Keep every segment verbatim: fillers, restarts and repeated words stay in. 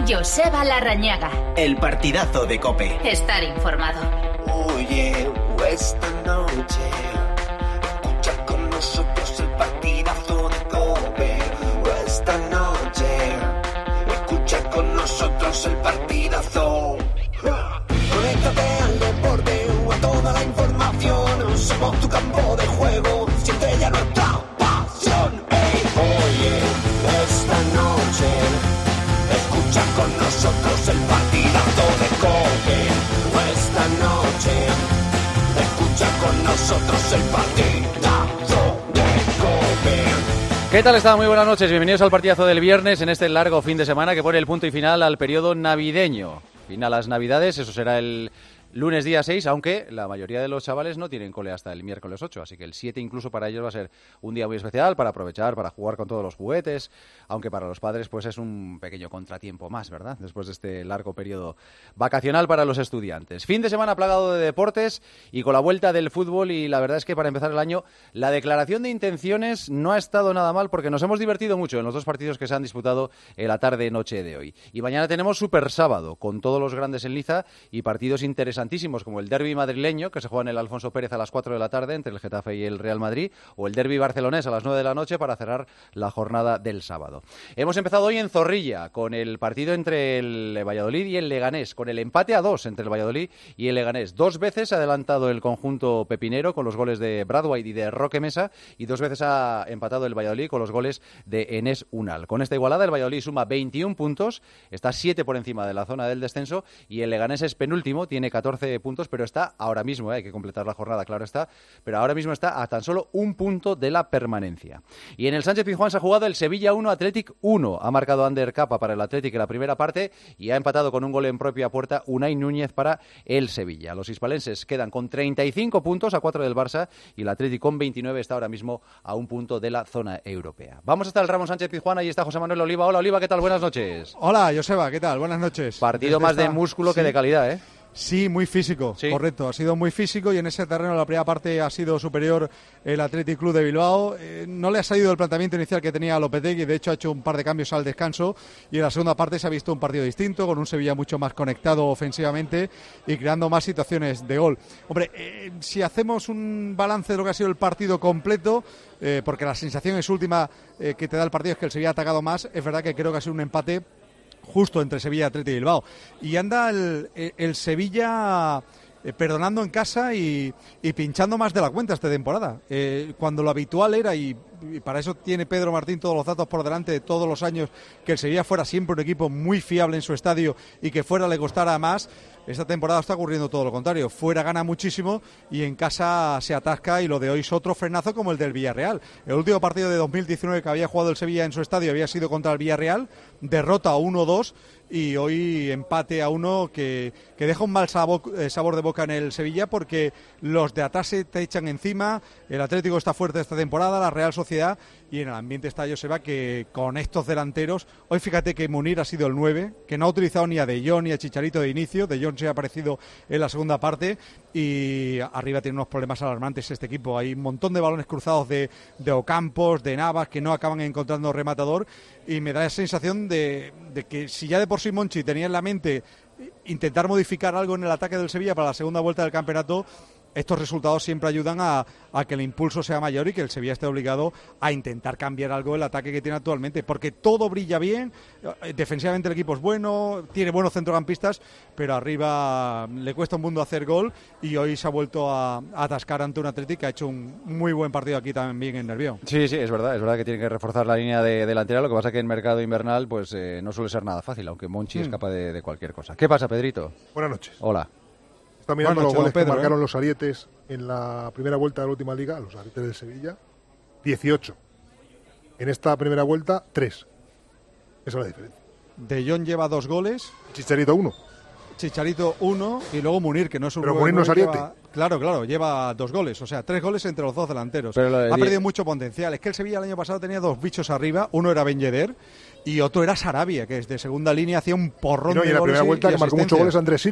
Joseba Larrañaga. El partidazo de COPE. Estar informado. Oye, esta noche escucha con nosotros el partidazo de COPE. Esta noche escucha con nosotros el partidazo. Conéctate al deporte o a toda la información. Somos tu campo de juego, siente ya nuestra pasión. Hey, oye, esta noche escucha con nosotros el partidazo de COPE. Esta noche escucha con nosotros el partidazo de COPE. ¿Qué tal está? Muy buenas noches, bienvenidos al partidazo del viernes en este largo fin de semana que pone el punto y final al periodo navideño. Fin a las navidades, eso será el lunes día seis, aunque la mayoría de los chavales no tienen cole hasta el miércoles ocho, así que el siete incluso para ellos va a ser un día muy especial para aprovechar, para jugar con todos los juguetes, aunque para los padres pues es un pequeño contratiempo más, ¿verdad? Después de este largo periodo vacacional para los estudiantes. Fin de semana plagado de deportes y con la vuelta del fútbol, y la verdad es que para empezar el año la declaración de intenciones no ha estado nada mal porque nos hemos divertido mucho en los dos partidos que se han disputado en la tarde-noche de hoy. Y mañana tenemos Super Sábado con todos los grandes en liza y partidos interesantes como el derbi madrileño, que se juega en el Alfonso Pérez a las cuatro de la tarde entre el Getafe y el Real Madrid, o el derbi barcelonés a las nueve de la noche para cerrar la jornada del sábado. Hemos empezado hoy en Zorrilla con el partido entre el Valladolid y el Leganés, con el empate a dos entre el Valladolid y el Leganés. Dos veces ha adelantado el conjunto pepinero con los goles de Bradway y de Roque Mesa, y dos veces ha empatado el Valladolid con los goles de Enes Unal. Con esta igualada el Valladolid suma veintiún puntos, está siete por encima de la zona del descenso, y el Leganés es penúltimo, tiene catorce puntos, pero está ahora mismo, eh, hay que completar la jornada, claro está, pero ahora mismo está a tan solo un punto de la permanencia. Y en el Sánchez Pizjuán se ha jugado el Sevilla uno, Athletic uno. Ha marcado Ander Capa para el Athletic en la primera parte y ha empatado con un gol en propia puerta Unai Núñez para el Sevilla. Los hispalenses quedan con treinta y cinco puntos a cuatro del Barça y el Athletic con veintinueve está ahora mismo a un punto de la zona europea. Vamos hasta el Ramón Sánchez Pizjuán, ahí está José Manuel Oliva. Hola Oliva, ¿qué tal? Buenas noches. Hola Joseba, ¿qué tal? Buenas noches. Partido Desde más esta... de músculo sí. que de calidad, ¿eh? Sí, muy físico, sí. Correcto, ha sido muy físico y en ese terreno la primera parte ha sido superior el Athletic Club de Bilbao. Eh, no le ha salido el planteamiento inicial que tenía Lopetegui, de hecho ha hecho un par de cambios al descanso y en la segunda parte se ha visto un partido distinto, con un Sevilla mucho más conectado ofensivamente y creando más situaciones de gol. Hombre, eh, si hacemos un balance de lo que ha sido el partido completo, eh, porque la sensación es última eh, que te da el partido es que el Sevilla ha atacado más, es verdad que creo que ha sido un empate justo entre Sevilla, Athletic y Bilbao. Y anda el, el Sevilla eh, perdonando en casa y, y pinchando más de la cuenta esta temporada. Eh, cuando lo habitual era, y, y para eso tiene Pedro Martín todos los datos por delante de todos los años, que el Sevilla fuera siempre un equipo muy fiable en su estadio y que fuera le costara más. Esta temporada está ocurriendo todo lo contrario. Fuera gana muchísimo y en casa se atasca, y lo de hoy es otro frenazo como el del Villarreal. El último partido de dos mil diecinueve que había jugado el Sevilla en su estadio había sido contra el Villarreal, derrota uno dos, y hoy empate a uno que, que deja un mal sabor, eh, sabor de boca en el Sevilla, porque los de atrás se te echan encima. El Atlético está fuerte esta temporada, la Real Sociedad, y en el ambiente está Joseba que con estos delanteros, hoy fíjate que Munir ha sido el nueve, que no ha utilizado ni a De Jong ni a Chicharito de inicio. De Jong se ha aparecido en la segunda parte y arriba tiene unos problemas alarmantes este equipo. Hay un montón de balones cruzados de, de Ocampos, de Navas, que no acaban encontrando rematador, y me da la sensación de, de que si ya de por sí Monchi tenía en la mente intentar modificar algo en el ataque del Sevilla para la segunda vuelta del campeonato, estos resultados siempre ayudan a, a que el impulso sea mayor y que el Sevilla esté obligado a intentar cambiar algo el ataque que tiene actualmente, porque todo brilla bien, defensivamente el equipo es bueno, tiene buenos centrocampistas, pero arriba le cuesta un mundo hacer gol, y hoy se ha vuelto a, a atascar ante un Athletic que ha hecho un muy buen partido aquí también en Nervión. Sí, sí, es verdad, es verdad que tiene que reforzar la línea de delantera, lo que pasa que en mercado invernal pues eh, no suele ser nada fácil, aunque Monchi mm. es capaz de, de cualquier cosa. ¿Qué pasa, Pedrito? Buenas noches. Hola. Está mirando bueno, los goles Pedro, que marcaron ¿eh? los arietes en la primera vuelta de la última liga, los arietes del Sevilla, dieciocho. En esta primera vuelta, tres. Esa es la diferencia. De Jong lleva dos goles. Chicharito uno. Chicharito uno, y luego Munir, que no es un Pero Munir no es ariete. Lleva, claro, claro, lleva dos goles, o sea, tres goles entre los dos delanteros. Pero ha perdido mucho potencial. Es que el Sevilla el año pasado tenía dos bichos arriba, uno era Ben Yedder y otro era Sarabia, que desde segunda línea hacía un porrón y no, y de en goles. La primera vuelta y, y que marcó muchos goles Andrés Silva.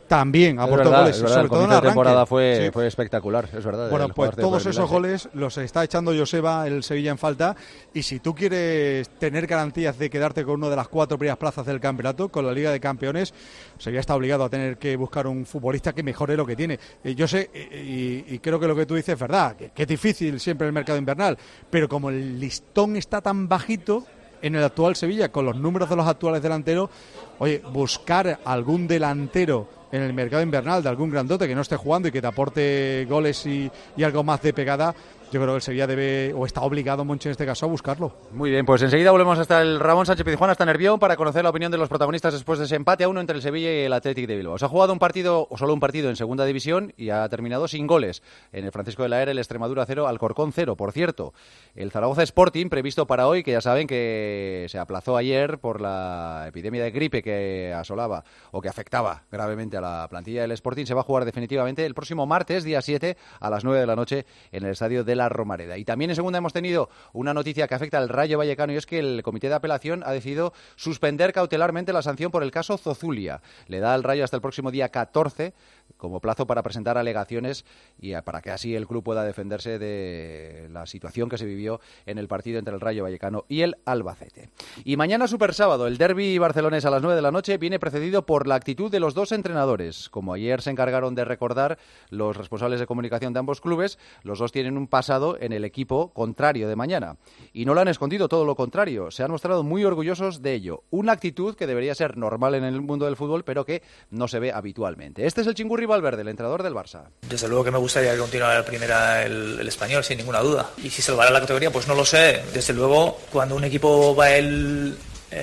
también aportó verdad, goles, verdad, sobre todo en la arranque. temporada fue, sí. fue espectacular, es verdad. Bueno, pues todos esos goles los está echando Joseba, el Sevilla, en falta, y si tú quieres tener garantías de quedarte con una de las cuatro primeras plazas del campeonato, con la Liga de Campeones, Sevilla está obligado a tener que buscar un futbolista que mejore lo que tiene. Eh, yo sé, eh, y, y creo que lo que tú dices es verdad, que, que es difícil siempre el mercado invernal, pero como el listón está tan bajito en el actual Sevilla, con los números de los actuales delanteros, oye, buscar algún delantero en el mercado invernal de algún grandote que no esté jugando y que te aporte goles y, y algo más de pegada, yo creo que el Sevilla debe, o está obligado, Monchi, en este caso, a buscarlo. Muy bien, pues enseguida volvemos hasta el Ramón Sánchez Pizjuán, hasta Nervión, para conocer la opinión de los protagonistas después de ese empate a uno entre el Sevilla y el Athletic de Bilbao. Se ha jugado un partido, o solo un partido, en segunda división y ha terminado sin goles. En el Francisco de la Era, el Extremadura cero, Alcorcón cero. Por cierto, el Zaragoza Sporting, previsto para hoy, que ya saben que se aplazó ayer por la epidemia de gripe que asolaba o que afectaba gravemente a la plantilla del Sporting, se va a jugar definitivamente el próximo martes, día siete, a las nueve de la noche, en el estadio de la Romareda. Y también en segunda hemos tenido una noticia que afecta al Rayo Vallecano, y es que el comité de apelación ha decidido suspender cautelarmente la sanción por el caso Zozulia. Le da al Rayo hasta el próximo día catorce como plazo para presentar alegaciones y para que así el club pueda defenderse de la situación que se vivió en el partido entre el Rayo Vallecano y el Albacete. Y mañana, super sábado, el derbi barcelonés a las nueve de la noche viene precedido por la actitud de los dos entrenadores. Como ayer se encargaron de recordar los responsables de comunicación de ambos clubes, los dos tienen un pasado en el equipo contrario de mañana. Y no lo han escondido, todo lo contrario. Se han mostrado muy orgullosos de ello. Una actitud que debería ser normal en el mundo del fútbol, pero que no se ve habitualmente. Este es el Chingurri Valverde, el entrenador del Barça. Desde luego que me gustaría que continuara la primera el, el Español, sin ninguna duda. Y si salvará la categoría, pues no lo sé. Desde luego, cuando un equipo va el,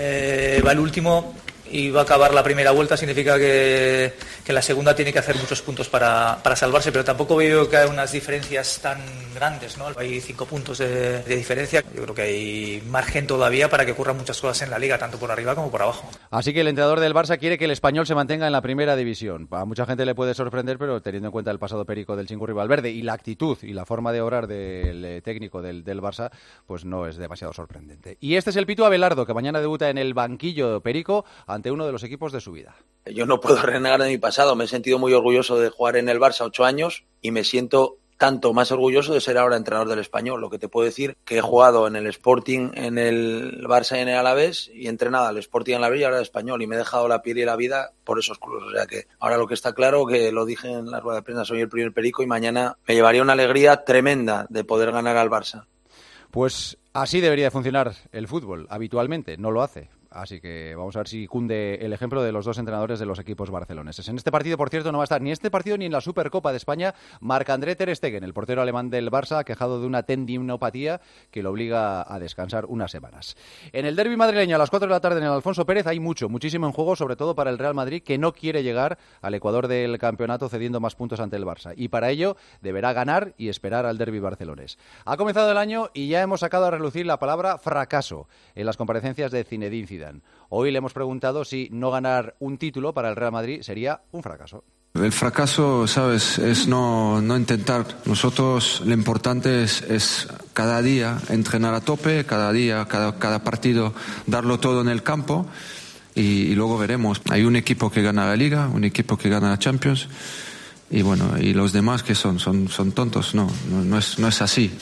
eh, va el último y va a acabar la primera vuelta, significa que, que la segunda tiene que hacer muchos puntos para, para salvarse, pero tampoco veo que haya unas diferencias tan grandes, ¿no? Hay cinco puntos de, de diferencia. Yo creo que hay margen todavía para que ocurran muchas cosas en la Liga, tanto por arriba como por abajo. Así que el entrenador del Barça quiere que el Español se mantenga en la primera división. A mucha gente le puede sorprender, pero teniendo en cuenta el pasado perico del Chingurri Valverde y la actitud y la forma de obrar del técnico del, del Barça, pues no es demasiado sorprendente. Y este es el Pitu Abelardo, que mañana debuta en el banquillo perico ante uno de los equipos de su vida. Yo no puedo renegar de mi pasado. Me he sentido muy orgulloso de jugar en el Barça ocho años y me siento tanto más orgulloso de ser ahora entrenador del Español. Lo que te puedo decir que he jugado en el Sporting, en el Barça y en el Alavés, y he entrenado al Sporting, en el Alavés y ahora al Español, y me he dejado la piel y la vida por esos clubes. O sea que ahora lo que está claro, que lo dije en la rueda de prensa, soy el primer perico y mañana me llevaría una alegría tremenda de poder ganar al Barça. Pues así debería de funcionar el fútbol habitualmente, no lo hace. Así que vamos a ver si cunde el ejemplo de los dos entrenadores de los equipos barceloneses. En este partido, por cierto, no va a estar ni este partido ni en la Supercopa de España Marc-André ter Stegen, el portero alemán del Barça, quejado de una tendinopatía que lo obliga a descansar unas semanas. En el derbi madrileño a las cuatro de la tarde en el Alfonso Pérez hay mucho, muchísimo en juego, sobre todo para el Real Madrid, que no quiere llegar al ecuador del campeonato cediendo más puntos ante el Barça. Y para ello deberá ganar y esperar al derbi barcelonés. Ha comenzado el año y ya hemos sacado a relucir la palabra fracaso en las comparecencias de Zinedine Zidane. Hoy le hemos preguntado si no ganar un título para el Real Madrid sería un fracaso. El fracaso, sabes, es no, no intentar. Nosotros lo importante es, es cada día entrenar a tope, cada día, cada, cada partido darlo todo en el campo y, y luego veremos. Hay un equipo que gana la Liga, un equipo que gana la Champions y bueno, y los demás que son, son, son tontos. No, no, no es, no es así.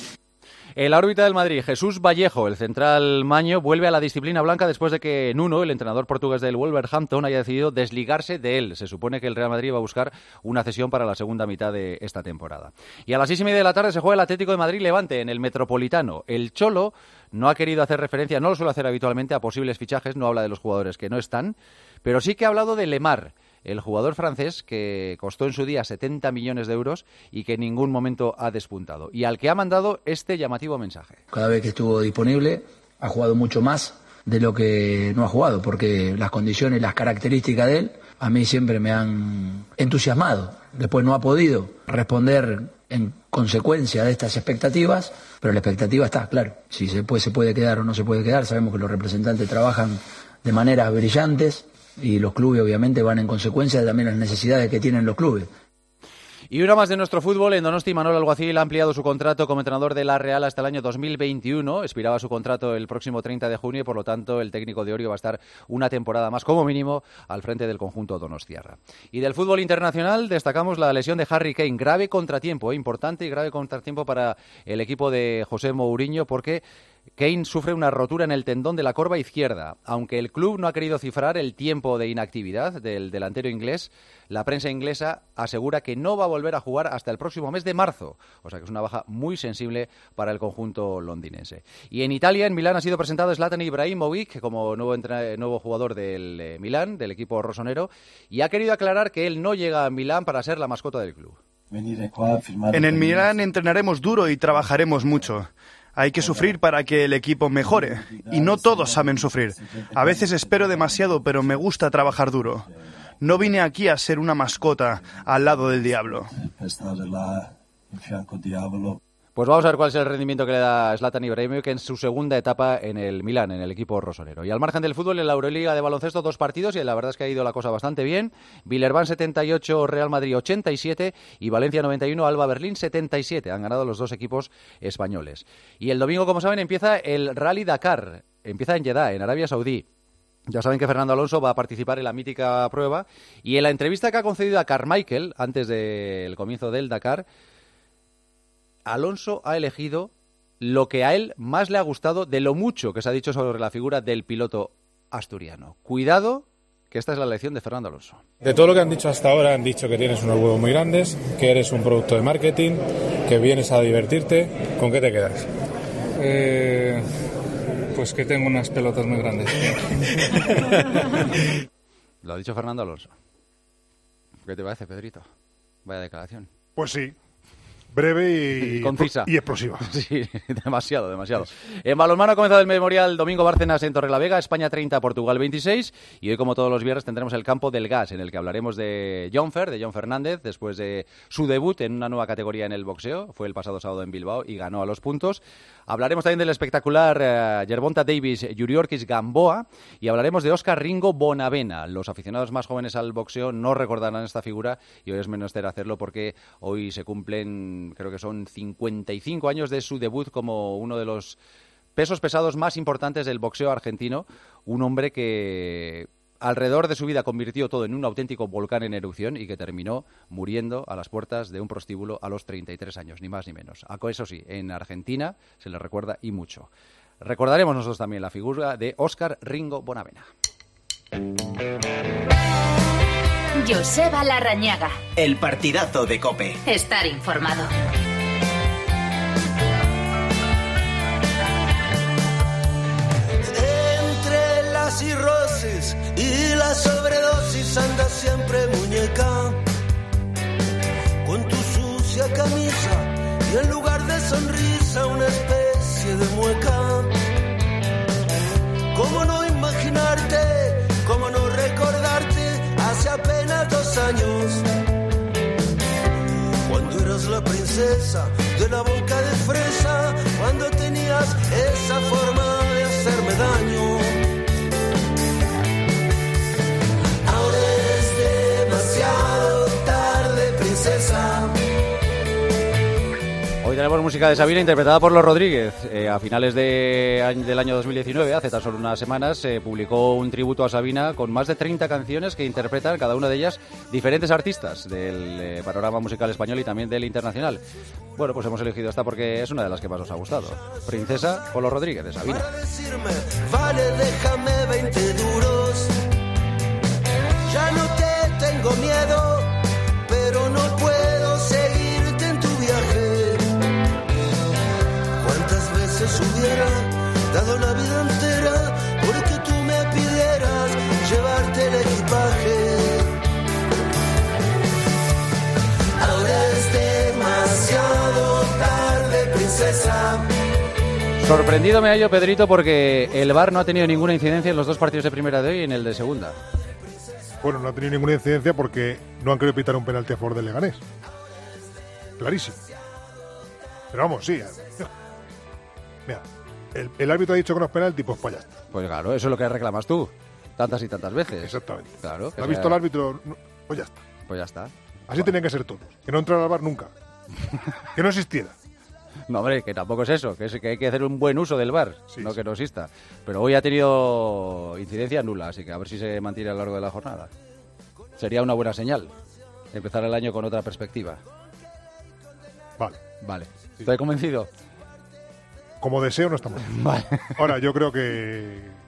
El órbita del Madrid, Jesús Vallejo, el central maño, vuelve a la disciplina blanca después de que Nuno, el entrenador portugués del Wolverhampton, haya decidido desligarse de él. Se supone que el Real Madrid va a buscar una cesión para la segunda mitad de esta temporada. Y a las seis y media de la tarde se juega el Atlético de Madrid-Levante en el Metropolitano. El Cholo no ha querido hacer referencia, no lo suele hacer habitualmente, a posibles fichajes, no habla de los jugadores que no están, pero sí que ha hablado de Lemar, el jugador francés que costó en su día setenta millones de euros y que en ningún momento ha despuntado, y al que ha mandado este llamativo mensaje. Cada vez que estuvo disponible ha jugado mucho más de lo que no ha jugado, porque las condiciones, las características de él a mí siempre me han entusiasmado. Después no ha podido responder en consecuencia de estas expectativas, pero la expectativa está, claro. Si se puede, se puede quedar o no se puede quedar, sabemos que los representantes trabajan de maneras brillantes y los clubes obviamente van en consecuencia de también las necesidades que tienen los clubes. Y una más de nuestro fútbol. En Donosti, Manuel Alguacil ha ampliado su contrato como entrenador de la Real hasta el año dos mil veintiuno. Expiraba su contrato el próximo treinta de junio y, por lo tanto, el técnico de Orio va a estar una temporada más, como mínimo, al frente del conjunto donostiarra. Y del fútbol internacional destacamos la lesión de Harry Kane. Grave contratiempo, eh, importante y grave contratiempo para el equipo de José Mourinho, porque Kane sufre una rotura en el tendón de la corva izquierda. Aunque el club no ha querido cifrar el tiempo de inactividad del delantero inglés, la prensa inglesa asegura que no va a volver a jugar hasta el próximo mes de marzo. O sea que es una baja muy sensible para el conjunto londinense. Y en Italia, en Milán, ha sido presentado Zlatan Ibrahimovic como nuevo, entre... nuevo jugador del eh, Milán, del equipo rossonero, y ha querido aclarar que él no llega a Milán para ser la mascota del club. En el Milán entrenaremos duro y trabajaremos mucho. Hay que sufrir para que el equipo mejore, y no todos saben sufrir. A veces espero demasiado, pero me gusta trabajar duro. No vine aquí a ser una mascota al lado del diablo. Pues vamos a ver cuál es el rendimiento que le da Zlatan Ibrahimovic en su segunda etapa en el Milán, en el equipo rossonero. Y al margen del fútbol, en la Euroliga de baloncesto, dos partidos, y la verdad es que ha ido la cosa bastante bien. Villerban setenta y ocho, Real Madrid ochenta y siete, y Valencia noventa y uno, Alba Berlín setenta y siete. Han ganado los dos equipos españoles. Y el domingo, como saben, empieza el Rally Dakar. Empieza en Jeddah, en Arabia Saudí. Ya saben que Fernando Alonso va a participar en la mítica prueba. Y en la entrevista que ha concedido a Carmichael, antes del comienzo del Dakar, Alonso ha elegido lo que a él más le ha gustado de lo mucho que se ha dicho sobre la figura del piloto asturiano. Cuidado, que esta es la lección de Fernando Alonso. De todo lo que han dicho hasta ahora, han dicho que tienes unos huevos muy grandes, que eres un producto de marketing, que vienes a divertirte. ¿Con qué te quedas? Eh, pues que tengo unas pelotas muy grandes. Lo ha dicho Fernando Alonso. ¿Qué te parece, Pedrito? Vaya declaración. Pues sí. Breve y, y concisa. Y explosiva. Sí, demasiado, demasiado. En balonmano ha comenzado el Memorial Domingo Bárcenas en Torrelavega, España treinta, Portugal veintiséis. Y hoy, como todos los viernes, tendremos el campo del Gas, en el que hablaremos de Jonfer, de John Fernández, después de su debut en una nueva categoría en el boxeo. Fue el pasado sábado en Bilbao y ganó a los puntos. Hablaremos también del espectacular uh, Gervonta Davis Yuriorkis Gamboa. Y hablaremos de Óscar Ringo Bonavena. Los aficionados más jóvenes al boxeo no recordarán esta figura, y hoy es menester hacerlo porque hoy se cumplen, creo que son cincuenta y cinco años de su debut como uno de los pesos pesados más importantes del boxeo argentino. Un hombre que alrededor de su vida convirtió todo en un auténtico volcán en erupción y que terminó muriendo a las puertas de un prostíbulo a los treinta y tres años, ni más ni menos. Eso sí, en Argentina se le recuerda y mucho. Recordaremos nosotros también la figura de Óscar Ringo Bonavena. Joseba Larrañaga. El partidazo de COPE. Estar informado. Entre la cirrosis y la sobredosis anda siempre muñeca, con tu sucia camisa y en lugar de sonrisa una especie de mueca. ¿Cómo no imaginarte? ¿Cómo no recordarte? Hace apenas dos años, cuando eras la princesa de la boca de fresa, cuando tenías esa forma de hacerme daño. Ahora es demasiado tarde, princesa. Hoy tenemos música de Sabina interpretada por Los Rodríguez. Eh, a finales de, del año dos mil diecinueve, hace tan solo unas semanas, se eh, publicó un tributo a Sabina con más de treinta canciones que interpretan, cada una de ellas, diferentes artistas del eh, panorama musical español y también del internacional. Bueno, pues hemos elegido esta porque es una de las que más nos ha gustado. Princesa con Los Rodríguez, de Sabina. Para decirme, vale, déjame veinte duros. Ya no te tengo miedo, pero no puedo seguirte en tu viaje. Hubiera dado la vida entera porque tú me pidieras llevarte el equipaje. Ahora es demasiado tarde, princesa. Sorprendido me hallo, Pedrito, porque el V A R no ha tenido ninguna incidencia en los dos partidos de primera de hoy y en el de segunda. Bueno, no ha tenido ninguna incidencia porque no han querido pitar un penalti a favor del Leganés. Clarísimo. Pero vamos, sí. Mira, el, el árbitro ha dicho que no es penalti, pues pues ya está. Pues claro, eso es lo que reclamas tú, tantas y tantas veces. Exactamente. Claro. ¿Lo ha visto el árbitro? Pues ya está. Pues ya está. Así tenían que ser todos. Que no entrara al bar nunca. Que no existiera. No, hombre, que tampoco es eso, que, es, que hay que hacer un buen uso del V A R, sí, no sí. que no exista. Pero hoy ha tenido incidencia nula, así que a ver si se mantiene a lo largo de la jornada. Sería una buena señal, empezar el año con otra perspectiva. Vale. Vale. Sí. ¿Estoy convencido? Como deseo no está mal. Vale. Ahora, yo creo que...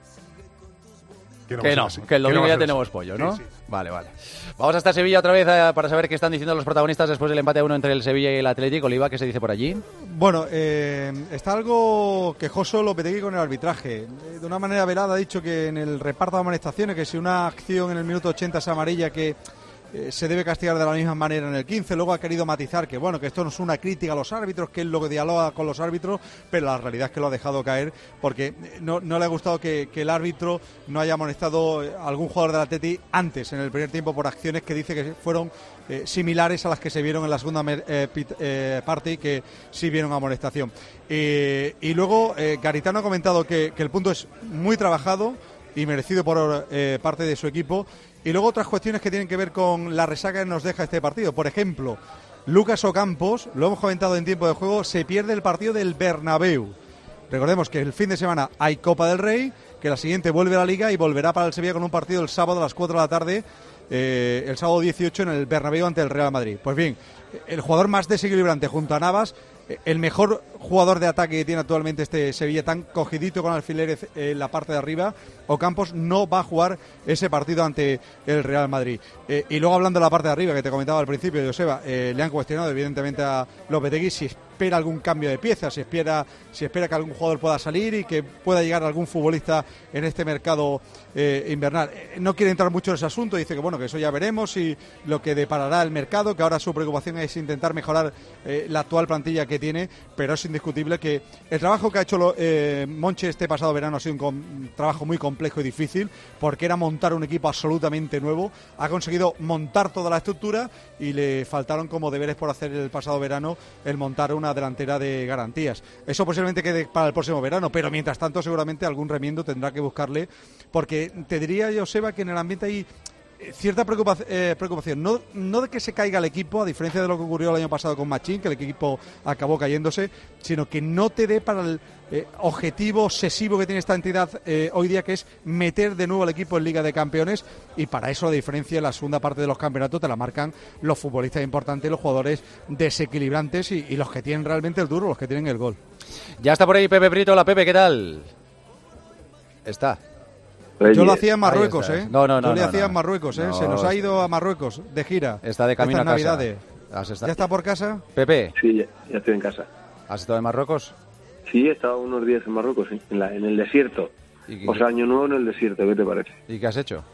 Que no, que, no que el domingo no ya tenemos así. pollo, ¿no? Sí, sí. Vale, vale. Vamos hasta Sevilla otra vez eh, para saber qué están diciendo los protagonistas después del empate a uno entre el Sevilla y el Atlético. Oliva, ¿qué se dice por allí? Bueno, eh, está algo quejoso Lopetegui con el arbitraje. De una manera velada ha dicho que en el reparto de amonestaciones, que si una acción en el minuto ochenta es amarilla, que eh, se debe castigar de la misma manera en el quince. Luego ha querido matizar que bueno, que esto no es una crítica a los árbitros, que es lo que dialoga con los árbitros, pero la realidad es que lo ha dejado caer porque no, no le ha gustado que, que el árbitro no haya amonestado a algún jugador del Atleti antes, en el primer tiempo, por acciones que dice que fueron eh, similares a las que se vieron en la segunda eh, pit, eh, parte y que sí vieron amonestación. Eh, y luego eh, Garitano ha comentado que, que el punto es muy trabajado y merecido por eh, parte de su equipo. Y luego otras cuestiones que tienen que ver con la resaca que nos deja este partido. Por ejemplo, Lucas Ocampos, lo hemos comentado en tiempo de juego, se pierde el partido del Bernabéu. Recordemos que el fin de semana hay Copa del Rey, que la siguiente vuelve a la Liga y volverá para el Sevilla con un partido el sábado a las cuatro de la tarde, eh, el sábado dieciocho en el Bernabéu ante el Real Madrid. Pues bien, el jugador más desequilibrante junto a Navas, el mejor jugador de ataque que tiene actualmente este Sevilla, tan cogidito con alfileres en la parte de arriba, Ocampos no va a jugar ese partido ante el Real Madrid. Eh, y luego hablando de la parte de arriba que te comentaba al principio, Joseba, eh, le han cuestionado evidentemente a Lopetegui si espera algún cambio de piezas, si espera, si espera que algún jugador pueda salir y que pueda llegar algún futbolista en este mercado eh, invernal. Eh, no quiere entrar mucho en ese asunto, dice que bueno, que eso ya veremos y lo que deparará el mercado, que ahora su preocupación es intentar mejorar eh, la actual plantilla que tiene, pero es indiscutible que el trabajo que ha hecho eh, Monchi este pasado verano ha sido un, com- un trabajo muy complejo y difícil, porque era montar un equipo absolutamente nuevo. Ha conseguido montar toda la estructura y le faltaron como deberes por hacer el pasado verano el montar una delantera de garantías. Eso posiblemente quede para el próximo verano, pero mientras tanto seguramente algún remiendo tendrá que buscarle, porque te diría, Joseba, que en el ambiente hay cierta preocupación, eh, preocupación. No, no de que se caiga el equipo, a diferencia de lo que ocurrió el año pasado con Machín, que el equipo acabó cayéndose, sino que no te dé para el eh, objetivo obsesivo que tiene esta entidad eh, hoy día, que es meter de nuevo al equipo en Liga de Campeones, y para eso la diferencia en la segunda parte de los campeonatos te la marcan los futbolistas importantes, los jugadores desequilibrantes y, y los que tienen realmente el duro, los que tienen el gol. Ya está por ahí Pepe Brito. Hola Pepe, ¿qué tal? Está. Yo lo hacía en Marruecos, ¿eh? No, no, no. Yo lo no, hacía no. en Marruecos, ¿eh? No, Se nos ha ido a Marruecos de gira. Está de camino a casa. Navidades. ¿Ya está por casa? Pepe. Sí, ya, ya estoy en casa. ¿Has estado en Marruecos? Sí, he estado unos días en Marruecos, en, la, en el desierto. ¿Y, o sea, año nuevo en el desierto, ¿qué te parece? ¿Y qué has hecho?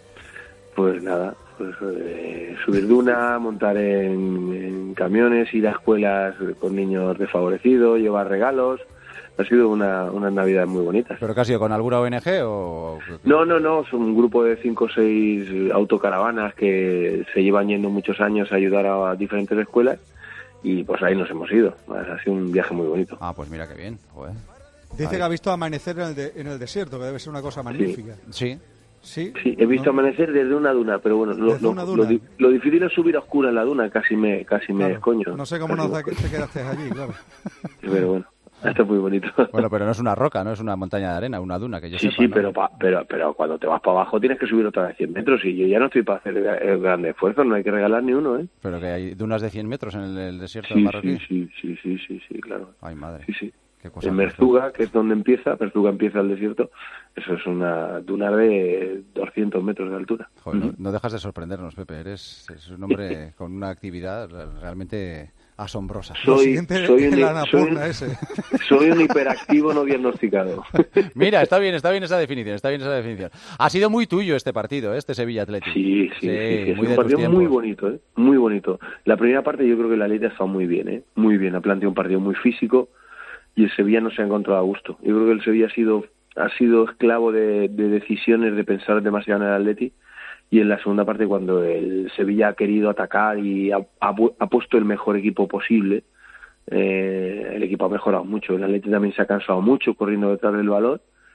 Pues nada, pues eh, subir duna, montar en, en camiones, ir a escuelas con niños desfavorecidos, llevar regalos. Ha sido una, unas navidades muy bonitas. ¿Pero qué ha sido, con alguna O N G o...? No, no, no, son un grupo de cinco o seis autocaravanas que se llevan yendo muchos años a ayudar a diferentes escuelas y pues ahí nos hemos ido. Ha sido un viaje muy bonito. Ah, pues mira qué bien, joder. Dice Ay. que ha visto amanecer en el, de, en el desierto, que debe ser una cosa magnífica. Sí. Sí, sí he visto ¿no? amanecer desde una duna, pero bueno, lo, lo, duna? Lo, lo difícil es subir a oscura en la duna, casi me casi me claro. escoño. No sé cómo no te quedaste allí, claro. Pero bueno. Está muy bonito. Bueno, pero no es una roca, no es una montaña de arena, una duna, que yo sí, sepa. Sí, ¿no? pero, pa, pero pero cuando te vas para abajo tienes que subir otra vez cien metros y yo ya no estoy para hacer el grande esfuerzo, no hay que regalar ni uno, ¿eh? Pero que hay dunas de cien metros en el, el desierto sí, de Marroquí. Sí, sí, sí, sí, sí, claro. Ay, madre. Sí, sí. Qué cosa en Merzuga, que es donde empieza, Merzuga empieza el desierto, eso es una duna de doscientos metros de altura. Joder, uh-huh. no, no dejas de sorprendernos, Pepe, eres, eres un hombre con una actividad realmente asombrosa. Soy, soy, un, soy, un, ese. soy un hiperactivo no diagnosticado. Mira, está bien, está bien esa definición, está bien esa definición. Ha sido muy tuyo este partido, este Sevilla Atlético. Sí, sí, sí, sí, sí. Muy es un partido muy bonito, ¿eh? Muy bonito. La primera parte yo creo que la Atlético ha estado muy bien, ¿eh? Muy bien, ha planteado un partido muy físico y el Sevilla no se ha encontrado a gusto. Yo creo que el Sevilla ha sido ha sido esclavo de, de decisiones, de pensar demasiado en el Atleti. Y en la segunda parte, cuando el Sevilla ha querido atacar y ha, ha, ha puesto el mejor equipo posible, eh, el equipo ha mejorado mucho. El Atleti también se ha cansado mucho corriendo detrás del balón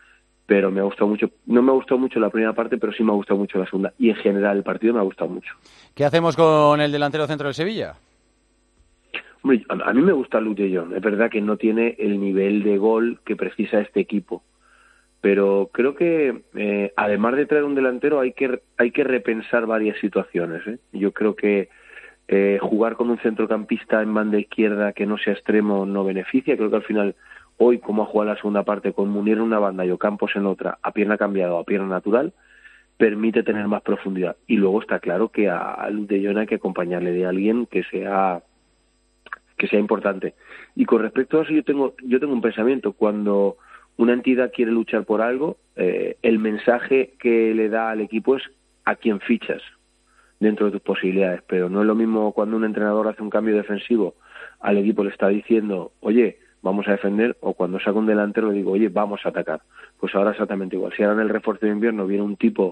pero me ha gustado mucho. No me ha gustado mucho la primera parte, pero sí me ha gustado mucho la segunda. Y en general el partido me ha gustado mucho. ¿Qué hacemos con el delantero centro del Sevilla? Hombre, a mí me gusta Luke de Jong. Es verdad que no tiene el nivel de gol que precisa este equipo. Pero creo que, eh, además de traer un delantero, hay que hay que repensar varias situaciones, ¿eh? Yo creo que eh, jugar con un centrocampista en banda izquierda que no sea extremo no beneficia. Creo que al final... Hoy, como ha jugado la segunda parte, con Munir en una banda y Ocampos en otra, a pierna cambiada o a pierna natural, permite tener más profundidad. Y luego está claro que a, a Luke de Jong hay que acompañarle de alguien que sea que sea importante. Y con respecto a eso, yo tengo yo tengo un pensamiento. Cuando una entidad quiere luchar por algo, eh, el mensaje que le da al equipo es a quién fichas dentro de tus posibilidades. Pero no es lo mismo cuando un entrenador hace un cambio defensivo, al equipo le está diciendo, oye, vamos a defender, o cuando saco un delantero le digo, oye, vamos a atacar. Pues ahora exactamente igual. Si ahora en el refuerzo de invierno viene un tipo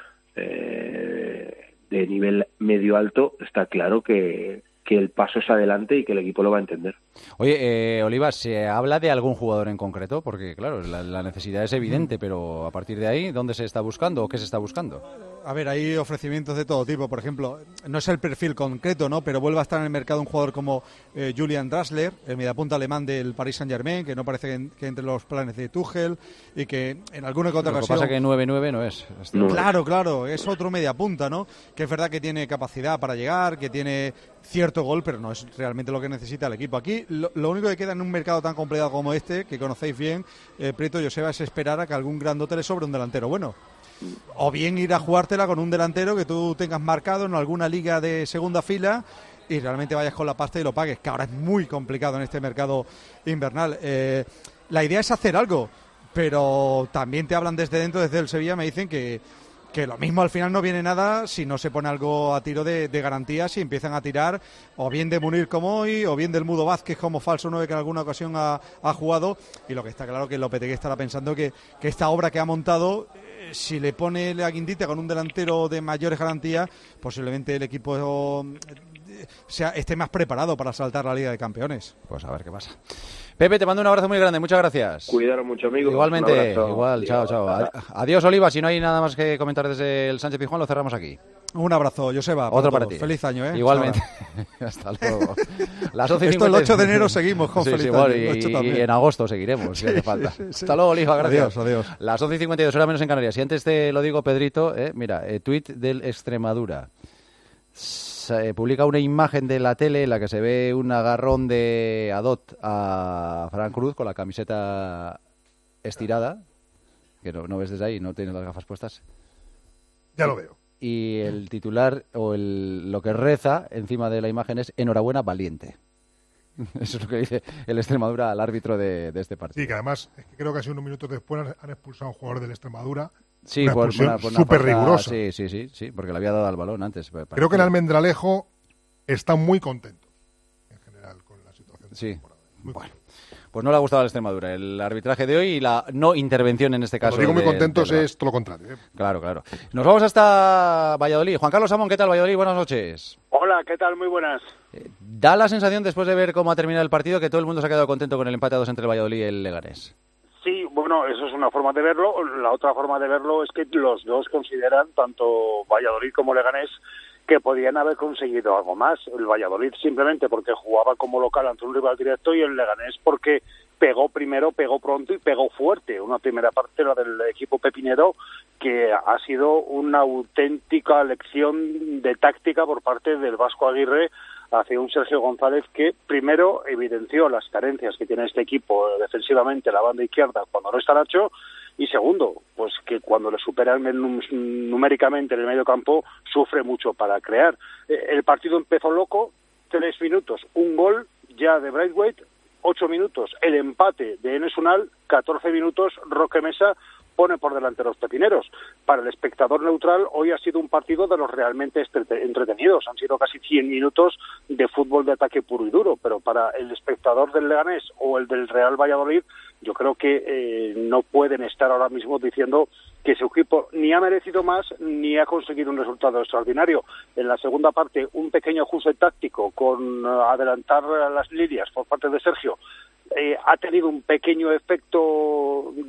eh, de nivel medio alto, está claro que, que el paso es adelante y que el equipo lo va a entender. Oye, eh, Oliva, ¿se habla de algún jugador en concreto? Porque, claro, la, la necesidad es evidente, pero a partir de ahí, ¿dónde se está buscando o qué se está buscando? A ver, hay ofrecimientos de todo tipo. Por ejemplo, no es el perfil concreto, ¿no? Pero vuelve a estar en el mercado un jugador como eh, Julian Draxler, el mediapunta alemán del Paris Saint-Germain, que no parece que, que entre los planes de Tuchel y que en alguna que otra Lo que ocasión... pasa que nueve nueve no es. No claro, es. claro, es otro mediapunta, ¿no? Que es verdad que tiene capacidad para llegar, que tiene cierto gol, pero no es realmente lo que necesita el equipo. Aquí lo, lo único que queda en un mercado tan complicado como este, que conocéis bien, eh, Prieto y Joseba, es esperar a que algún grandote le sobre un delantero bueno. O bien ir a jugártela con un delantero que tú tengas marcado en alguna liga de segunda fila y realmente vayas con la pasta y lo pagues, que ahora es muy complicado en este mercado invernal. Eh, la idea es hacer algo, pero también te hablan desde dentro, desde el Sevilla, me dicen que, que lo mismo al final no viene nada si no se pone algo a tiro de, de garantías y empiezan a tirar o bien de Munir como hoy, o bien del Mudo Vázquez como falso nueve que en alguna ocasión ha, ha jugado. Y lo que está claro que Lopetegui estará pensando que, que esta obra que ha montado, si le pone la guindita con un delantero de mayores garantías, posiblemente el equipo sea, esté más preparado para saltar la Liga de Campeones. Pues a ver qué pasa. Pepe, te mando un abrazo muy grande, muchas gracias. Cuidaros mucho, amigos. Igualmente, igual, chao, chao. Adiós, Oliva, si no hay nada más que comentar desde el Sánchez Pizjuán, lo cerramos aquí. Un abrazo, Joseba. Otro para ti. Feliz año, ¿eh? Igualmente. Hasta luego. Las once y Esto el ocho de enero seguimos con sí, feliz sí, año. Bueno, y, y en agosto seguiremos, si hace falta. Sí, sí, sí. Hasta luego, Oliva, gracias. Adiós, adiós. Las once y cincuenta y dos, hora menos en Canarias. Y antes te lo digo, Pedrito, eh, mira, eh, tuit del Extremadura. Se publica una imagen de la tele en la que se ve un agarrón de Adot a Fran Cruz con la camiseta estirada, que no, no ves desde ahí, no tienes las gafas puestas. Ya lo veo. Y el titular o el, lo que reza encima de la imagen es enhorabuena, valiente. Eso es lo que dice el Extremadura al árbitro de, de este partido. Sí, que además es que creo que hace unos minutos después han expulsado a un jugador del Extremadura. Sí, una por expulsión una, por una súper falta, rigurosa. Sí, sí, sí, sí, porque le había dado al balón antes. Creo que el Almendralejo está muy contento en general con la situación. Sí, bueno. Pues no le ha gustado a la Extremadura el arbitraje de hoy y la no intervención en este caso. Cuando digo muy de, contentos de la... es todo lo contrario. ¿eh? Claro, claro. Nos vamos hasta Valladolid. Juan Carlos Amón, ¿qué tal Valladolid? Buenas noches. Hola, ¿qué tal? Muy buenas. Eh, da la sensación, después de ver cómo ha terminado el partido, que todo el mundo se ha quedado contento con el empate a dos entre el Valladolid y el Leganés. Sí, bueno, eso es una forma de verlo. La otra forma de verlo es que los dos consideran, tanto Valladolid como Leganés, que podían haber conseguido algo más. El Valladolid simplemente porque jugaba como local ante un rival directo y el Leganés porque pegó primero, pegó pronto y pegó fuerte. Una primera parte, la del equipo pepinero, que ha sido una auténtica lección de táctica por parte del Vasco Aguirre hacia un Sergio González que primero evidenció las carencias que tiene este equipo defensivamente, la banda izquierda, cuando no está Nacho, y segundo, pues que cuando le superan numéricamente en el medio campo sufre mucho para crear. El partido empezó loco, tres minutos, un gol ya de Braithwaite, ocho minutos, el empate de Enes Unal, catorce minutos, Roque Mesa pone por delante los pepineros. Para el espectador neutral, hoy ha sido un partido de los realmente entretenidos. Han sido casi cien minutos de fútbol de ataque puro y duro, pero para el espectador del Leganés o el del Real Valladolid, yo creo que eh, no pueden estar ahora mismo diciendo que su equipo ni ha merecido más ni ha conseguido un resultado extraordinario. En la segunda parte, un pequeño ajuste táctico con uh, adelantar las líneas por parte de Sergio, Eh, ha tenido un pequeño efecto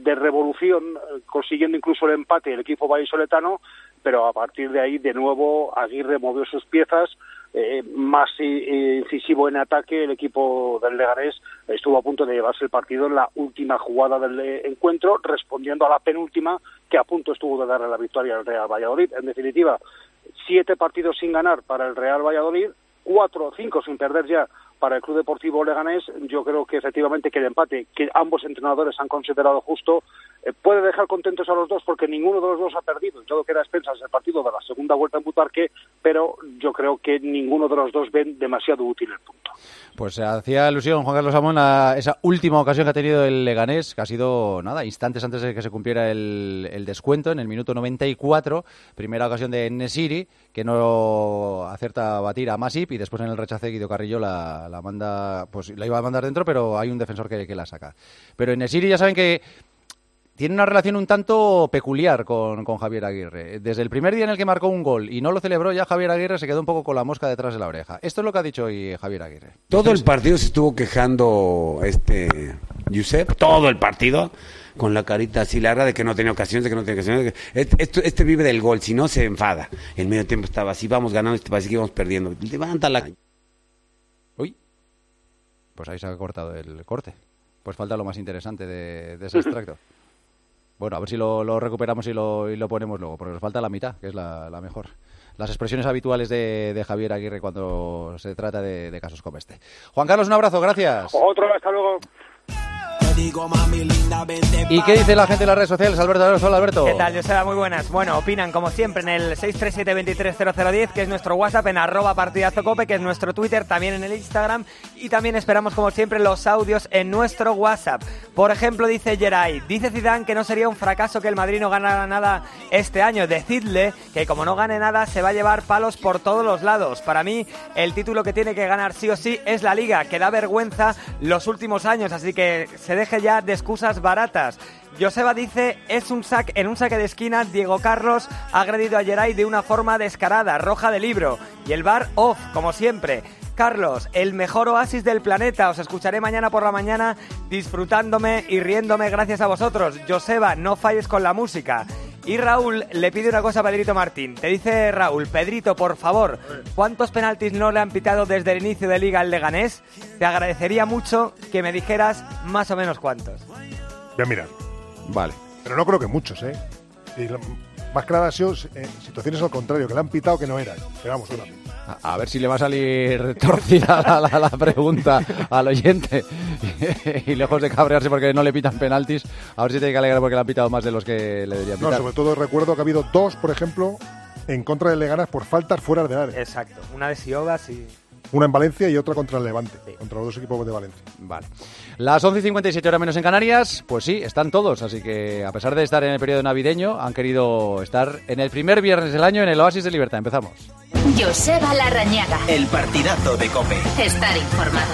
de revolución, consiguiendo incluso el empate el equipo vallisoletano, pero a partir de ahí, de nuevo, Aguirre movió sus piezas, eh, más incisivo en ataque, el equipo del Leganés estuvo a punto de llevarse el partido en la última jugada del encuentro, respondiendo a la penúltima, que a punto estuvo de darle la victoria al Real Valladolid. En definitiva, siete partidos sin ganar para el Real Valladolid, cuatro o cinco sin perder ya para el Club Deportivo Leganés. Yo creo que efectivamente que el empate que ambos entrenadores han considerado justo eh, puede dejar contentos a los dos, porque ninguno de los dos ha perdido. Todo queda a expensas del partido de la segunda vuelta en Butarque, pero yo creo que ninguno de los dos ven demasiado útil el punto. Pues hacía alusión Juan Carlos Amón a esa última ocasión que ha tenido el Leganés, que ha sido, nada, instantes antes de que se cumpliera el, el descuento, en el minuto noventa y cuatro, primera ocasión de Nesiri, que no acierta a batir a Masip, y después en el rechace Guido Carrillo la, la manda, pues la iba a mandar dentro, pero hay un defensor que, que la saca. Pero en Nesiri ya saben que tiene una relación un tanto peculiar con, con Javier Aguirre. Desde el primer día en el que marcó un gol y no lo celebró, ya Javier Aguirre se quedó un poco con la mosca detrás de la oreja. Esto es lo que ha dicho hoy Javier Aguirre. Todo el partido se estuvo quejando este Josep, todo el partido, con la carita así larga de que no tenía ocasiones, de que no tenía ocasiones. Este, este, este vive del gol, si no se enfada. El medio tiempo estaba así, vamos ganando, este parece que íbamos perdiendo. Levántala. Uy, pues ahí se ha cortado el corte. Pues falta lo más interesante de, de ese extracto. Bueno, a ver si lo, lo recuperamos y lo, y lo ponemos luego, porque nos falta la mitad, que es la, la mejor. Las expresiones habituales de, de Javier Aguirre cuando se trata de, de casos como este. Juan Carlos, un abrazo, gracias. Otro, hasta luego. ¿Y qué dice la gente en las redes sociales? Alberto, hola Alberto. ¿Qué tal, Joseba? Muy buenas. Bueno, opinan como siempre en el seis tres siete, dos tres cero cero uno cero, que es nuestro WhatsApp, en arroba partidazocope, que es nuestro Twitter, también en el Instagram, y también esperamos como siempre los audios en nuestro WhatsApp. Por ejemplo, dice Geray, dice Zidane que no sería un fracaso que el Madrid no ganara nada este año. Decidle que como no gane nada se va a llevar palos por todos los lados. Para mí, el título que tiene que ganar sí o sí es la Liga, que da vergüenza los últimos años, así que se deje ya de excusas baratas. Joseba dice, es un sac, en un saque de esquina, Diego Carlos ha agredido a Geray de una forma descarada, roja de libro, y el V A R off, como siempre. Carlos, el mejor oasis del planeta, os escucharé mañana por la mañana disfrutándome y riéndome gracias a vosotros. Joseba, no falles con la música. Y Raúl le pide una cosa a Pedrito Martín. Te dice Raúl, Pedrito, por favor, ¿cuántos penaltis no le han pitado desde el inicio de Liga al Leganés? Te agradecería mucho que me dijeras más o menos cuántos. Voy a mirar. Vale. Pero no creo que muchos, ¿eh? Y lo, más que nada ha sido eh, situaciones al contrario, que le han pitado que no eran. Pero vamos, una. A, a ver si le va a salir torcida la, la, la pregunta al oyente. Y lejos de cabrearse porque no le pitan penaltis, a ver si tiene que alegrar porque le han pitado más de los que le deberían pitar. No, sobre todo recuerdo que ha habido dos, por ejemplo, en contra del Leganés por faltas fuera de área. Exacto. Una de Siobas y... Una en Valencia y otra contra el Levante, sí. Contra los dos equipos de Valencia. Vale. Las once y cincuenta y siete, hora menos en Canarias, pues sí, están todos, así que a pesar de estar en el periodo navideño, han querido estar en el primer viernes del año en el Oasis de Libertad. Empezamos. Joseba Larrañaga. El partidazo de COPE. Estar informado.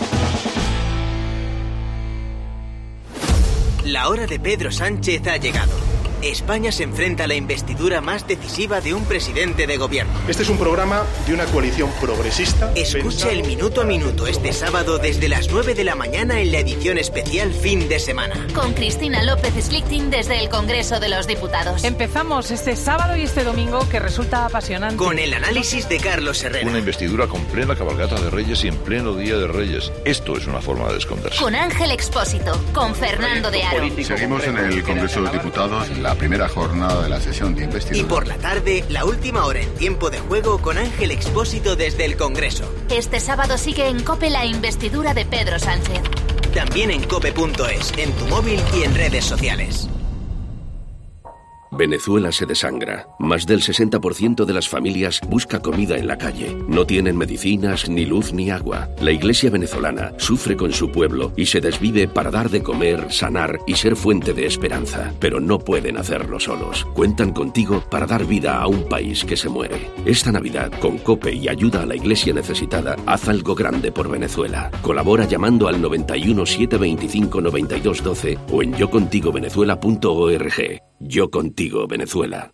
La hora de Pedro Sánchez ha llegado. España se enfrenta a la investidura más decisiva de un presidente de gobierno. Este es un programa de una coalición progresista. Escucha el minuto a minuto este sábado desde las nueve de la mañana en la edición especial Fin de Semana. Con Cristina López Slichting desde el Congreso de los Diputados. Empezamos este sábado y este domingo que resulta apasionante. Con el análisis de Carlos Herrera. Una investidura con plena cabalgata de Reyes y en pleno Día de Reyes. Esto es una forma de esconderse. Con Ángel Expósito, con Fernando de Aro. Seguimos en el Congreso de Diputados, la primera jornada de la sesión de investidura. Y por la tarde, la última hora en tiempo de juego con Ángel Expósito desde el Congreso. Este sábado sigue en COPE la investidura de Pedro Sánchez. También en cope punto es, en tu móvil y en redes sociales. Venezuela se desangra. Más del sesenta por ciento de las familias busca comida en la calle. No tienen medicinas, ni luz, ni agua. La Iglesia venezolana sufre con su pueblo y se desvive para dar de comer, sanar y ser fuente de esperanza. Pero no pueden hacerlo solos. Cuentan contigo para dar vida a un país que se muere. Esta Navidad, con COPE y ayuda a la Iglesia necesitada, haz algo grande por Venezuela. Colabora llamando al noventa y uno, setecientos veinticinco, noventa y dos doce o en yo contigo venezuela punto org. Yo contigo, Venezuela.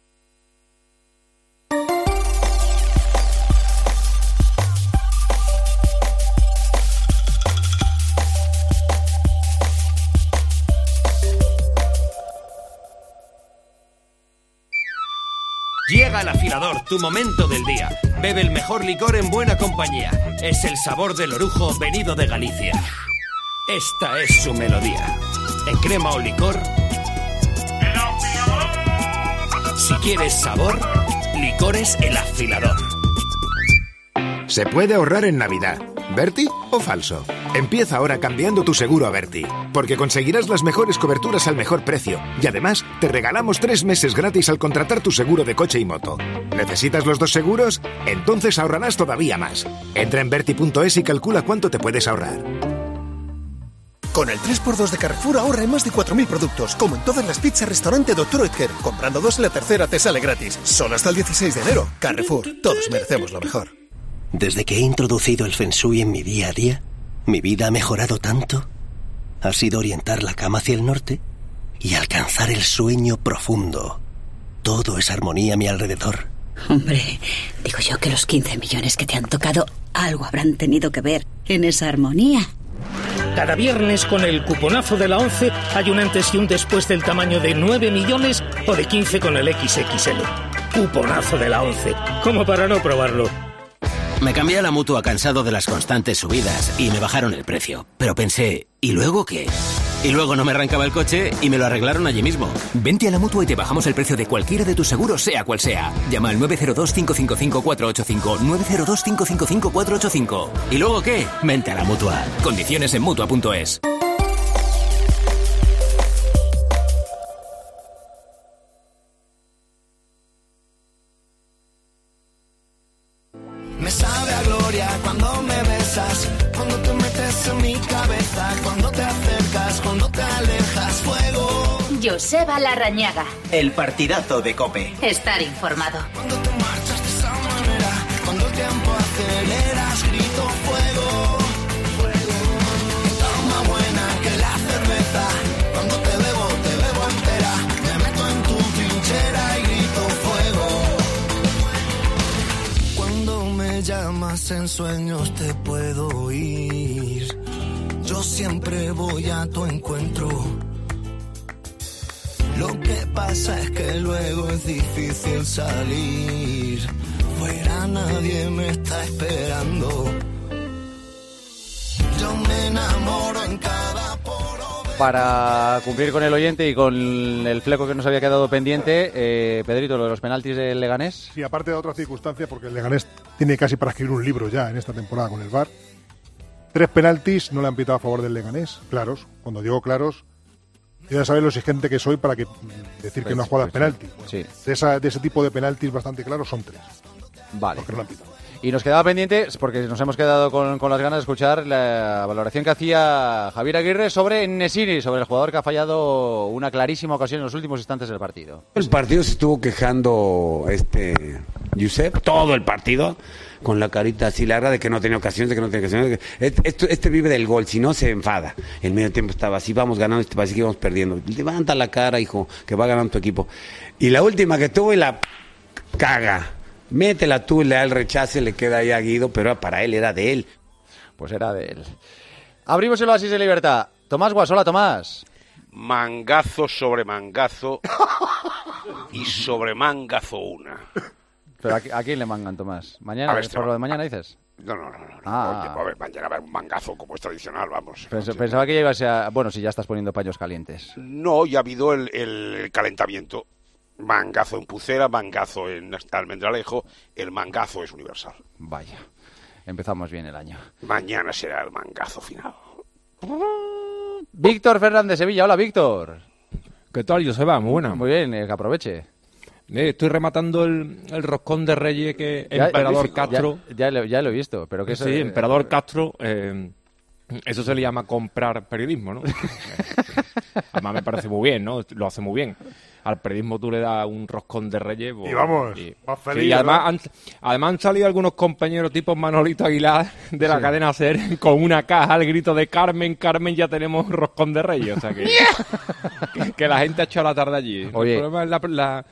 Llega el afilador, tu momento del día. Bebe el mejor licor en buena compañía. Es el sabor del orujo venido de Galicia. Esta es su melodía. En crema o licor. Si quieres sabor, Licores El Afilador. Se puede ahorrar en Navidad. ¿Berti o falso? Empieza ahora cambiando tu seguro a Berti, porque conseguirás las mejores coberturas al mejor precio y además te regalamos tres meses gratis al contratar tu seguro de coche y moto. ¿Necesitas los dos seguros? Entonces ahorrarás todavía más. Entra en berti punto es y calcula cuánto te puedes ahorrar. Con el tres por dos de Carrefour ahorra en más de cuatro mil productos, como en todas las pizzas restaurante doctor Oetker. Comprando dos, la tercera te sale gratis. Solo hasta el dieciséis de enero. Carrefour, todos merecemos lo mejor. Desde que he introducido el Feng Shui en mi día a día, mi vida ha mejorado tanto. Ha sido orientar la cama hacia el norte y alcanzar el sueño profundo. Todo es armonía a mi alrededor. Hombre, digo yo que los quince millones que te han tocado algo habrán tenido que ver en esa armonía. Cada viernes con el cuponazo de la once hay un antes y un después del tamaño de nueve millones o de quince con el equis equis ele. Cuponazo de la once, como para no probarlo. Me cambié a la Mutua cansado de las constantes subidas y me bajaron el precio. Pero pensé, ¿y luego qué? Y luego no me arrancaba el coche y me lo arreglaron allí mismo. Vente a la Mutua y te bajamos el precio de cualquiera de tus seguros, sea cual sea. Llama al nueve cero dos, cinco cinco cinco, cuatro ocho cinco, nueve cero dos, cinco cinco cinco, cuatro ocho cinco. ¿Y luego qué? Vente a la Mutua. Condiciones en Mutua punto es. Me sabe a gloria cuando me besas, cuando te metes en mi cabeza, cuando te acercas, cuando te alejas, fuego. Joseba Larrañaga. El partidazo de COPE. Estar informado. Cuando te marchas de esa manera, cuando el tiempo aceleras, grito fuego. Fuego. Está más buena que la cerveza, cuando te bebo, te bebo entera, me meto en tu trinchera y grito fuego. Cuando me llamas en sueños te puedo oír, yo siempre voy a tu encuentro. Lo que pasa es que luego es difícil salir, fuera nadie me está esperando. Yo me enamoro en cada poro. Para cumplir con el oyente y con el fleco que nos había quedado pendiente, eh, Pedrito, lo de los penaltis del Leganés. Sí, aparte de otras circunstancias, porque el Leganés tiene casi para escribir un libro ya en esta temporada con el V A R. Tres penaltis no le han pitado a favor del Leganés, claros. Cuando digo claros, ya sabéis lo exigente que soy para que decir pues, que no ha jugado pues, penalti. Bueno, sí. de, esa, de ese tipo de penaltis bastante claros son tres. Vale. Porque no han pitado. Y nos quedaba pendiente, porque nos hemos quedado con, con las ganas de escuchar la valoración que hacía Javier Aguirre sobre Nesiri, sobre el jugador que ha fallado una clarísima ocasión en los últimos instantes del partido. El partido se estuvo quejando este Josep, todo el partido, con la carita así larga de que no tenía ocasiones, de que no tenía ocasiones. Este, este, este vive del gol, si no se enfada. El medio tiempo estaba así, vamos ganando, este así que vamos perdiendo. Levanta la cara, hijo, que va ganando tu equipo. Y la última que tuvo y la caga. Métela tú, le da el rechace, le queda ahí a Guido, pero para él era de él. Pues era de él. Abrimos el oasis de libertad. Tomás Guas, hola Tomás. Mangazo sobre mangazo y sobre mangazo una. ¿Pero a, a quién le mangan, Tomás? ¿Mañana? Ver, ¿Por lo de mañana dices? No, no, no. no. Ah. Oye, a ver, mañana va a haber un mangazo como es tradicional, vamos. Pens- pensaba que ya ibas a... Bueno, si ya estás poniendo paños calientes. No, ya ha habido el, el calentamiento. Mangazo en Pucera, mangazo en Almendralejo, el mangazo es universal. Vaya, empezamos bien el año. Mañana será el mangazo final. Víctor Fernández Sevilla, hola Víctor. ¿Qué tal, Joseba? Muy buena. Muy bien, eh, que aproveche. Eh, estoy rematando el, el roscón de Reyes que ya, Emperador Castro... Ya, ya, lo, ya lo he visto, pero que eso... Sí, Emperador Castro... Eh, eso se le llama comprar periodismo, ¿no? Además me parece muy bien, ¿no? Lo hace muy bien. Al periodismo tú le das un roscón de Reyes. Y vamos, y, más feliz. Sí, y además, han, además han salido algunos compañeros tipo Manolito Aguilar de la sí. cadena SER con una caja al grito de Carmen, Carmen, ya tenemos un roscón de Reyes. O sea que, que, que la gente ha hecho la tarde allí. Oye. El problema es la, la,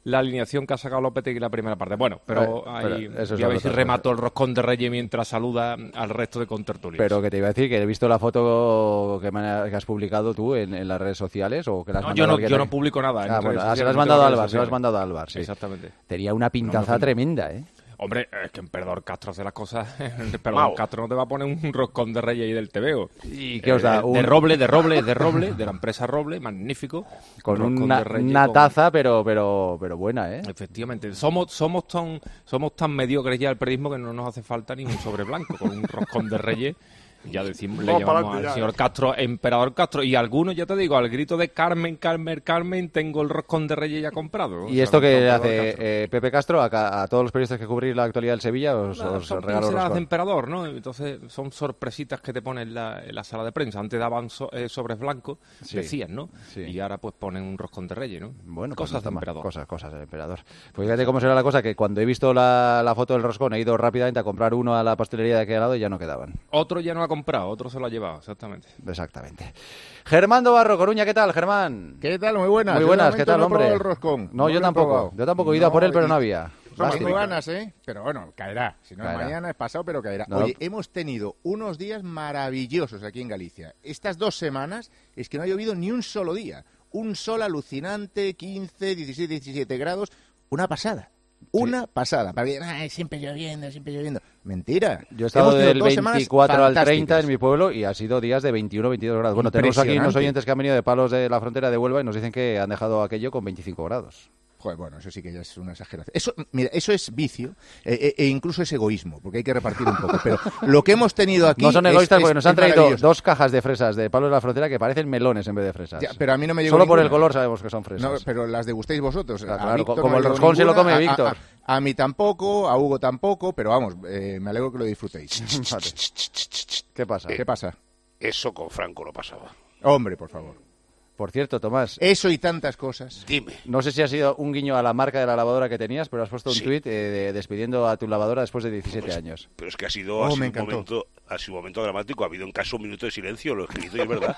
la alineación que ha sacado Lopetegui en la primera parte. Bueno, pero Eh, ahí pero eso es ya veis otra remató el roscón de Reyes mientras saluda al resto de contertulios. Pero que te iba a decir que he visto la foto que, me ha- que has publicado tú en, en las redes sociales o que la has No, mandado yo no- a alguien yo no también. publico nada en Ah, redes bueno, ah, se sociales, lo has no mandado tengo a redes Alvar, se lo has sociales. mandado a Alvar, sí. Exactamente. Tenía una pintaza No me- tremenda, ¿eh? Hombre, es que Emperador Castro hace las cosas. Emperador Mao. Castro no te va a poner un roscón de Reyes ahí del tebeo. ¿Y qué os da? Eh, Un- De roble, de roble, de roble, de la empresa Roble, magnífico. Con Roscón una, de Reyes una con- taza, pero, pero, pero buena, ¿eh? Efectivamente. Somos, somos, tan, somos tan mediocres ya el periodismo que no nos hace falta ni un sobre blanco. Con un roscón de Reyes, ya decimos, le Vamos para llamamos adelante al ya. señor Castro Emperador Castro. Y algunos, ya te digo, al grito de Carmen, Carmen, Carmen, tengo el roscón de Reyes ya comprado. O ¿Y sea, esto que Emperador hace Castro. eh, Pepe Castro a, ca- a todos los periodistas que cubrís la actualidad del Sevilla? Os, Nada, os son regalo pinceladas de roscón. emperador, ¿no? Entonces son sorpresitas que te ponen en la, en la sala de prensa. Antes daban so- eh, sobres blancos, Sí. decían, ¿no? Sí. Y ahora pues ponen un roscón de Reyes, ¿no? Bueno, pues no cosas está de mal. emperador. Cosas, cosas del emperador. Pues fíjate cómo será la cosa, que cuando he visto la, la foto del roscón he ido rápidamente a comprar uno a la pastelería de aquí al lado y ya no quedaban. Otro ya no ha comprado, otro se lo ha llevado, exactamente. Exactamente. Germán Barro, Coruña, ¿qué tal, Germán? ¿Qué tal? Muy buenas. Muy Yo de buenas, momento ¿qué tal, no he hombre? probado el roscón. No, No yo lo he tampoco. probado. Yo tampoco he ido a por él, pero no y- había. Son Lástima. muy ganas, ¿eh? Pero bueno, caerá. Si no Caerá. es mañana, es pasado, pero caerá. No. Oye, hemos tenido unos días maravillosos aquí en Galicia. Estas dos semanas es que no ha llovido ni un solo día. Un sol alucinante, quince, dieciséis, diecisiete grados. Una pasada. Una pasada. Para que, "Ay, siempre lloviendo, siempre lloviendo". Mentira. Yo he estado Hemos tenido del dos semanas veinticuatro al treinta fantásticas. en mi pueblo y ha sido días de veintiuno, veintidós grados. Bueno, tenemos aquí unos Impresionante. oyentes que han venido de Palos de la Frontera de Huelva y nos dicen que han dejado aquello con veinticinco grados. Joder, bueno, eso sí que ya es una exageración. Eso, mira, eso es vicio eh, eh, e incluso es egoísmo, porque hay que repartir un poco. Pero lo que hemos tenido aquí No son es- egoístas es- porque nos es han traído maravilloso. dos cajas de fresas de Palos de la Frontera que parecen melones en vez de fresas. Ya, pero a mí no me llegó Solo por el ninguna. color sabemos que son fresas. No, pero las degustéis vosotros. Ah, A claro, Víctor como no el le llegó roscón se lo ninguna, come a- a- Víctor. A, a mí tampoco, a Hugo tampoco, pero vamos, eh, me alegro que lo disfrutéis. ¿Qué pasa? ¿Qué pasa? Eso con Franco no pasaba. Hombre, por favor. Por cierto, Tomás. Eso y tantas cosas. Dime. No sé si ha sido un guiño a la marca de la lavadora que tenías, pero has puesto un Sí. tuit eh, de- despidiendo a tu lavadora después de diecisiete años. Pero es que ha sido, Oh, ha sido me un encantó. momento, ha sido un momento dramático. Ha habido en caso un minuto de silencio, lo he escrito y es verdad.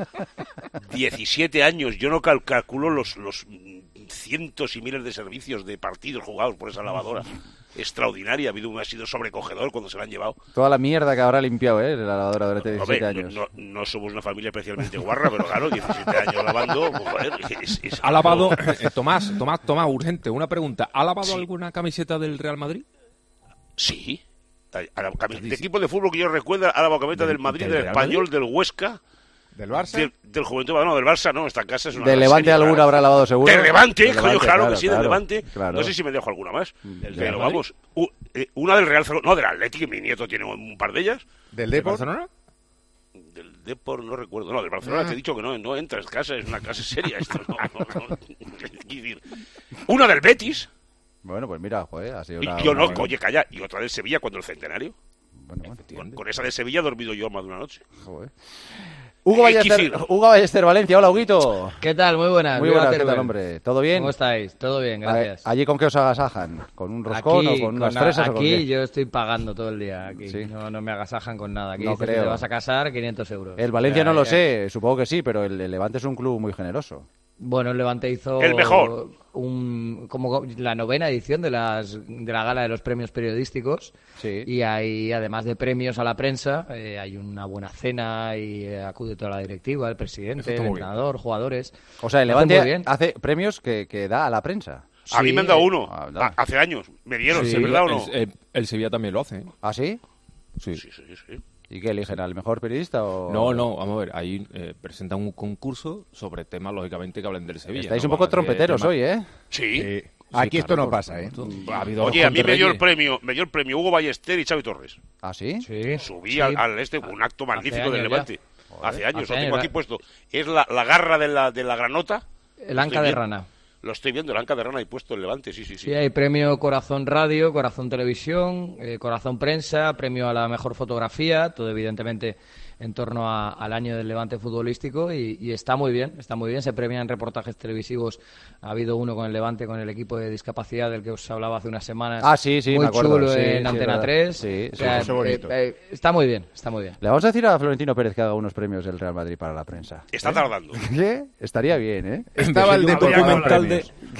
diecisiete años, yo no cal- calculo los, los mm, cientos y miles de servicios de partidos jugados por esa lavadora. Extraordinaria, ha habido un, ha sido sobrecogedor cuando se la han llevado. Toda la mierda que habrá limpiado, ¿eh? La lavadora durante diecisiete Hombre, años. no, no, no somos una familia especialmente guarra, pero claro, diecisiete años lavando, pues, joder, es, es ¿Ha lavado, algo- eh, Tomás, Tomás, Tomás, urgente, una pregunta. ¿Ha lavado Sí. alguna camiseta del Real Madrid? Sí. A la camiseta de equipo de fútbol que yo recuerdo, a la camiseta del, ¿Del- Madrid, del del, Real Español, Madrid? del Huesca, ¿Del Barça? del, del Juventud, no, del Barça no, esta casa es una Del gran Levante serie, alguna claro. habrá lavado seguro. Del Levante, Del coño, Levante, claro, claro, que sí, del claro, Levante. claro. No sé si me dejo alguna más. ¿Del Pero Real vamos, u- eh, una del Real Zaragoza, no, del Atlético, mi nieto tiene un par de ellas. ¿Del ¿De Depor? Barcelona? Del Depor no recuerdo, no, del Barcelona Ah. te he dicho que no, no entras, casa, es una casa seria esto, no, no, no. Quiero decir, una del Betis, Bueno, pues mira, joder, ha sido y una... yo no, una- oye, calla, y otra del Sevilla cuando el centenario. Bueno, bueno, Con, con esa de Sevilla he dormido yo más de una noche. joder. Hugo Eh, Ballester, Kicir. Hugo Ballester, Valencia. Hola, Huguito. ¿Qué tal? Muy buenas. Muy Viva buenas, ¿qué Teruel. tal, hombre? ¿Todo bien? ¿Cómo estáis? Todo bien, gracias. ¿Allí con qué os agasajan? ¿Con un roscón Aquí, o con unas con- fresas o con aquí qué? yo estoy pagando todo el día. Aquí. Sí. No, no me agasajan con nada. Aquí No dices que creo. te vas a casar, quinientos euros. El Valencia Ya, no lo ya. sé, supongo que sí, pero el, el Levante es un club muy generoso. Bueno, el Levante hizo El mejor. un, como la novena edición de las de la gala de los premios periodísticos. Sí. Y hay, además de premios a la prensa, eh, hay una buena cena y eh, acude toda la directiva, el Eso presidente, está el muy bien. entrenador, jugadores. O sea, el Lo hace muy Levante bien. hace premios que, que da a la prensa. A mí Sí, me han dado uno, ah, da. a- hace años, me dieron, Sí, ¿es verdad o no? El, el- el Sevilla también lo hace. ¿eh? ¿Ah, sí? Sí. Sí, sí, sí. ¿Y qué eligen? ¿Al mejor periodista o...? No, no, vamos a ver, ahí eh, presentan un concurso sobre temas, lógicamente, que hablen del Sevilla. Estáis ¿no? un poco Van a ser trompeteros temas- hoy, ¿eh? Sí. Eh, aquí esto claro, no por pasa, ¿eh? supuesto. Ha habido Oye, a mí Roscón de me dio el Reyes. premio, me dio el premio Hugo Ballester y Xavi Torres. ¿Ah, sí? Sí. Subí Sí. al, al este, un acto magnífico años del ya. Levante. Hace años, Hace lo tengo años, aquí ya. puesto. Es la, la garra de la, de la granota. El Lo Anca estoy de viendo. Rana. Lo estoy viendo, el Anca de Rana ahí puesto el Levante, sí, sí, sí. Sí, hay premio Corazón Radio, Corazón Televisión, eh, Corazón Prensa, premio a la mejor fotografía, todo evidentemente en torno a- al año del Levante futbolístico y, y está muy bien, está muy bien. Se premian reportajes televisivos. Ha habido uno con el Levante, con el equipo de discapacidad del que os hablaba hace unas semanas. Ah, sí, sí, muy me acuerdo, chulo sí, en sí, Antena verdad. tres. Sí, O sí, sea, eso bonito. eh, eh, está muy bien, está muy bien. Le vamos a decir a Florentino Pérez que haga unos premios del Real Madrid para la prensa. Está tardando. ¿Qué? Estaría bien, ¿eh? Estaba el de Un documental de, premios.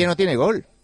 Sevilla no tiene gol.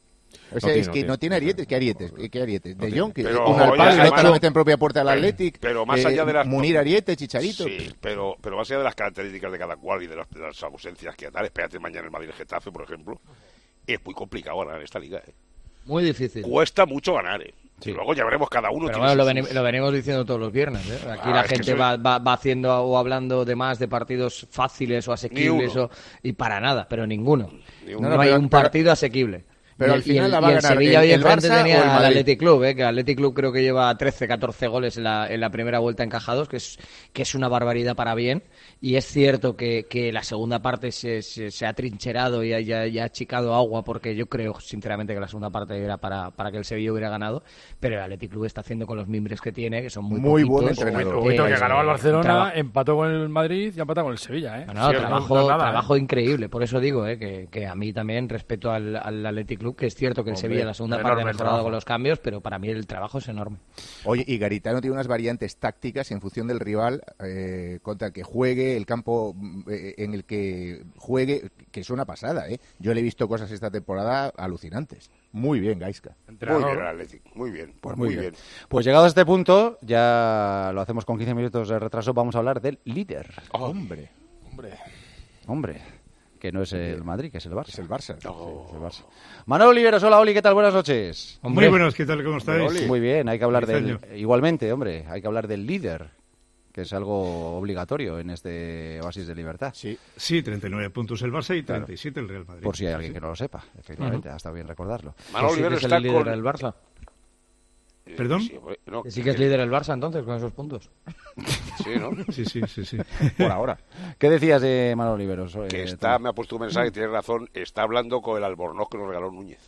O sea, No es tiene, que no no tiene arietes. ¿Qué arietes? ¿Qué arietes? De Jong, que Pero, un al oye, palo y además- otra la mete en propia puerta del Athletic. Pero más eh, allá de las... Munir Ariete, Chicharito. Sí, pero, pero más allá de las características de cada cual y de las, de las ausencias que tal, espérate mañana el Madrid-Getafe, por ejemplo, es muy complicado ganar esta liga. ¿eh? Muy difícil. Cuesta mucho ganar. ¿eh? Y luego ya veremos cada uno. Pero tiene bueno, lo, sus- veni- lo venimos diciendo todos los viernes. ¿eh? Aquí Ah, la es que gente soy- va, va, va haciendo o hablando de más de partidos fáciles o asequibles uno. o, y para nada, pero ninguno. Ni No, uno. no No, hay pero- un pero- partido asequible. pero Y al el- final y el, la va a y el ganar Sevilla el- hoy el enfrente Barça o el tenía al Madrid. Athletic Club, ¿eh? que el Athletic Club creo que lleva trece, catorce goles en la, en la primera vuelta encajados, que es, que es una barbaridad para bien. Y es cierto que, que la segunda parte se, se, se ha trincherado y ha, ya, ya ha achicado agua, porque yo creo sinceramente que la segunda parte era para, para que el Sevilla hubiera ganado. Pero el Athletic Club está haciendo con los mimbres que tiene, que son muy Muy buen poquitos, entrenador. Ojito, que eh, ganó al Barcelona, traba- empató con el Madrid y ha empatado con el Sevilla, ¿eh? No, no, Sí, trabajo, no es nada, trabajo ¿eh? increíble. Por eso digo eh, que, que a mí también respeto al, al Athletic Club, que es cierto que el Hombre, Sevilla en la segunda enorme parte ha mejorado trabajo. con los cambios, pero para mí el trabajo es enorme. Oye, y Garitano tiene unas variantes tácticas en función del rival eh, contra el que juegue, el campo eh, en el que juegue, que es una pasada, ¿eh? Yo le he visto cosas esta temporada alucinantes. Muy bien, Gaisca. Muy bien, Athletic, muy bien. Pues muy, bien. Pues llegado a este punto, ya lo hacemos con quince minutos de retraso, vamos a hablar del líder. Hombre. Hombre. Hombre, que no es el Madrid, que es el Barça. Es el Barça. Sí, es el Barça. Manolo Oliveros, hola Oli, ¿qué tal? Buenas noches. Muy buenas, ¿qué tal? ¿Cómo estáis? Oli. Muy bien, hay que hablar Feliz del... año. Igualmente, hombre, hay que hablar del líder, que es algo obligatorio en este oasis de libertad. Sí, Sí, treinta y nueve puntos el Barça y treinta y siete el Real Madrid. Por si hay Sí, alguien sí. que no lo sepa, efectivamente, ha estado bien recordarlo. Manolo Que sí que Oliveros es el está líder con... del Barça. ¿Perdón? Sí, hombre, no, Que sí que es líder el Barça entonces con esos puntos. Sí, ¿no? Sí, sí, sí, sí. Por ahora. ¿Qué decías de Manolo Oliveros? Eh, Que está, me ha puesto un mensaje, tiene razón, está hablando con el Albornoz que nos regaló Núñez.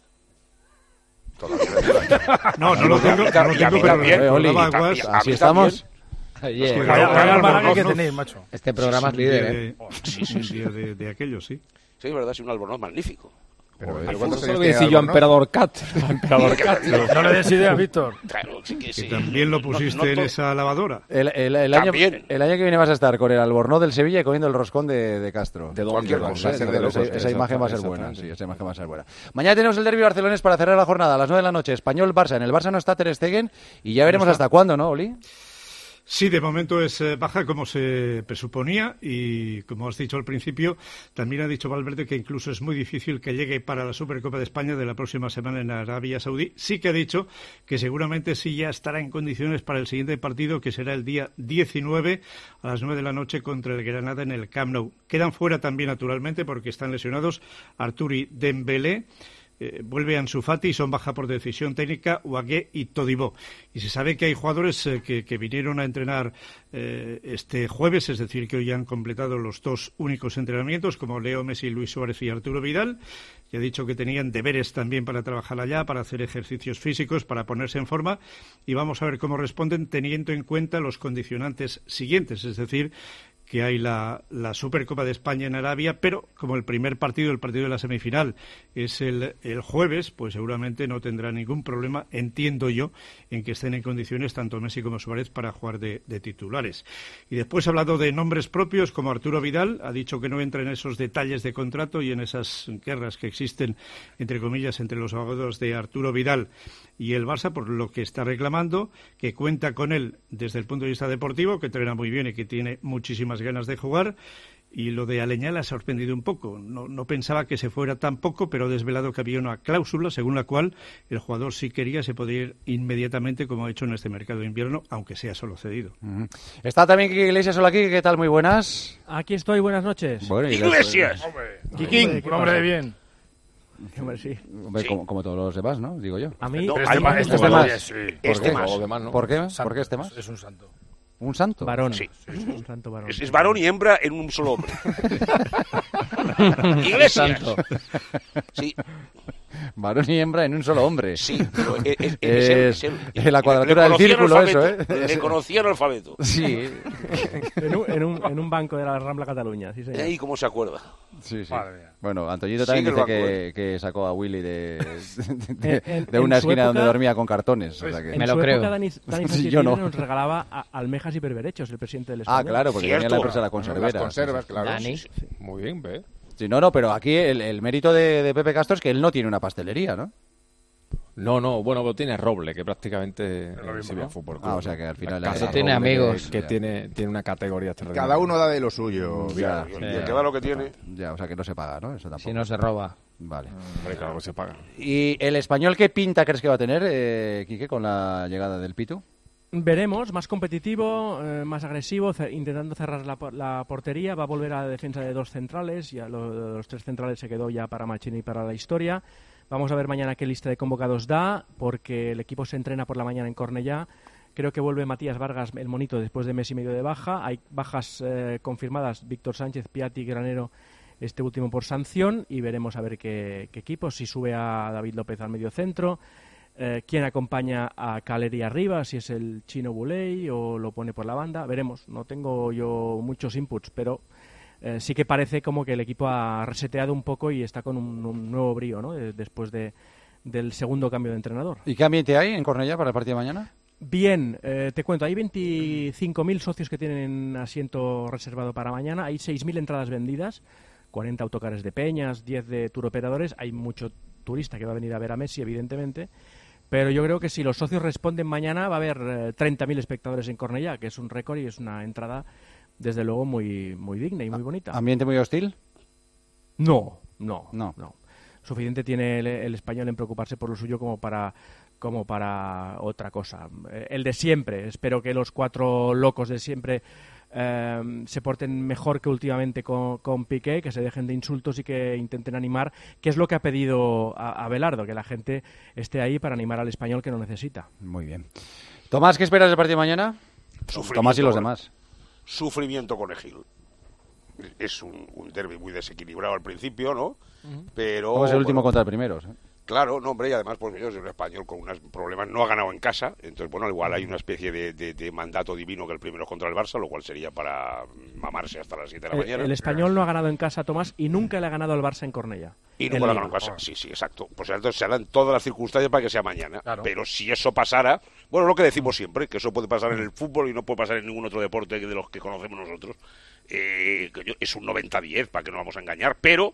Todavía. No, no lo tengo, no lo tengo, pero también. pero Oli, daba y ta- aguas. y a ¿Así mí estamos? Oye, Es que Vaya, Claro, vaya claro, almanaque que Albornoz. tenéis, macho. este programa es Sí, líder, un ¿eh? día de- Sí, sí, un día de, de aquello, sí. Sí, es verdad, es un Albornoz magnífico. Pero, Joder, pero ¿cuántos Eso es lo años que tiene decía yo a Albornoz? Emperador Cat. A Emperador Cat. No le des ideas, Víctor. Claro, sí que Que sí. también lo pusiste No- no en to- esa lavadora. El, el- el año, También. el año que viene vas a estar con el Albornoz del Sevilla y comiendo el roscón de, de Castro. De Cualquier dónde, cosa, va a ser de de locos, locos. Esa, esa imagen va a ser buena, Exactamente. sí, esa imagen va a ser buena. Mañana tenemos el derbi barcelonés para cerrar la jornada a las nueve de la noche. Español-Barça. En el Barça no está Ter Stegen y ya veremos No está. hasta cuándo, ¿no, Oli? Sí, de momento es eh, baja como se presuponía y, como has dicho al principio, también ha dicho Valverde que incluso es muy difícil que llegue para la Supercopa de España de la próxima semana en Arabia Saudí. Sí que ha dicho que seguramente sí ya estará en condiciones para el siguiente partido, que será el día diecinueve a las nueve de la noche contra el Granada en el Camp Nou. Quedan fuera también, naturalmente, porque están lesionados Arturi Dembélé. Eh, vuelve Ansu Fati, son baja por decisión técnica Uagué y Todibó. Y se sabe que hay jugadores eh, que, que vinieron a entrenar eh, este jueves, es decir, que hoy han completado los dos únicos entrenamientos, como Leo Messi, Luis Suárez y Arturo Vidal. Y ha dicho que tenían deberes también para trabajar allá, para hacer ejercicios físicos, para ponerse en forma. Y vamos a ver cómo responden teniendo en cuenta los condicionantes siguientes, es decir, que hay la, la Supercopa de España en Arabia, pero como el primer partido, el partido de la semifinal, es el, el jueves, pues seguramente no tendrá ningún problema, entiendo yo, en que estén en condiciones tanto Messi como Suárez para jugar de, de titulares. Y después ha hablado de nombres propios, como Arturo Vidal, ha dicho que no entra en esos detalles de contrato y en esas guerras que existen, entre comillas, entre los abogados de Arturo Vidal y el Barça, por lo que está reclamando, que cuenta con él desde el punto de vista deportivo, que entrena muy bien y que tiene muchísimas ganas de jugar. Y lo de Aleñá le ha sorprendido un poco. No, no pensaba que se fuera tan poco, pero ha desvelado que había una cláusula según la cual el jugador, si quería, se podía ir inmediatamente, como ha hecho en este mercado de invierno, aunque sea solo cedido. Uh-huh. Está también Quique Iglesias, hola Quique, ¿qué tal? Muy buenas. Aquí estoy, buenas noches. Bueno, y ¡Iglesias! Kikín, un hombre de bien. Hombre, sí. Hombre, como, como todos los demás, ¿no? Digo yo. A mí... No, Este hay- más, Este este más. más. Sí. ¿Por Este qué? más. Todo demás, ¿no? ¿Por qué? Santo. ¿Por qué este más? Es un santo. ¿Un santo? Varón. Sí. Un santo varón. Es, es varón y hembra en un solo hombre. Iglesias. Santo. Sí, Varón y hembra en un solo hombre. sí, pero es, es- es Es el- es el- la cuadratura le del conocía círculo, el eso, alfabeto, ¿eh? Le conocía el alfabeto. Sí. En un, en, un, en un banco de la Rambla Cataluña, sí señor. Ey, ¿cómo se acuerda? Sí, sí. Madre mía. Bueno, Antoñito también Sigue el dice banco, que, que sacó a Willy de, de, En- de una en su esquina donde época- dormía con cartones. O sea que... En Me su lo creo. época, Dani, Dani Sí, Sánchez yo no. Llibre nos regalaba a- almejas y berberechos, el presidente del Ah, Español. claro, porque tenía la Cierto. empresa La Conservera. Las conservas, Sí, sí. claro. Dani. Muy bien, ve. Sí, no, no, pero aquí el, el mérito de, de Pepe Castro es que él no tiene una pastelería, ¿no? No, no, bueno, pero tiene Roble, que prácticamente eh, Sevilla ¿no? Fútbol Club. Ah, o sea que al final... Casa Eso tiene Roble, amigos. Que, que Ya. tiene, tiene una categoría extraordinaria. Cada uno da de lo suyo. Ya, Mira, Y sí. el que da lo que tiene. Ya, o sea que no se paga, ¿no? Eso tampoco. Si no se roba. Vale. Hombre, claro que se paga. ¿Y el español qué pinta crees que va a tener, eh, Quique, con la llegada del Pitu? Veremos, más competitivo, eh, más agresivo, ce- intentando cerrar la, por- la portería. Va a volver a la defensa de dos centrales. Ya lo- los tres centrales se quedó ya para Machini y para la historia. Vamos a ver mañana qué lista de convocados da, porque el equipo se entrena por la mañana en Cornellá. Creo que vuelve Matías Vargas, el monito, después de mes y medio de baja. Hay bajas eh, confirmadas, Víctor Sánchez, Piatti, Granero, este último por sanción. Y veremos a ver qué, qué equipo, si sube a David López al medio centro. Eh, quién acompaña a Caleri arriba, si es el Chino Buley o lo pone por la banda, veremos. No tengo yo muchos inputs, pero eh, sí que parece como que el equipo ha reseteado un poco y está con un, un nuevo brío, ¿no? Eh, después de, del segundo cambio de entrenador. ¿Y qué ambiente hay en Cornellá para el partido de mañana? Bien, eh, te cuento, hay veinticinco mil socios que tienen asiento reservado para mañana, hay seis mil entradas vendidas, cuarenta autocares de Peñas, diez de turoperadores, hay mucho turista que va a venir a ver a Messi, evidentemente. Pero yo creo que si los socios responden mañana va a haber eh, treinta mil espectadores en Cornellá, que es un récord y es una entrada, desde luego, muy, muy digna y muy bonita. ¿Ambiente muy hostil? No, no, No. no. Suficiente tiene el, el español en preocuparse por lo suyo como para, como para otra cosa. Eh, El de siempre. Espero que los cuatro locos de siempre eh, se porten mejor que últimamente con, con Piqué, que se dejen de insultos y que intenten animar, que es lo que ha pedido a, a Belardo, que la gente esté ahí para animar al español que lo necesita. Muy bien. Tomás, ¿qué esperas del partido de mañana? Sufrimiento Tomás y los con- demás. Sufrimiento con Egil. Es un, un derbi muy desequilibrado al principio, ¿no? Pero... Como es el último bueno, contra el primero. ¿sí? Claro, no, hombre, y además, pues es un español con unos problemas, no ha ganado en casa, entonces, bueno, igual hay una especie de, de- de mandato divino que el primero es contra el Barça, lo cual sería para mamarse hasta las siete de la El, mañana. el español no ha ganado en casa, Tomás, y nunca le ha ganado al Barça en Cornellá. Y En nunca la Liga. ganó en casa. Sí, sí, exacto. Pues entonces se dan todas las circunstancias para que sea mañana. Claro. Pero si eso pasara, bueno, lo que decimos siempre, que eso puede pasar en el fútbol y no puede pasar en ningún otro deporte de los que conocemos nosotros, eh, que yo- es un noventa diez, para que no vamos a engañar, pero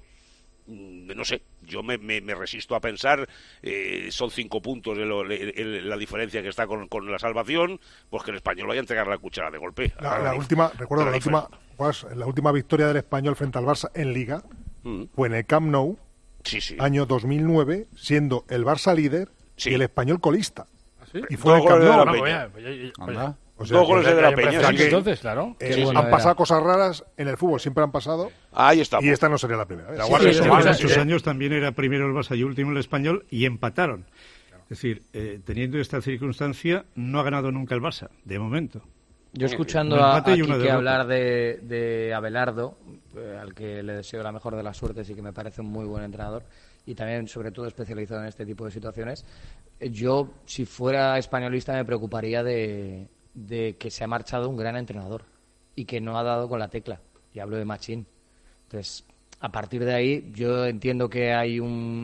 mm, no sé, yo me, me- me resisto a pensar, eh, son cinco puntos de lo- el- el- la diferencia que está con, con la salvación, pues que el español vaya a entregar la cuchara de golpe. La, A la dif- última, recuerdo a la última, diferencia. Guas, la última victoria del español frente al Barça en Liga Mm. fue en el Camp Nou, Sí, sí. año dos mil nueve, siendo el Barça líder Sí. y el español colista. ¿Sí? Y fue en Dos el Camp goles de la Nou. Peña. pues ya, pues ya- pues ya. Anda. O sea, Dos goles que- de la Ya Peña. empezó sí, sí. entonces, claro. eh, Qué han bueno era. pasado cosas raras en el fútbol, siempre han pasado, Ahí estamos. y esta no sería la primera vez. La Sí, Guardia sí, Civil, hace eh, muchos eh, años también era primero el Barça y último el español y empataron. Es decir, eh, teniendo esta circunstancia, no ha ganado nunca el Barça, de momento. Yo escuchando Un a, a empate y una Quique derrota. hablar de, de Abelardo, eh, al que le deseo la mejor de las suertes y que me parece un muy buen entrenador, y también, sobre todo, especializado en este tipo de situaciones, eh, yo, si fuera españolista, me preocuparía de, de que se ha marchado un gran entrenador y que no ha dado con la tecla. Y hablo de Machín. Entonces, a partir de ahí, yo entiendo que hay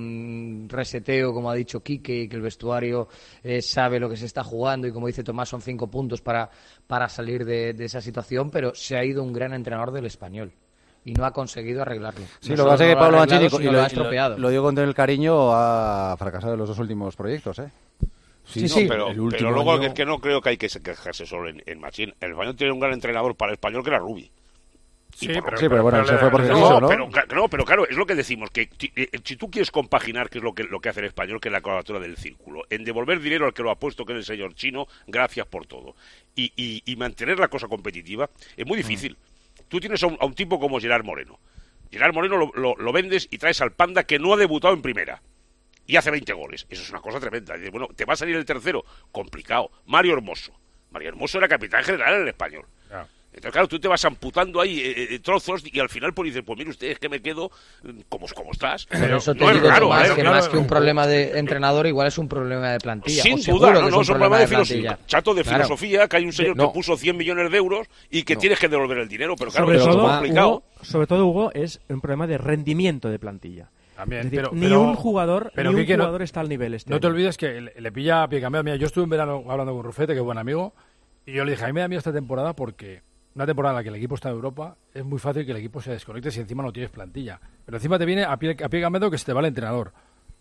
un reseteo, como ha dicho Quique, y que el vestuario eh, sabe lo que se está jugando, y como dice Tomás, son cinco puntos para, para salir de, de esa situación, pero se ha ido un gran entrenador del español y no ha conseguido arreglarlo. Sí, No lo que solo pasa es no que lo ha Pablo arreglado, Mancini, sino y lo lo, ha y lo- estropeado. lo digo con todo el cariño, ha fracasado en los dos últimos proyectos, ¿eh? Sí, sí, no, pero, el pero último luego año- es que no creo que hay que se- quejarse solo en, en Machín. El español tiene un gran entrenador para el español que era Rubi. Sí, Y por- pero, Sí, pero bueno, se fue porque no, quiso, ¿no? pero, ca- no, pero claro, es lo que decimos, que ti- eh, si tú quieres compaginar, que es lo que, lo que hace el español, que es la cuadratura del círculo, en devolver dinero al que lo ha puesto, que es el señor chino, gracias por todo, y, y, y mantener la cosa competitiva, es muy difícil. Tú tienes a un, a un tipo como Gerard Moreno. Gerard Moreno lo, lo- lo vendes y traes al Panda, que no ha debutado en primera, y hace veinte goles. Eso es una cosa tremenda. Y dices, bueno, ¿te va a salir el tercero? Complicado. Mario Hermoso. Mario Hermoso era capitán general en el español. Claro. Entonces, claro, tú te vas amputando ahí eh, eh, trozos y al final pues dices, pues mire usted, es que me quedo mm, como, como estás. Pero eso te no es digo, raro, Tomás, ¿eh? que Claro, más que un problema de entrenador, igual es un problema de plantilla. sin o duda, seguro no, que no, es un problema de filosofía. plantilla. Chato de Claro. filosofía, que hay un señor No. que puso cien millones de euros y que No. tienes que devolver el dinero, pero claro, sobre, eso es todo, complicado. Hugo, sobre todo, Hugo, es un problema de rendimiento de plantilla. También, Es decir, pero- ni pero- un jugador, pero ni un Quique, no- jugador está al nivel este No te año. olvides que le, le pilla a pie cambiado. Mira, yo estuve en verano hablando con Rufete, que es buen amigo, y yo le dije, a mí me da miedo esta temporada porque una temporada en la que el equipo está en Europa es muy fácil que el equipo se desconecte si encima no tienes plantilla. Pero encima te viene a pie, a pie cambiado que se te va el entrenador.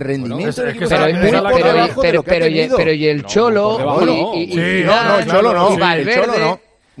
rendimiento bueno, pero, pero, pero, pero, pero, y, pero y el Cholo no, y, y, sí, no, no, el Cholo no, y Valverde, el Cholo no.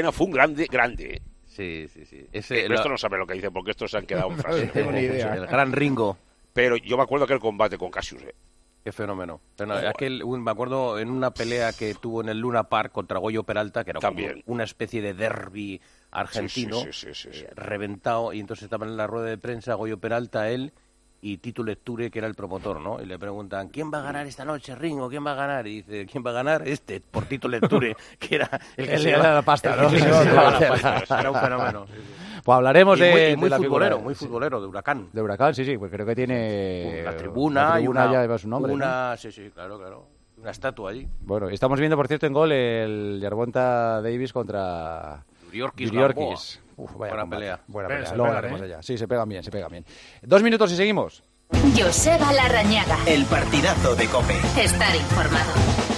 Baena fue un grande, grande, ¿eh? Sí, sí, sí. Ese, eh, lo... Esto no sabe lo que dice porque estos se han quedado en frase. No tengo ni idea. El gran Ringo. Pero yo me acuerdo que el combate con Cassius, ¿eh? Qué fenómeno. Pero, oh, aquel, un, me acuerdo en una pelea que tuvo en el Luna Park contra Goyo Peralta, que era como una especie de derbi argentino, sí, sí, sí, sí, sí, sí. reventado, y entonces estaban en la rueda de prensa Goyo Peralta, él y Tito Lecture, que era el promotor, ¿no? Y le preguntan, ¿quién va a ganar esta noche, Ringo? ¿Quién va a ganar? Y dice, ¿quién va a ganar? Este, por Tito Lecture, que era el que el se lleva la pasta, ¿no? Era un fenómeno. Sí, sí. Pues hablaremos y de, muy, muy de la futbolero, figura, muy futbolero, de Huracán. De Huracán, sí, sí, pues creo que tiene la tribuna, la tribuna y una, ya lleva su nombre. Una, ¿no? sí, sí, claro, claro. Una estatua allí. Bueno, estamos viendo, por cierto, en gol el Yerbonta Davis contra Yuriorkis. Uf, vaya buena combate. pelea. Buena Pero pelea. se Luego pegan, hablaremos ¿eh? de ella. Sí, se pegan bien, se pegan bien. Dos minutos y seguimos. Joseba Larrañaga. El partidazo de COPE. Estar informado.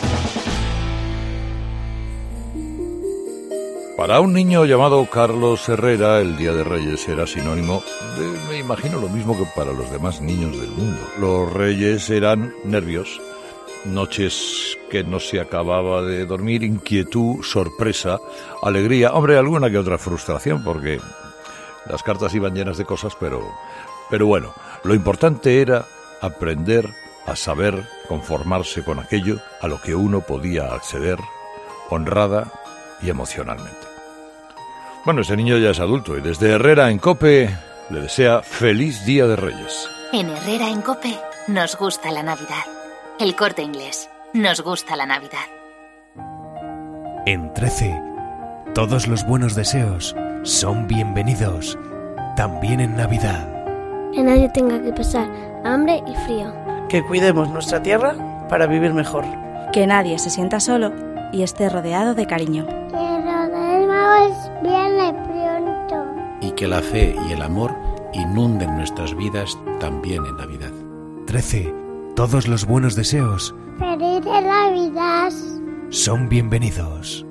Para un niño llamado Carlos Herrera, el Día de Reyes era sinónimo de, me imagino, lo mismo que para los demás niños del mundo. Los Reyes eran nervios, noches que no se acababa de dormir, inquietud, sorpresa, alegría, hombre, alguna que otra frustración, porque las cartas iban llenas de cosas, pero, pero bueno, lo importante era aprender a saber conformarse con aquello a lo que uno podía acceder, honrada y emocionalmente. Bueno, ese niño ya es adulto y desde Herrera en COPE le desea feliz Día de Reyes. En Herrera en COPE nos gusta la Navidad. El Corte Inglés, nos gusta la Navidad. En trece, todos los buenos deseos son bienvenidos, también en Navidad. Que nadie tenga que pasar hambre y frío. Que cuidemos nuestra tierra para vivir mejor. Que nadie se sienta solo y esté rodeado de cariño. Que los Reyes viene pronto. Y que la fe y el amor inunden nuestras vidas también en Navidad. trece. Todos los buenos deseos ¡Feliz Navidad! Son bienvenidos.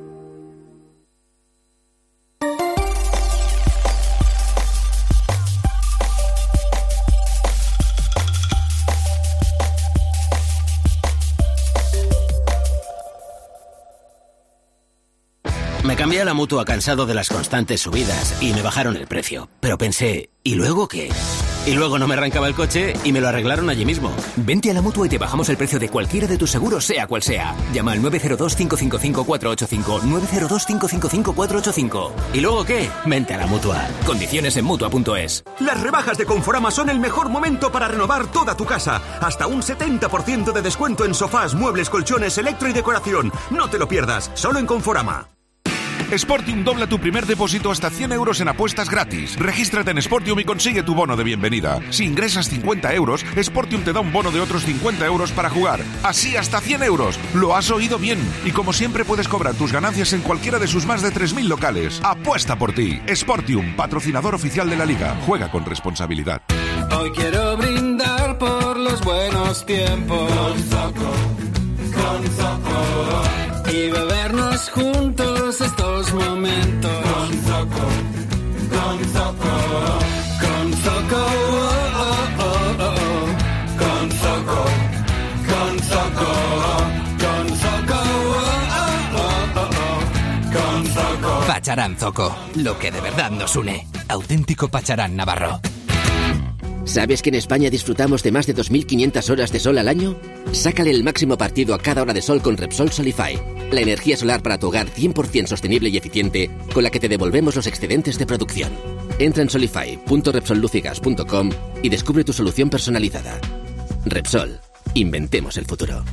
Me cambié a la Mutua cansado de las constantes subidas y me bajaron el precio. Pero pensé, ¿y luego qué? Y luego no me arrancaba el coche y me lo arreglaron allí mismo. Vente a la Mutua y te bajamos el precio de cualquiera de tus seguros, sea cual sea. Llama al nueve cero dos, cinco cinco cinco, cuatro ocho cinco, nueve cero dos, cinco cinco cinco, cuatro ocho cinco. ¿Y luego qué? Vente a la Mutua. Condiciones en Mutua punto es. Las rebajas de Conforama son el mejor momento para renovar toda tu casa. Hasta un setenta por ciento de descuento en sofás, muebles, colchones, electro y decoración. No te lo pierdas, solo en Conforama. Sportium dobla tu primer depósito hasta cien euros en apuestas gratis. Regístrate en Sportium y consigue tu bono de bienvenida. Si ingresas cincuenta euros, Sportium te da un bono de otros cincuenta euros para jugar. Así hasta cien euros. Lo has oído bien. Y como siempre puedes cobrar tus ganancias en cualquiera de sus más de tres mil locales. Apuesta por ti. Sportium, patrocinador oficial de la Liga. Juega con responsabilidad. Hoy quiero brindar por los buenos tiempos. Con Zoco, con Zoco. Y bebernos juntos estos momentos. Con Zoco, con Zoco, con Zoco, oh, oh, oh, oh. Con Zoco, con Zoco, con Zoco, oh, oh, oh, oh. Con Zoco. Pacharán Zoco, lo que de verdad nos une. Auténtico Pacharán Navarro. ¿Sabes que en España disfrutamos de más de dos mil quinientas horas de sol al año? Sácale el máximo partido a cada hora de sol con Repsol Solify, la energía solar para tu hogar cien por ciento sostenible y eficiente con la que te devolvemos los excedentes de producción. Entra en solify punto repsol luz y gas punto com y descubre tu solución personalizada. Repsol, inventemos el futuro.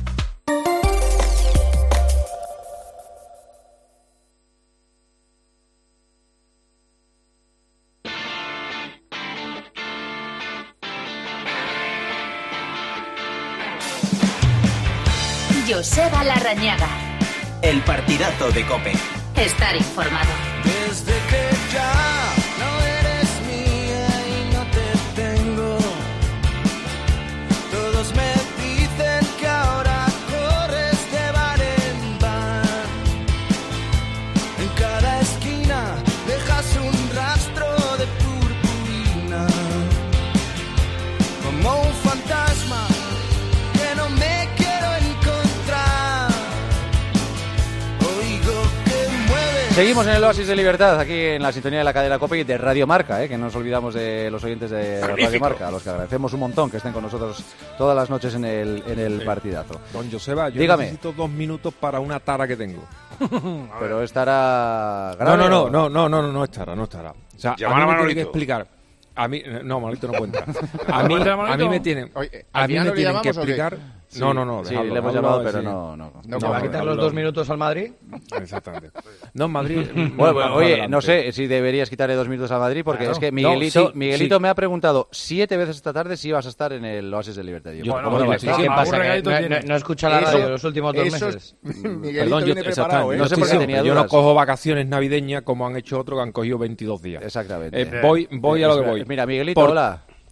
Joseba Larrañaga. El partidazo de COPE. Estar informado. Desde que ya no eres mía y no te tengo, todos me dicen que ahora corres de bar en bar. En cada esquina dejas un rastro de purpurina, como un fantasma que no me quiero encontrar. Oigo que mueves. Seguimos en el Oasis de Libertad, aquí en la sintonía de la cadena COPE y de Radio Marca, ¿eh? Que no nos olvidamos de los oyentes de Magnífico. Radio Marca, a los que agradecemos un montón que estén con nosotros todas las noches en el, en el partidazo. Don Joseba, yo Dígame. necesito dos minutos para una tara que tengo. Pero estará No, grave. no, no, o- no, no, no, no, no es tara, no es tara. O sea, Llamar a a mí me tiene Manolito. que explicar. A mí, no, Manolito no cuenta. A mí, ¿Cuenta, a Manolito? mí me tienen, Oye, a ¿al mí final me lo tienen que llamamos o qué? explicar. Sí, no, no, no. sí, dejadlo, le hemos dejadlo, llamado, pero sí. no, no. No, ¿Te va a quitar los dos minutos al Madrid? Exactamente. No, en Madrid. Bueno, más oye, adelante. no sé si deberías quitarle dos minutos a Madrid, porque Claro. es que No, Miguelito, sí, Miguelito sí. me ha preguntado siete veces esta tarde si ibas a estar en el Oasis de Libertad. Yo, Yo- ¿cómo bueno, no oye, vas a sí, estar? sí, ¿Qué un pasa? ¿Que regalito no, tiene. no- no escucha la Eso- radio los últimos dos eso es- meses? Miguelito Perdón, yo, viene preparado, exactamente. ¿eh? No sé por qué siempre. tenía Yo no dudas. cojo vacaciones navideñas como han hecho otros que han cogido veintidós días. Exactamente. Eh, voy voy a lo que voy. Mira, Miguelito, Por- hola.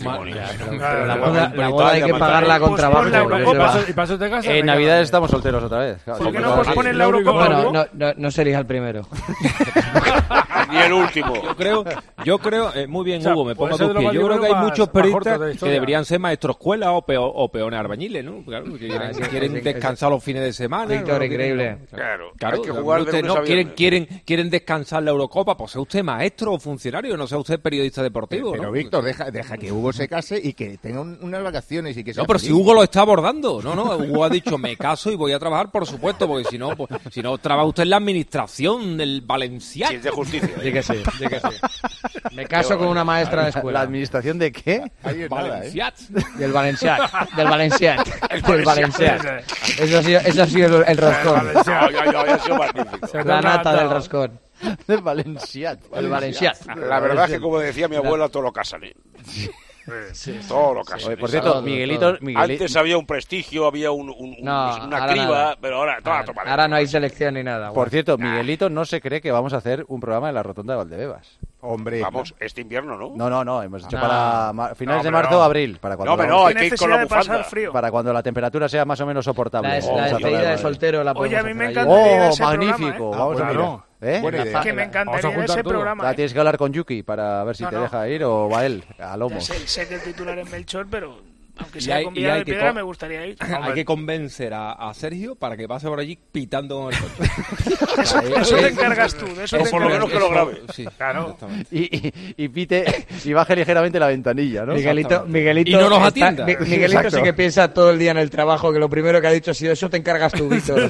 matrimonio. Ya, pero- Claro, pero la claro. boda, la boda hay que pagarla con trabajo. Pues pon la porque Eurocopa. se va. ¿Y pasos de casa? En Navidades estamos solteros otra vez. Claro, ¿Por qué sí, no claro. posponen la Eurocopa? Bueno, no, no, no serías el primero. Ni el último. Yo creo, yo creo eh, muy bien, O sea, Hugo, me puede pongo a ser tus de los pies. Yo creo que hay más- muchos más cortos periodistas de la que historia. deberían ser maestros escuela o, peo- o peones albañiles, ¿no? Claro, que quieren, Ah, sí, quieren sí, descansar los fines de semana. Víctor, ¿no? increíble. Claro, Claro, hay que claro, jugar de usted lunes no, a quieren, viernes. quieren, quieren descansar la Eurocopa, pues sea usted maestro o funcionario, no sea usted periodista deportivo, Pero, ¿no? Víctor, deja, deja que Hugo se case y que tenga un- unas vacaciones y que sea No, pero si feliz. Hugo lo está abordando. No, no, Hugo ha dicho, me caso y voy a trabajar, por supuesto, porque si no, pues, si no trabaja usted en la administración del Valenciano. Sí, es de justicia. Di que sí, di que sí. Me caso con una maestra de ¿La escuela. administración de qué? Ahí es nada, ¿eh? Valenciat. Del Valenciat. Del Valenciat. El Del Valenciat. Valenciat. Eso ha sido, eso ha sido el, el roscón. Ay, ay, ay, ha sido magnífico. Se La torna nata del atado. roscón. Del Valenciat. El Valenciat. La verdad es que, como decía mi abuela, todo lo casan, ¿eh? Sí, todo lo casan. Oye, por cierto, todo, Miguelito, todo. Miguelito... Antes había un prestigio, había un, un, un, no, una criba, nada. pero ahora todo a tomar. Ahora no hay selección ni nada. Por bueno. cierto, Miguelito no se cree que vamos a hacer un programa en la Rotonda de Valdebebas. Hombre, vamos, este invierno, ¿no? No, no, no, hemos hecho No. para ma- finales No, de marzo no. o abril. Para cuando No, pero la- no, hay que ir con la de pasar bufanda. frío. Para cuando la temperatura sea más o menos soportable. La, es- Vamos la a hacer despedida de algo. soltero la Oye, a podemos mí me hacer allí. encantaría ir a ¡Oh, ese magnífico! programa, ¿eh? Vamos Ah, a bueno. mirar. ¿Eh? Buena idea. Que me Vamos a encantaría ir a juntar ese todo. programa. La ¿eh? tienes que hablar con Yuki para ver si No, te no. deja ir o va él, a Ya lomos. sé, sé que el titular es Melchor, pero aunque Y sea hay- con y Villa hay de que Piedra co- me gustaría ir. Hay que convencer a, a Sergio para que pase por allí pitando con el coche. Eso, eso te encargas tú, de eso O te por lo encargas menos que tú. lo grabe. Sí, Claro. exactamente. Y, y, y pite y baje ligeramente la ventanilla, ¿no? Miguelito, Miguelito, Y no nos está- atienda. Mi- Miguelito Exacto. sí que piensa todo el día en el trabajo, que lo primero que ha dicho ha sido eso te encargas tú, Víctor.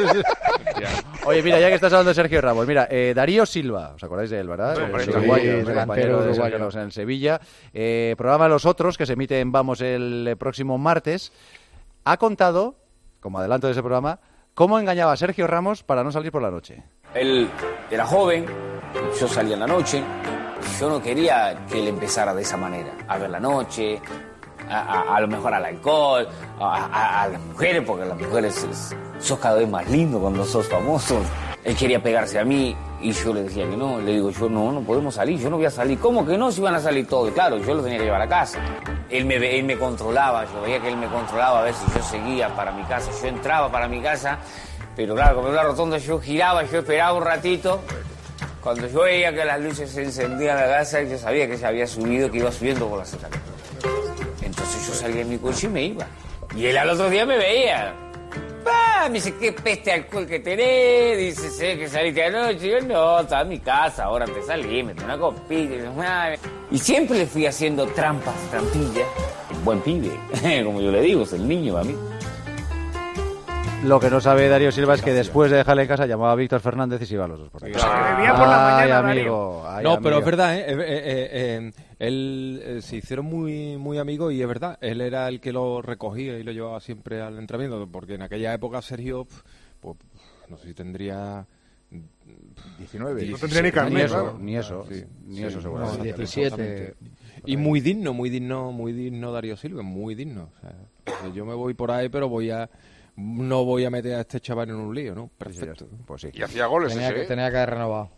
Oye, mira, ya que estás hablando de Sergio Ramos, mira, eh, Darío Silva, ¿os acordáis de él, verdad? Sí, El hombre, uruguayo, sí, el delantero compañero de Sergio uruguayo. Ramos en el Sevilla. Eh, programa Los Otros, que se emite en Vamos el próximo martes, ha contado, como adelanto de ese programa, cómo engañaba a Sergio Ramos para no salir por la noche. Él era joven, yo salía en la noche, yo no quería que él empezara de esa manera, a ver la noche, a, a- a lo mejor al alcohol, a, a- a las mujeres, porque las mujeres es- sos cada vez más lindo cuando sos famoso. Él quería pegarse a mí y yo le decía que no, le digo yo no, no podemos salir, yo no voy a salir. ¿Cómo que no? Si van a salir todos, y claro, yo lo tenía que llevar a casa. Él me, ve- él me controlaba, yo veía que él me controlaba a ver si yo seguía para mi casa, yo entraba para mi casa, pero claro, como era una rotonda yo giraba, yo esperaba un ratito. Cuando yo veía que las luces se encendían en la casa, yo sabía que se había subido, que iba subiendo por las escaleras. Entonces yo salía en mi coche y me iba. Y él al otro día me veía. ¡Pah! Me dice, ¿qué peste alcohol que tenés? Dice, sé que saliste anoche. Yo, no, estaba en mi casa, ahora te salí, me tomé una copita. Y, "Ay". Y siempre le fui haciendo trampas, trampillas. Buen pibe, como yo le digo, es el niño para mí. Lo que no sabe Darío Silva es que después de dejarle en casa llamaba a Víctor Fernández y se iba a los dos por ahí. O sea, que bebía por la Ay, mañana, amigo, ay, No, pero amigo. es verdad, ¿eh? Eh, eh, eh, eh, él eh, se hicieron muy muy amigos y es verdad, él era el que lo recogía y lo llevaba siempre al entrenamiento, porque en aquella época Sergio, pf, pues, no sé si tendría diecinueve. No tendría ni Ni carnet, eso, claro. ni eso, Sí, ni sí, eso no, seguramente. diecisiete. Y muy digno, muy digno, muy digno Darío Silva, muy digno. O sea, o sea, yo me voy por ahí, pero voy a no voy a meter a este chaval en un lío, ¿no? Perfecto. Pues sí. Y hacía goles Tenía ese, que, ¿eh? tenía que haber renovado.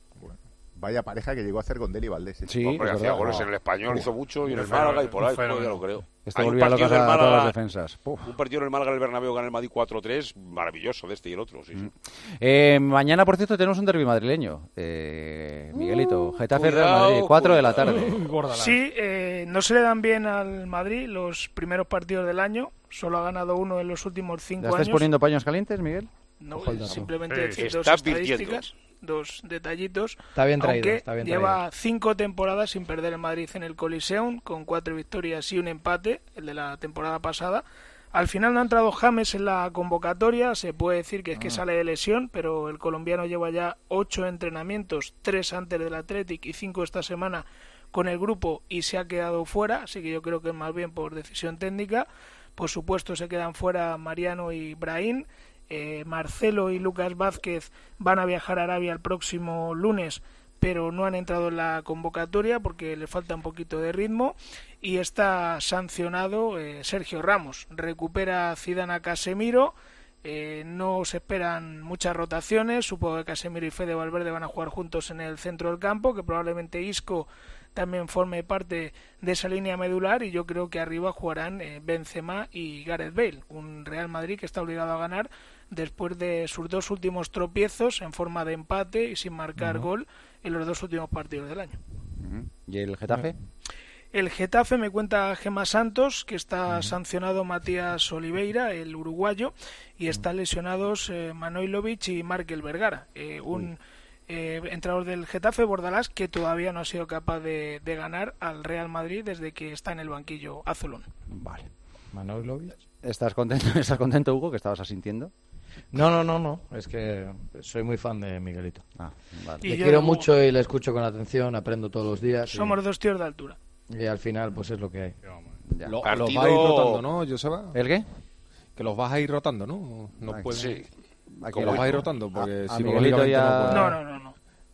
Vaya pareja que llegó a hacer con Deli Valdés. ¿eh? Sí, Hombre, es hacía verdad. goles No. en el Español, hizo mucho, y en el fenómeno, Málaga y por un ahí, pues, ya fenómeno. lo creo. Este Hay un volvía partido locas del a todas las Málaga, defensas. Puf. un partido en el Málaga del Bernabéu gana el Madrid cuatro tres, maravilloso de este y el otro, sí, sí. Eh, mañana, por cierto, tenemos un derbi madrileño. Eh, Miguelito, Getafe Real cuidado, Madrid, cuatro de la tarde. Sí, eh, no se le dan bien al Madrid los primeros partidos del año. Solo ha ganado uno en los últimos ¿Ya cinco estáis años. poniendo paños calientes, Miguel? No, Ojo al dato. simplemente Sí, decir dos está advirtiendo. estadísticas, dos detallitos. Está bien traído, aunque está bien lleva traído. cinco temporadas sin perder el Madrid en el Coliseum, con cuatro victorias y un empate, el de la temporada pasada. Al final no ha entrado James en la convocatoria, se puede decir que es que sale de lesión, pero el colombiano lleva ya ocho entrenamientos, tres antes del Athletic y cinco esta semana con el grupo y se ha quedado fuera, así que yo creo que es más bien por decisión técnica. Por supuesto se quedan fuera Mariano y Brahim. Eh, Marcelo y Lucas Vázquez van a viajar a Arabia el próximo lunes, pero no han entrado en la convocatoria porque le falta un poquito de ritmo. Y está sancionado eh, Sergio Ramos. Recupera Zidane a Casemiro. Eh, no se esperan muchas rotaciones. Supongo que Casemiro y Fede Valverde van a jugar juntos en el centro del campo, que probablemente Isco también forme parte de esa línea medular, y yo creo que arriba jugarán eh, Benzema y Gareth Bale, un Real Madrid que está obligado a ganar después de sus dos últimos tropiezos en forma de empate y sin marcar Uh-huh. gol en los dos últimos partidos del año. Uh-huh. ¿Y el Getafe? El Getafe, me cuenta Gemma Santos, que está Uh-huh. sancionado Matías Oliveira, el uruguayo, y están lesionados eh, Manojlovic y Markel Vergara, eh, un eh, entrenador del Getafe, Bordalás, que todavía no ha sido capaz de, de ganar al Real Madrid desde que está en el banquillo azulón. Vale. Manojlovic. ¿Estás contento, ¿Estás contento, Hugo, que estabas asintiendo? No, no, no, no. Es que soy muy fan de Miguelito. Ah, vale. Y Le yo quiero de- mucho y le escucho con atención, aprendo todos los días. y- Somos dos tíos de altura. Y al final, pues es lo que hay. Ya. Lo- Partido- Los vas a ir rotando, ¿no, Joseba? ¿El qué? Que los vas a ir rotando, ¿no? No Ah, puedes... Sí. Aquí Que los vas a ir rotando, porque a- a psicológicamente Miguelito ya- no puedes. No, no, no, no.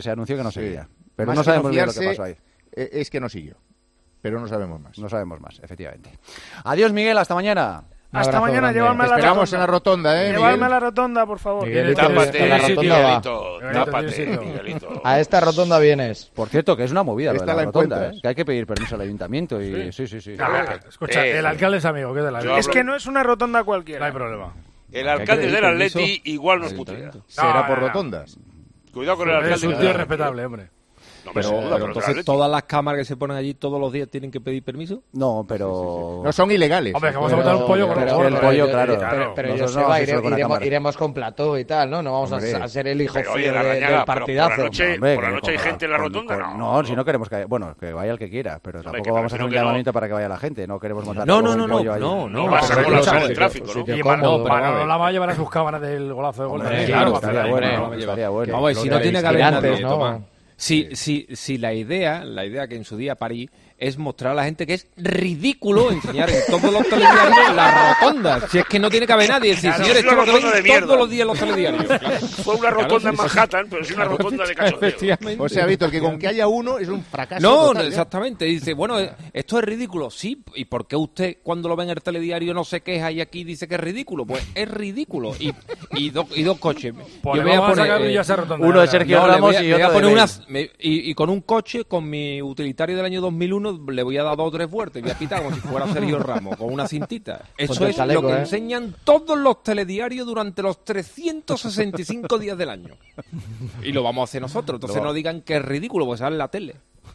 se anunció que no seguía. Pero Más no que sabemos no bien lo que fiarse, pasó ahí. eh, Es que no siguió. Pero no sabemos más. No sabemos más, efectivamente. Adiós, Miguel, hasta mañana. Hasta mañana, llevarme a la Esperamos rotonda. en la rotonda, ¿eh, Llevarme Miguel? a la rotonda, por favor. Miguelito, Tápate, a la rotonda va. Miguelito, tápate, Miguelito. A esta rotonda vienes. Por cierto, que es una movida lo de Esta la la rotonda, encuentras. ¿eh? Que hay que pedir permiso al ayuntamiento y... Sí, sí, sí. sí. A ver, escucha, Eh, el alcalde es amigo, ¿qué de la yo Es que no es una rotonda cualquiera. No hay problema. El alcalde del Atleti igual nos putea. Será por rotondas. Cuidado con el alcalde. Es un tío respetable, hombre. No, pero, segunda, pero pero entonces todas las cámaras que se ponen allí todos los días tienen que pedir permiso. No, pero no son ilegales. Hombre, que vamos a montar un pollo con pero, el pollo, claro. Pero, pero yo sé, va, ire, iremos, iremos con plató y tal, ¿no? No vamos hombre. a ser el hijo pero, oye, de, Rañaga, del partidazo. Por la noche, no, hombre, por la noche hay con, gente en la rotonda. Con, no, no, si no queremos que bueno, que vaya el que quiera, pero hombre, tampoco vamos a hacer un llamamiento no. para que vaya la gente. No queremos montar no, no, no, un pollo no, ahí. no, no. Vas a colapsar el tráfico, ¿no? Y Manolo Lama llevará sus cámaras del golazo de gol. Claro, estaría bueno. Vamos, si no tiene que haber nadie, ¿no? Si, si, si la idea, la idea que en su día parí es mostrar a la gente que es ridículo enseñar en todos los telediarios las rotondas. Si es que no tiene que haber nadie. Si, claro, señores, es una rotonda de mierda. Todos los días en los telediarios. Claro. Fue una rotonda claro, en Manhattan, pero es una rotonda de cachondeo. O sea, Víctor, que con que haya uno es un fracaso. No, total, no exactamente. Dice, bueno, esto es ridículo. Sí, ¿y por qué usted cuando lo ve en el telediario no se queja y aquí dice que es ridículo? Pues es ridículo. Y, y, do, y dos coches. Pues yo voy a poner a eh, uno de Sergio no, Ramos a, y otro a poner de unas, me, y, y con un coche, con mi utilitario del año dos mil uno, le voy a dar dos o tres vueltas. Voy a pitar como si fuera Sergio Ramos, con una cintita. Eso es chaleco, lo que ¿eh? enseñan todos los telediarios durante los trescientos sesenta y cinco días del año. Y lo vamos a hacer nosotros. Entonces no, no digan que es ridículo, pues sale en la tele.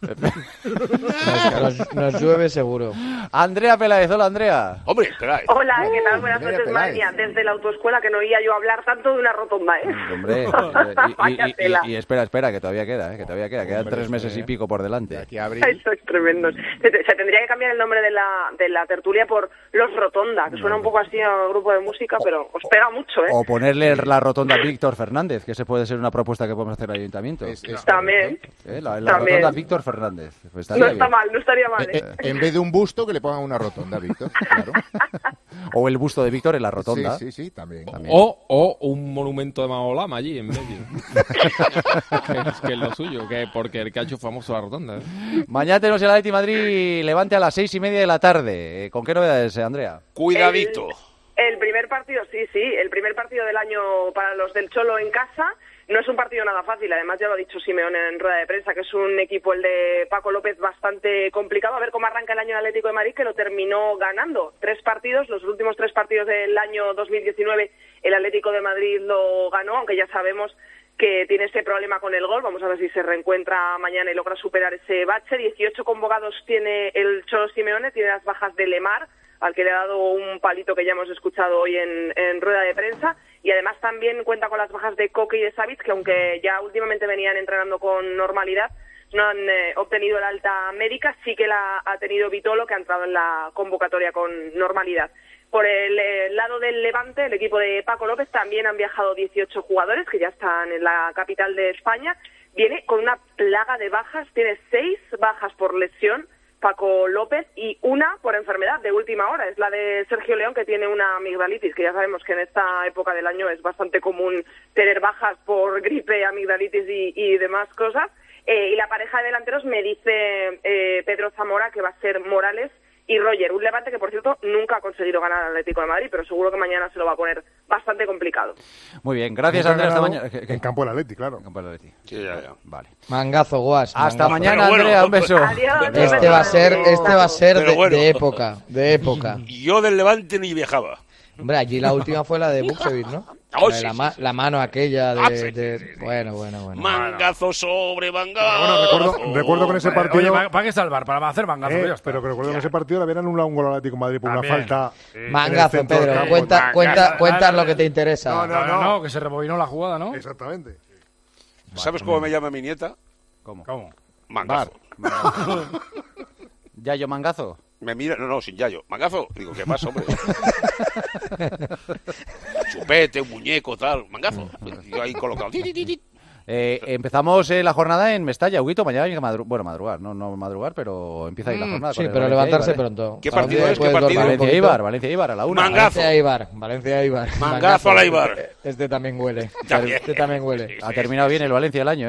nos, nos, nos llueve seguro. Andrea Peláez, hola Andrea. Hombre, Peláez. Hola, ¿qué tal? Buenas noches, madre. Desde la autoescuela que no oía yo hablar tanto de una rotonda, ¿eh? Hombre, y, y, y, y, y espera, espera, que todavía queda, ¿eh? Que todavía queda, quedan tres meses y pico por delante. Aquí Eso es tremendo. Se, se tendría que cambiar el nombre de la, de la tertulia por Los Rotonda, que suena un poco así a grupo de música, pero os pega mucho, ¿eh? O ponerle la rotonda a Víctor Fernández, que ese puede ser una propuesta que podemos hacer al ayuntamiento. Es, es También. ¿Eh? La, la También. rotonda Víctor Fernández. Pues no está bien. mal, no estaría mal, ¿eh? Eh, eh, En vez de un busto, que le pongan una rotonda, Víctor. Claro. O el busto de Víctor en la rotonda. Sí, sí, sí, también. también. O, o un monumento de Manolo Lama allí en medio. que, es, que es lo suyo, que porque el que ha hecho famoso la rotonda. ¿eh? Mañana tenemos el Atleti Madrid Levante a las seis y media de la tarde. ¿Con qué novedades, Andrea? Cuidadito. El, el primer partido, sí, sí, el primer partido del año para los del Cholo en casa. No es un partido nada fácil, además ya lo ha dicho Simeone en rueda de prensa, que es un equipo, el de Paco López, bastante complicado. A ver cómo arranca el año el Atlético de Madrid, que lo terminó ganando. Tres partidos, los últimos tres partidos del año dos mil diecinueve, el Atlético de Madrid lo ganó, aunque ya sabemos que tiene ese problema con el gol. Vamos a ver si se reencuentra mañana y logra superar ese bache. dieciocho convocados tiene el Cholo Simeone, tiene las bajas de Lemar, al que le ha dado un palito que ya hemos escuchado hoy en, en rueda de prensa, y además también cuenta con las bajas de Coque y de Savic, que aunque ya últimamente venían entrenando con normalidad, no han eh, obtenido el alta médica. Sí que la ha tenido Vitolo, que ha entrado en la convocatoria con normalidad. Por el eh, lado del Levante, el equipo de Paco López, también han viajado dieciocho jugadores, que ya están en la capital de España. Viene con una plaga de bajas, tiene seis bajas por lesión, Paco López, y una por enfermedad de última hora, es la de Sergio León, que tiene una amigdalitis, que ya sabemos que en esta época del año es bastante común tener bajas por gripe, amigdalitis y, y demás cosas. Eh, y la pareja de delanteros me dice eh, Pedro Zamora que va a ser Morales y Roger, un Levante que, por cierto, nunca ha conseguido ganar al Atlético de Madrid, pero seguro que mañana se lo va a poner bastante complicado. Muy bien, gracias, Andrea. Hasta mañana. En campo del Atlético, claro. En campo del Atlético. Sí, ya, ya. Vale. Mangazo, guas. Hasta mangazo. mañana, bueno, Andrea, un beso. Adiós. Este va a ser, este va a ser de, bueno. de época, de época. Yo del Levante ni viajaba. Hombre, allí la última fue la de Buxevich, ¿no? Oh, la, sí, la, sí, ma- sí. la mano aquella de... Ah, sí, de- sí, sí. Bueno, bueno, bueno. Mangazo sobre mangazo. Bueno, recuerdo, recuerdo que en ese partido. Oye, ¿para, para qué salvar? Para hacer mangazo. Eh, ya está. pero que recuerdo que en ese partido le habían anulado un gol al Atlético de Madrid por También. una falta. Sí. Mangazo, en el centro del Pedro. campo. Cuenta, Mangazo. cuenta, cuentas lo que te interesa. No, No, no, no, que se rebobinó la jugada, ¿no? Exactamente. ¿Sabes cómo me llama mi nieta? ¿Cómo? ¿Cómo? Mangazo. ¿Yayo Mangazo? Me mira, no, no, sin yayo. Mangazo. Digo, ¿qué pasa, hombre? Chupete, un muñeco, tal. Mangazo. Yo ahí colocado. Ti, ti, ti, ti. Eh, empezamos eh, la jornada en Mestalla, Huguito. Mañana hay que madrugar. Bueno, madrugar, no, no madrugar, pero empieza ahí la jornada. Sí, con el pero Valencia levantarse Eibar, ¿eh? pronto. ¿Qué Para partido un día es? ¿Qué puedes partido? dormir un Valencia poquito. Eibar, Valencia Eibar a la una. Mangazo. Valencia Eibar, Valencia Eibar. Mangazo al Eibar. Este también huele. También. Este también huele. Ha terminado bien el Valencia el año, ¿eh?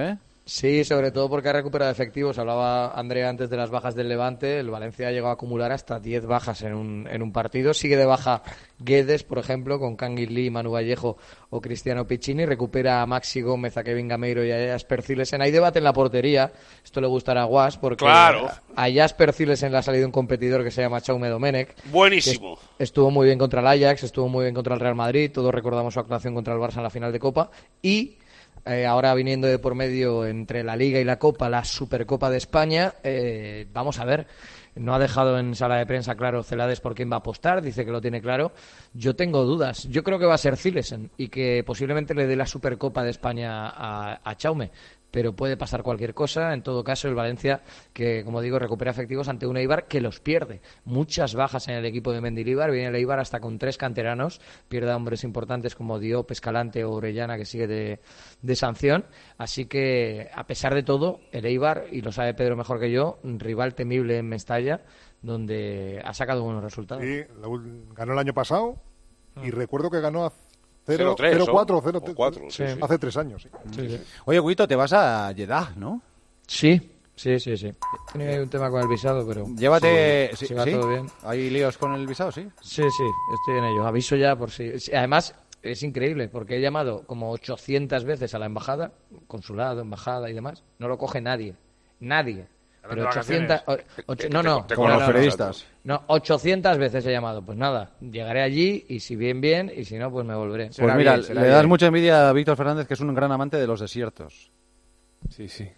Sí, sobre todo porque ha recuperado efectivos. Hablaba Andrea antes de las bajas del Levante. El Valencia ha llegado a acumular hasta diez bajas en un, en un partido. Sigue de baja Guedes, por ejemplo, con Kangin Lee, Manu Vallejo o Cristiano Piccini. Recupera a Maxi Gómez, a Kevin Gameiro y a Jasper Cilesen. Hay debate en la portería. Esto le gustará a Guas porque claro. a Jasper Cilesen le ha salido un competidor que se llama Jaume Domènech. Buenísimo. Estuvo muy bien contra el Ajax, estuvo muy bien contra el Real Madrid. Todos recordamos su actuación contra el Barça en la final de Copa. Y Eh, ahora viniendo de por medio entre la Liga y la Copa, la Supercopa de España, eh, vamos a ver, no ha dejado en sala de prensa claro Celades por quién va a apostar, dice que lo tiene claro. Yo tengo dudas, yo creo que va a ser Cilesen y que posiblemente le dé la Supercopa de España a, a Jaume, pero puede pasar cualquier cosa. En todo caso, el Valencia, que como digo, recupera efectivos ante un Eibar que los pierde. Muchas bajas en el equipo de Mendilibar, viene el Eibar hasta con tres canteranos, pierde a hombres importantes como Diop, Escalante o Orellana, que sigue de, de sanción. Así que, a pesar de todo, el Eibar, y lo sabe Pedro mejor que yo, rival temible en Mestalla, donde ha sacado buenos resultados. Sí, ganó el año pasado y recuerdo que ganó a cero cuatro, cero cuatro, sí, sí. Hace tres años, sí. Sí, sí. Oye, Guito, te vas a Jeddah, ¿no? Sí, sí, sí, sí. Tenía un tema con el visado, pero... Llévate... Sí, sí, si va ¿sí? todo bien. ¿Hay líos con el visado, sí? Sí, sí, estoy en ello. Aviso ya por si... Además, es increíble, porque he llamado como ochocientas veces a la embajada, consulado, embajada y demás. No lo coge nadie. Nadie. Pero ochocientas... Ocho, no, no. Como los periodistas. No, ochocientas veces he llamado. Pues nada, llegaré allí y si bien, bien, y si no, pues me volveré. Pues mira, bien, le das bien. Mucha envidia a Víctor Fernández, que es un gran amante de los desiertos. Sí, sí.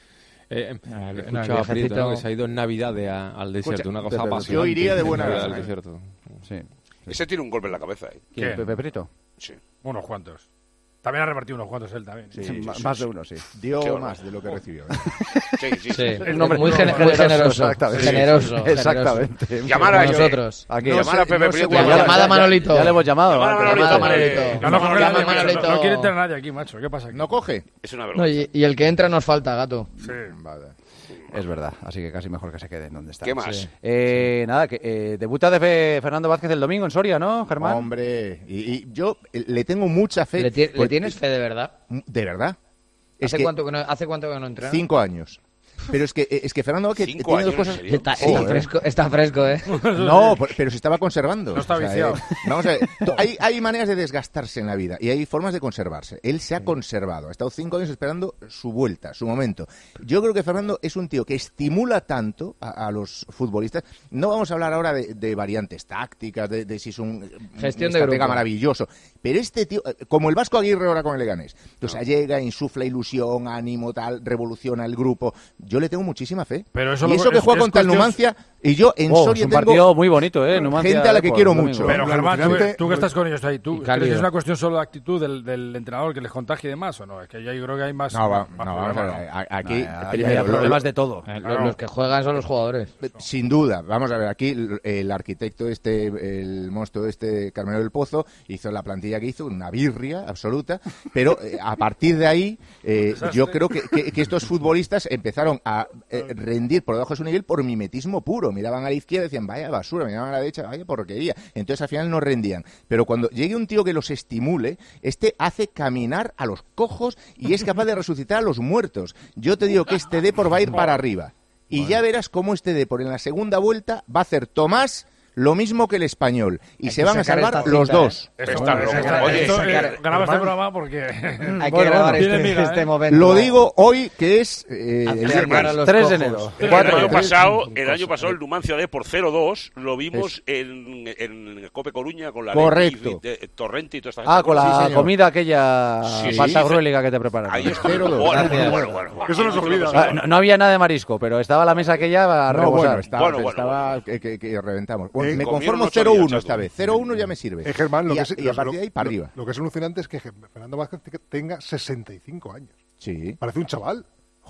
Eh, Ah, he no, escuchado a el Prieto, viejecito- ¿no? Que se ha ido en Navidades a- al desierto, Escucha, una cosa pero apasionante. yo iría de buena Navidad gana, al ¿eh? desierto. Sí. Ese tiene un golpe en la cabeza. ¿eh? ¿Quién? ¿Qué? ¿Pepe Prieto? Sí. Unos cuantos. También ha repartido unos cuantos él también. Sí, M- sí, más sí. de uno, sí. Dio Qué más de lo que recibió. ¿eh? Sí, sí, Sí, sí. El nombre- muy, gene- generoso, muy generoso. exactamente. Generoso. Sí, exactamente. generoso. Llamar a nosotros. Aquí. No Llamar sé- a Pepe no sé Prieto. cuál- Ya- Llamada ya- a Manolito. Ya le hemos llamado. Llamada a ¿eh? Manolito. Llamada a Manolito. Eh, No, no, no, Llama no, Manolito. no quiere entrar nadie aquí, macho. ¿Qué pasa aquí? ¿No coge? Es una No, vergüenza. y, y el que entra nos falta, gato. Sí. Vale. Es verdad, así que casi mejor que se quede en donde está. ¿Qué más? Sí. Eh, nada, que eh, debuta de Fe- Fernando Vázquez el domingo en Soria, ¿no, Germán? Hombre, y, y yo eh, le tengo mucha fe. ¿Le, ti- le Porque- tienes fe de verdad? De verdad. Es ¿Hace, que cuánto que no, ¿Hace cuánto que no entrena? cinco años. Pero es que, es que Fernando Vázquez Cinco tiene dos años, cosas... ¿en serio? Está, Sí, está ¿eh? fresco, está fresco, ¿eh? No, por- pero se estaba conservando. No está viciado. eh, vamos a ver, to- hay, hay maneras de desgastarse en la vida y hay formas de conservarse. Él se ha conservado, ha estado cinco años esperando su vuelta, su momento. Yo creo que Fernando es un tío que estimula tanto a, a los futbolistas. No vamos a hablar ahora de, de variantes tácticas, de, de si es un, Gestión un de estratega grupo. maravilloso. Pero este tío, eh, como el Vasco Aguirre ahora con el Leganés, o sea, llega, insufla ilusión, ánimo, tal, revoluciona el grupo. Yo le tengo muchísima fe. Pero eso y lo- eso que es- juega es contra el cuestión- Numancia, y yo en Oh, Soria es un tengo partido muy bonito, ¿eh? Numancia gente a la que Depor, quiero el domingo. mucho. Pero Lo Germán, tú, alucinante- tú que estás con ellos ahí, ¿tú crees cálido. que es una cuestión solo de actitud del, del entrenador que les contagie y demás o no? Es que yo creo que hay más... No, va- más no, vamos a problema, ver, ¿no? a- aquí Nah, hay- primero, hay lo- problemas lo- de todo. Eh, lo- Los que juegan son los jugadores. Sin duda, vamos a ver, aquí el, el arquitecto este, el monstruo este, Carmelo del Pozo, hizo la plantilla que hizo, una birria absoluta, pero eh, a partir de ahí eh, yo creo que, que- que estos futbolistas empezaron a eh, rendir por debajo de su nivel por mimetismo puro, miraban a la izquierda y decían, vaya basura, miraban a la derecha, vaya porquería, entonces al final no rendían, pero cuando llegue un tío que los estimule, este hace caminar a los cojos y es capaz de resucitar a los muertos. Yo te digo que este Depor va a ir para arriba. Y ya verás cómo este Depor en la segunda vuelta va a hacer Tomás lo mismo que el Español. Y Hay se que van a sacar salvar esta los cinta, dos. Esto, Está bueno, loco. esto- Oye, esto, sacar- eh, graba este Germán. programa porque... Hay que Bueno, grabar tiene este, miga, este ¿eh? momento. Lo digo hoy que es eh, Hacer el llamar viernes. a los tres de cojos. enero. El Cuatro. año tres. pasado, el año pasado el Numancia D por cero dos lo vimos en, en Cope Coruña con la Correcto. Leti, eh, Torrente y toda esta Ah, gente. con la Sí, señor. comida aquella Sí, sí. pantagruélica que te prepararon. Ahí está. Cero dos. Bueno, Gracias. bueno, bueno, bueno. Eso no se olvida. Ah, no, no había nada de marisco, pero estaba la mesa aquella a No, rebosar. bueno, estaba, Bueno, bueno, estaba bueno. que, que- que reventamos. Bueno, Eh, me comieron conformo ocho cero uno días, esta chato. vez. cero uno ya me sirve. Eh, Germán, lo y, que a, es- y a partir lo- de ahí para lo- arriba. Lo que es alucinante es que Fernando Vázquez tenga sesenta y cinco años. Sí. Parece un chaval.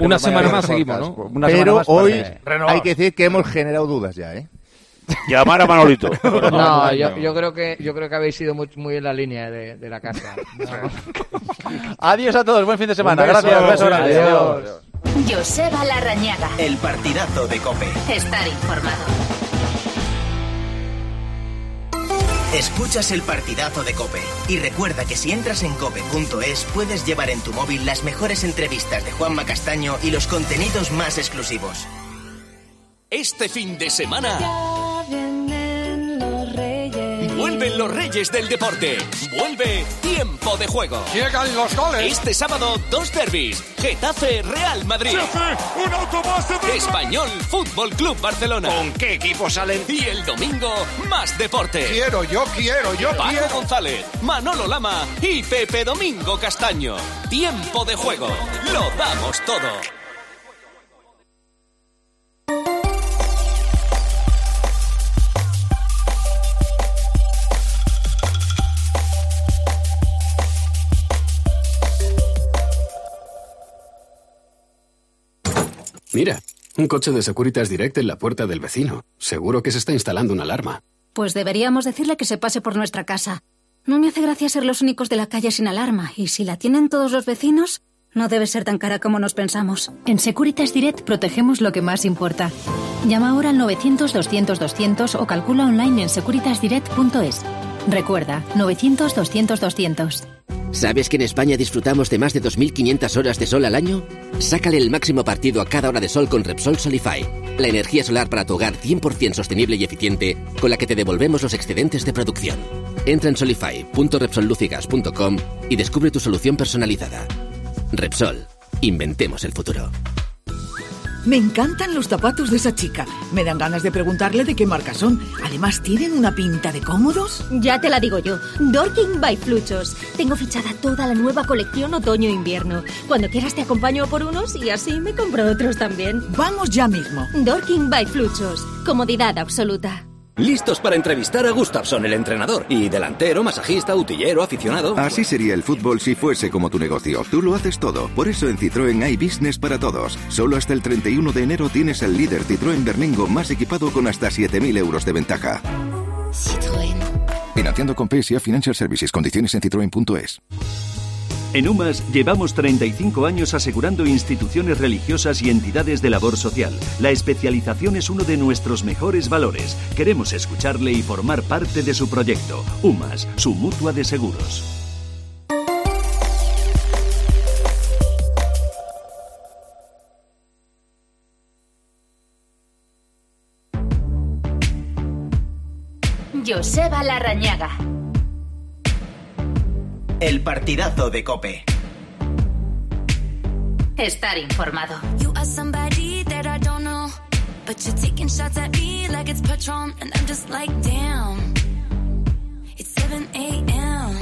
haremos Una semana mañana más el seguimos, podcast. ¿no? Una semana Pero más para hoy que- hay que decir que hemos generado dudas ya, ¿eh? Llamar a Manolito. No, yo, yo creo que yo creo que habéis ido muy, muy en la línea de, de la casa. No. Adiós a todos, buen fin de semana. Beso, Gracias, beso grande. adiós. Adiós. Joseba Larrañaga. El partidazo de COPE. Estar informado. Escuchas el partidazo de COPE. Y recuerda que si entras en cope punto es puedes llevar en tu móvil las mejores entrevistas de Juanma Castaño y los contenidos más exclusivos. Este fin de semana Ya vienen los reyes. vuelven los reyes del deporte. Vuelve Tiempo de Juego. Llegan los goles. Este sábado, dos derbis. Getafe, Real Madrid. ¡Un autobús de Español, Fútbol Club Barcelona. ¿Con qué equipos salen? Y el domingo, más deporte. Quiero, yo quiero, yo Paco quiero. González, Manolo Lama y Pepe Domingo Castaño. Tiempo de Juego. Lo damos todo. Mira, un coche de Securitas Direct en la puerta del vecino. Seguro que se está instalando una alarma. Pues deberíamos decirle que se pase por nuestra casa. No me hace gracia ser los únicos de la calle sin alarma, y si la tienen todos los vecinos, no debe ser tan cara como nos pensamos. En Securitas Direct protegemos lo que más importa. Llama ahora al novecientos, doscientos, doscientos o calcula online en securitas direct punto es. Recuerda, novecientos, doscientos, doscientos. ¿Sabes que en España disfrutamos de más de dos mil quinientas horas de sol al año? Sácale el máximo partido a cada hora de sol con Repsol Solify, la energía solar para tu hogar cien por ciento sostenible y eficiente, con la que te devolvemos los excedentes de producción. Entra en solify punto repsol luz y gas punto com y descubre tu solución personalizada. Repsol, inventemos el futuro. Me encantan los zapatos de esa chica. Me dan ganas de preguntarle de qué marca son. Además, ¿tienen una pinta de cómodos? Ya te la digo yo. Dorking by Fluchos. Tengo fichada toda la nueva colección otoño-invierno. Cuando quieras te acompaño por unos y así me compro otros también. Vamos ya mismo. Dorking by Fluchos. Comodidad absoluta. Listos para entrevistar a Gustafsson, el entrenador. Y delantero, masajista, utillero, aficionado. Así sería el fútbol si fuese como tu negocio. Tú lo haces todo. Por eso en Citroën hay business para todos. Solo hasta el treinta y uno de enero tienes el líder Citroën Berlingo más equipado con hasta siete mil euros de ventaja. Citroën. Financiando con P S A Financial Services. Condiciones en citroen punto es. En UMAS llevamos treinta y cinco años asegurando instituciones religiosas y entidades de labor social. La especialización es uno de nuestros mejores valores. Queremos escucharle y formar parte de su proyecto. UMAS, su mutua de seguros. Joseba Larrañaga. El partidazo de COPE. Estar informado. You are somebody that I don't know, but you're taking shots at me like it's Patron, and I'm just like, damn. It's seven a.m.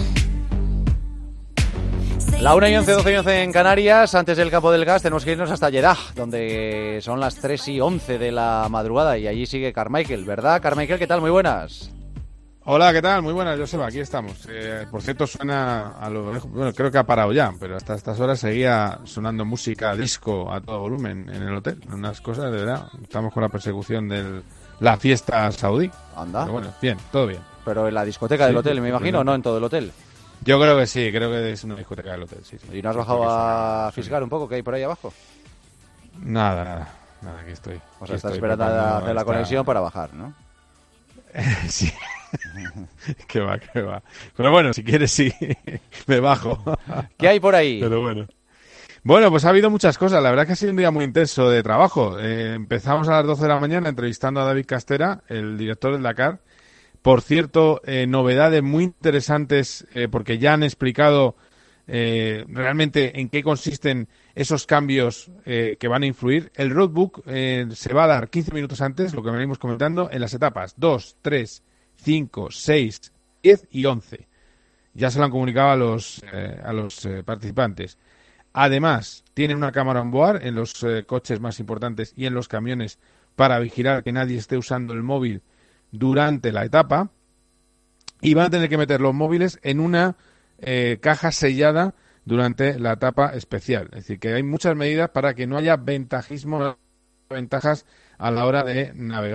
La una y once, doce y once en Canarias. Antes del campo del gas tenemos que irnos hasta Jeddah, donde son las tres y once de la madrugada y allí sigue Carmichael, ¿verdad? Carmichael, ¿qué tal? Muy buenas. Hola, ¿qué tal? Muy buenas, Joseba, aquí estamos. Eh, por cierto, suena a lo lejos, bueno, creo que ha parado ya, pero hasta estas horas seguía sonando música disco a todo volumen en el hotel. Unas cosas, de verdad, estamos con la persecución de la fiesta saudí. Anda. Pero bueno, bien, todo bien. Pero en la discoteca del Sí, hotel, me imagino, ¿o no en todo el hotel? Yo creo que sí, creo que es una discoteca del hotel, sí. sí. ¿Y no has bajado a fisgar un poco qué hay por ahí abajo? Nada, nada, nada, aquí estoy. O sea, Aquí estás estoy esperando preparando a hacer la esta- conexión para bajar, ¿no? Sí. Que va, que va. Pero bueno, si quieres sí, me bajo. ¿Qué hay por ahí? Pero bueno. Bueno, pues ha habido muchas cosas. La verdad que ha sido un día muy intenso de trabajo. Eh, empezamos a las doce de la mañana entrevistando a David Castera, el director del Dakar. Por cierto, eh, novedades muy interesantes eh, porque ya han explicado eh, realmente en qué consisten esos cambios eh, que van a influir. El roadbook eh, se va a dar quince minutos antes, lo que venimos comentando, en las etapas dos, tres, cinco, seis, diez y once. Ya se lo han comunicado a los, eh, a los eh, participantes. Además, tienen una cámara on board en los eh, coches más importantes y en los camiones para vigilar que nadie esté usando el móvil durante la etapa. Y van a tener que meter los móviles en una eh, caja sellada durante la etapa especial. Es decir, que hay muchas medidas para que no haya ventajismo, ventajas a la hora de navegar.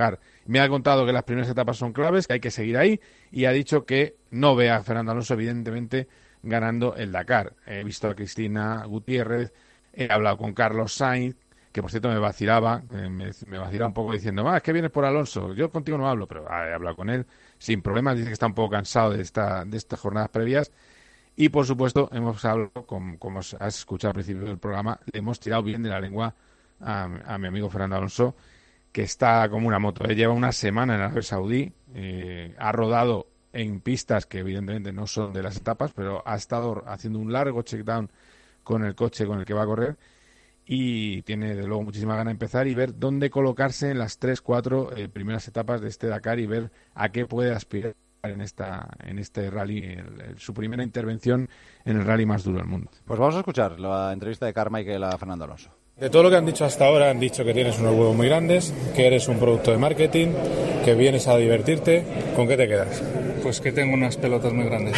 Me ha contado que las primeras etapas son claves, que hay que seguir ahí, y ha dicho que no ve a Fernando Alonso, evidentemente, ganando el Dakar. He visto a Cristina Gutiérrez, he hablado con Carlos Sainz, que por cierto me vacilaba, eh, me, me vacilaba un poco diciendo, ah, es que vienes por Alonso, yo contigo no hablo, pero ah, he hablado con él sin problemas, dice que está un poco cansado de, esta, de estas jornadas previas. Y, por supuesto, hemos hablado, como, como has escuchado al principio del programa, le hemos tirado bien de la lengua a, a mi amigo Fernando Alonso, que está como una moto. Él lleva una semana en Arabia Saudí, eh, ha rodado en pistas que evidentemente no son de las etapas, pero ha estado haciendo un largo check-down con el coche con el que va a correr y tiene, de luego, muchísima gana de empezar y ver dónde colocarse en las tres, cuatro eh, primeras etapas de este Dakar y ver a qué puede aspirar en esta en este rally, el, el, su primera intervención en el rally más duro del mundo. Pues vamos a escuchar la entrevista de Carmichael a Fernando Alonso. De todo lo que han dicho hasta ahora, han dicho que tienes unos huevos muy grandes, que eres un producto de marketing, que vienes a divertirte. ¿Con qué te quedas? Pues que tengo unas pelotas muy grandes.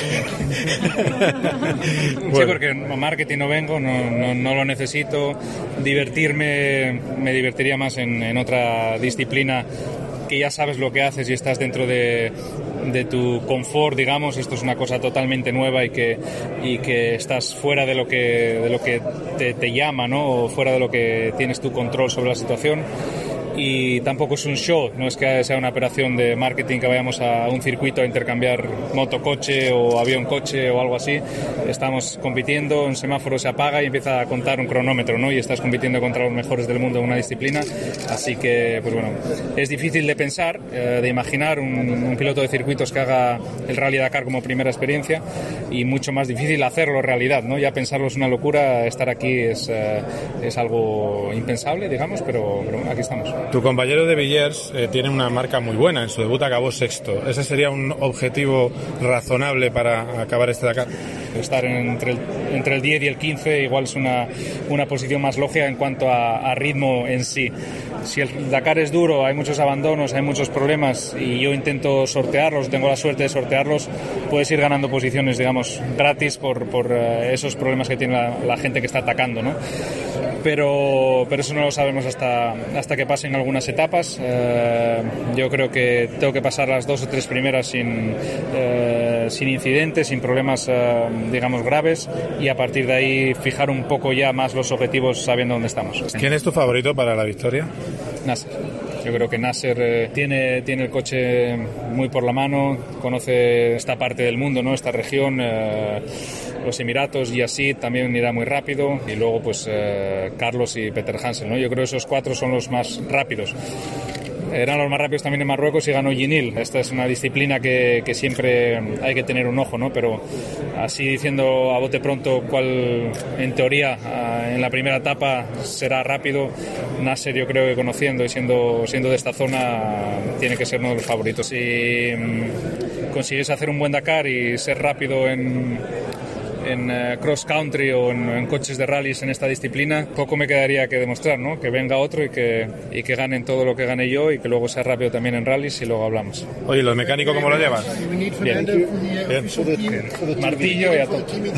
Bueno. Sí, porque marketing no vengo, no, no, no lo necesito. Divertirme, me divertiría más en, en otra disciplina que ya sabes lo que haces y estás dentro de, de tu confort, digamos. Esto es una cosa totalmente nueva y que, y que estás fuera de lo que, de lo que te, te llama, ¿no? O fuera de lo que tienes tu control sobre la situación. Y tampoco es un show, no es que sea una operación de marketing que vayamos a un circuito a intercambiar motocoche o avión-coche o algo así. Estamos compitiendo, un semáforo se apaga y empieza a contar un cronómetro, ¿no? Y estás compitiendo contra los mejores del mundo en una disciplina. Así que, pues bueno, es difícil de pensar, eh, de imaginar un, un piloto de circuitos que haga el Rally Dakar como primera experiencia y mucho más difícil hacerlo realidad, ¿no? Ya pensarlo es una locura, estar aquí es, eh, es algo impensable, digamos, pero, pero aquí estamos. Tu compañero de Villiers eh, tiene una marca muy buena, en su debut acabó sexto. ¿Ese sería un objetivo razonable para acabar este Dakar? Estar entre el, entre el diez y el quince igual es una, una posición más lógica en cuanto a, a ritmo en sí. Si el Dakar es duro, hay muchos abandonos, hay muchos problemas y yo intento sortearlos, tengo la suerte de sortearlos, puedes ir ganando posiciones, digamos, gratis por, por uh, esos problemas que tiene la, la gente que está atacando, ¿no? Pero, pero eso no lo sabemos hasta, hasta que pasen algunas etapas. Eh, yo creo que tengo que pasar las dos o tres primeras sin, eh, sin incidentes, sin problemas, eh, digamos, graves, y a partir de ahí fijar un poco ya más los objetivos sabiendo dónde estamos. ¿Quién es tu favorito para la victoria? Nasser. Yo creo que Nasser eh, tiene, tiene el coche muy por la mano, conoce esta parte del mundo, ¿no? Esta región, eh, los Emiratos, y así también irá muy rápido. Y luego, pues, eh, Carlos y Peter Hansel, ¿no? Yo creo que esos cuatro son los más rápidos. Eran los más rápidos también en Marruecos y ganó Ginil. Esta es una disciplina que, que siempre hay que tener un ojo, ¿no? Pero así diciendo a bote pronto cuál, en teoría, en la primera etapa será rápido, Nasser, yo creo que conociendo y siendo, siendo de esta zona, tiene que ser uno de los favoritos. Si mmm, consigues hacer un buen Dakar y ser rápido en... en uh, cross country o en, en coches de rallies en esta disciplina, poco me quedaría que demostrar, ¿no? Que venga otro y que, y que ganen todo lo que gane yo y que luego sea rápido también en rallies y luego hablamos. Oye, ¿los mecánicos cómo lo llevan? Bien. Bien. Martillo y a tope.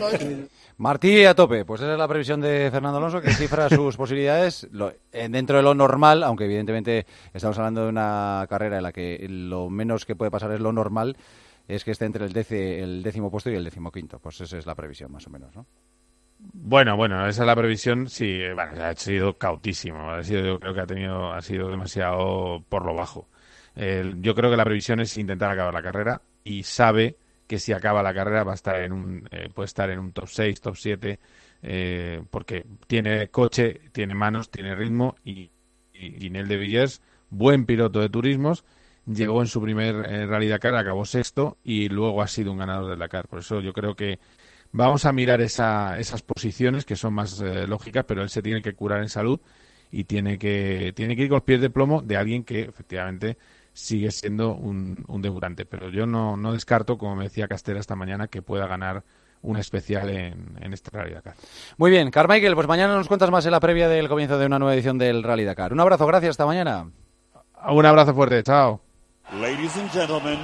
Martí a tope, pues esa es la previsión de Fernando Alonso, que cifra sus posibilidades lo, dentro de lo normal, aunque evidentemente estamos hablando de una carrera en la que lo menos que puede pasar es lo normal, es que esté entre el, dece, el décimo puesto y el décimo quinto. Pues esa es la previsión, más o menos, ¿no? Bueno, bueno, esa es la previsión. Sí, bueno, ha sido cautísimo. Ha sido, yo creo que ha tenido, ha sido demasiado por lo bajo. Eh, yo creo que la previsión es intentar acabar la carrera y sabe que si acaba la carrera va a estar en un, eh, puede estar en un top seis, top siete, eh, porque tiene coche, tiene manos, tiene ritmo y, y Ginel de Villiers, buen piloto de turismos. Llegó en su primer eh, Rally Dakar, acabó sexto y luego ha sido un ganador del Dakar. Por eso yo creo que vamos a mirar esa, esas posiciones que son más eh, lógicas, pero él se tiene que curar en salud y tiene que tiene que ir con los pies de plomo de alguien que efectivamente sigue siendo un, un debutante. Pero yo no, no descarto, como me decía Castela esta mañana, que pueda ganar un especial en, en este Rally Dakar. Muy bien, Carmichael, pues mañana nos cuentas más en la previa del comienzo de una nueva edición del Rally Dakar. Un abrazo, gracias, hasta mañana. Un abrazo fuerte, chao. Ladies and gentlemen,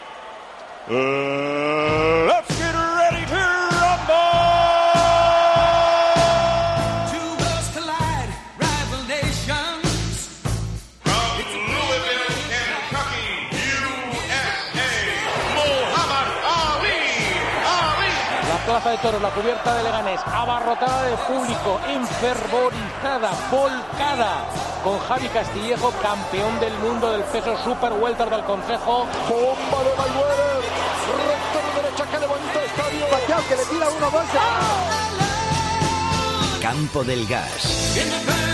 uh, let's get ready to rumble! Two worlds collide, rival nations. From Louisville, Plaza de Toros, la cubierta de Leganés, abarrotada de público, enfervorizada, volcada, con Javi Castillejo, campeón del mundo del peso super welter del Consejo. Bomba de Mayweather, recto de derecha que levanta estadio. Pacquiao que le tira uno más. Campo del Gas.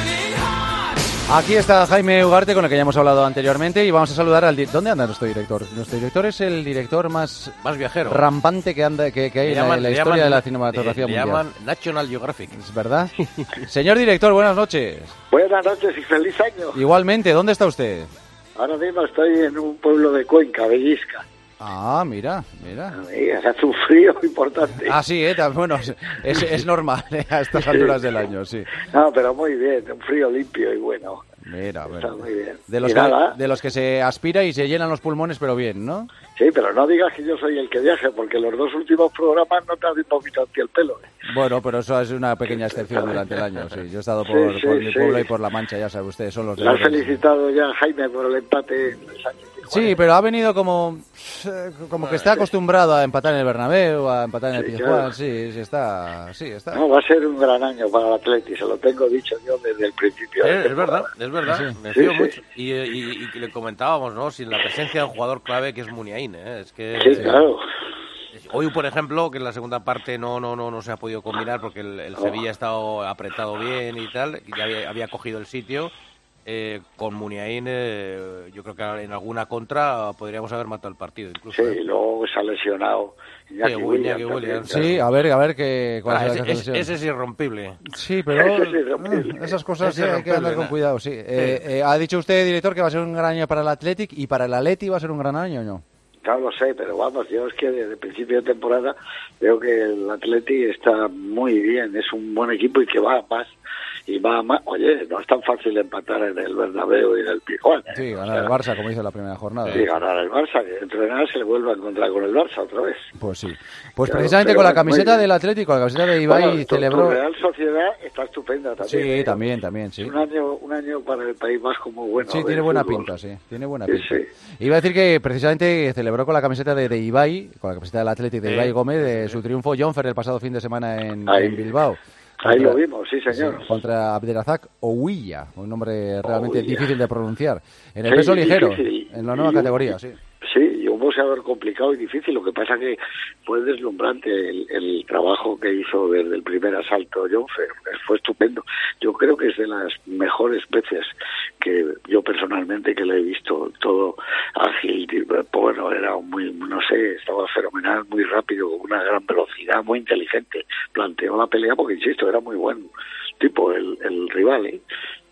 Aquí está Jaime Ugarte, con el que ya hemos hablado anteriormente, y vamos a saludar al... Di- ¿Dónde anda nuestro director? Nuestro director es el director más, más viajero, rampante que anda que, que hay en la, en la historia llaman, de la cinematografía le, mundial. Le llaman National Geographic. ¿Es verdad? Señor director, buenas noches. Buenas noches y feliz año. Igualmente, ¿dónde está usted? Ahora mismo estoy en un pueblo de Cuenca, Bellisca. Ah, mira, mira. Amiga, se hace un frío importante. Ah, sí, ¿eh? Bueno, es, es normal ¿eh? A estas alturas del año, sí. No, pero muy bien, un frío limpio y bueno. Mira, Está bueno. muy bien. De los, Y que, nada. de los que se aspira y se llenan los pulmones, pero bien, ¿no? Sí, pero no digas que yo soy el que viaje, porque los dos últimos programas no te has poquito a ti el pelo. ¿eh? Bueno, pero eso es una pequeña excepción durante el año, sí. Yo he estado por, Sí, sí, por mi sí. pueblo y por La Mancha, ya sabe usted, son los de Le has orden. felicitado ya a Jaime por el empate en el Sánchez. Sí, pero ha venido como eh, como que está acostumbrado a empatar en el Bernabéu, a empatar en el Sí, Pizjuán, claro. sí, sí está, sí está. No, va a ser un gran año para el Atleti, se lo tengo dicho yo desde el principio. Es, es verdad, es verdad, Sí. me Sí, fío sí. mucho. Y, eh, y, y le comentábamos, ¿no? Sin la presencia de un jugador clave que es Muniain, ¿eh? Es que... Sí, claro. Hoy, por ejemplo, que en la segunda parte no no no no se ha podido combinar porque el, el Sevilla ha estado apretado bien y tal, y ya había, había cogido el sitio. Eh, con Muniain, eh, yo creo que en alguna contra podríamos haber matado el partido, incluso. Sí, ¿eh? y luego se ha lesionado Iñaki Sí, Williams. Iñaki Williams, también, Sí, a ver, a ver qué cuál Ah, es ese, la es- lesión. ese es irrompible. Sí, pero Ese es irrompible. eh, esas cosas Ese sí es hay que andar irrompible, con ¿no? cuidado, sí. Eh, eh, ha dicho usted, director, que va a ser un gran año para el Athletic, y para el Atleti va a ser un gran año, ¿o no? No lo sé, pero vamos, yo es que desde el principio de temporada veo que el Atleti está muy bien, es un buen equipo y que va a más y va a más. Oye, no es tan fácil empatar en el Bernabéu y en el Pizjuán. ¿eh? Sí, O ganar sea, el Barça, como hizo la primera jornada. Sí, ganar el Barça, que entrenar se le vuelve a encontrar con el Barça otra vez. Pues sí. Pues Claro, precisamente pero con la muy camiseta bien. del Atlético, la camiseta de Ibai, Bueno, tu- tu celebró... Real Sociedad está estupenda también. Sí, ¿eh? también, también, sí. Un año, un año para el País Vasco muy bueno. Sí, del tiene buena fútbol. pinta, sí. Tiene buena Sí, pinta. sí. Iba a decir que precisamente celebró con la camiseta de, de Ibai, con la camiseta del Atlético de Sí. Ibai Gómez, de su triunfo Jonfer el pasado fin de semana en, Ahí. en Bilbao. Ahí Contra- lo vimos, sí, señor. sí, contra Abdelrazak Ouilla, un nombre realmente Ouilla. difícil de pronunciar. En el Sí, peso ligero, difícil. en la nueva Y un- categoría, sí. Sí, y un boxeador complicado y difícil. Lo que pasa que fue deslumbrante el, el trabajo que hizo desde el primer asalto Jonfer. Fue estupendo. Yo creo que es de las mejores veces que yo personalmente que le he visto, todo ágil, y, bueno, era muy, no sé, estaba fenomenal, muy rápido, con una gran velocidad, muy inteligente. Planteó la pelea porque, insisto, era muy buen tipo el, el rival, ¿eh?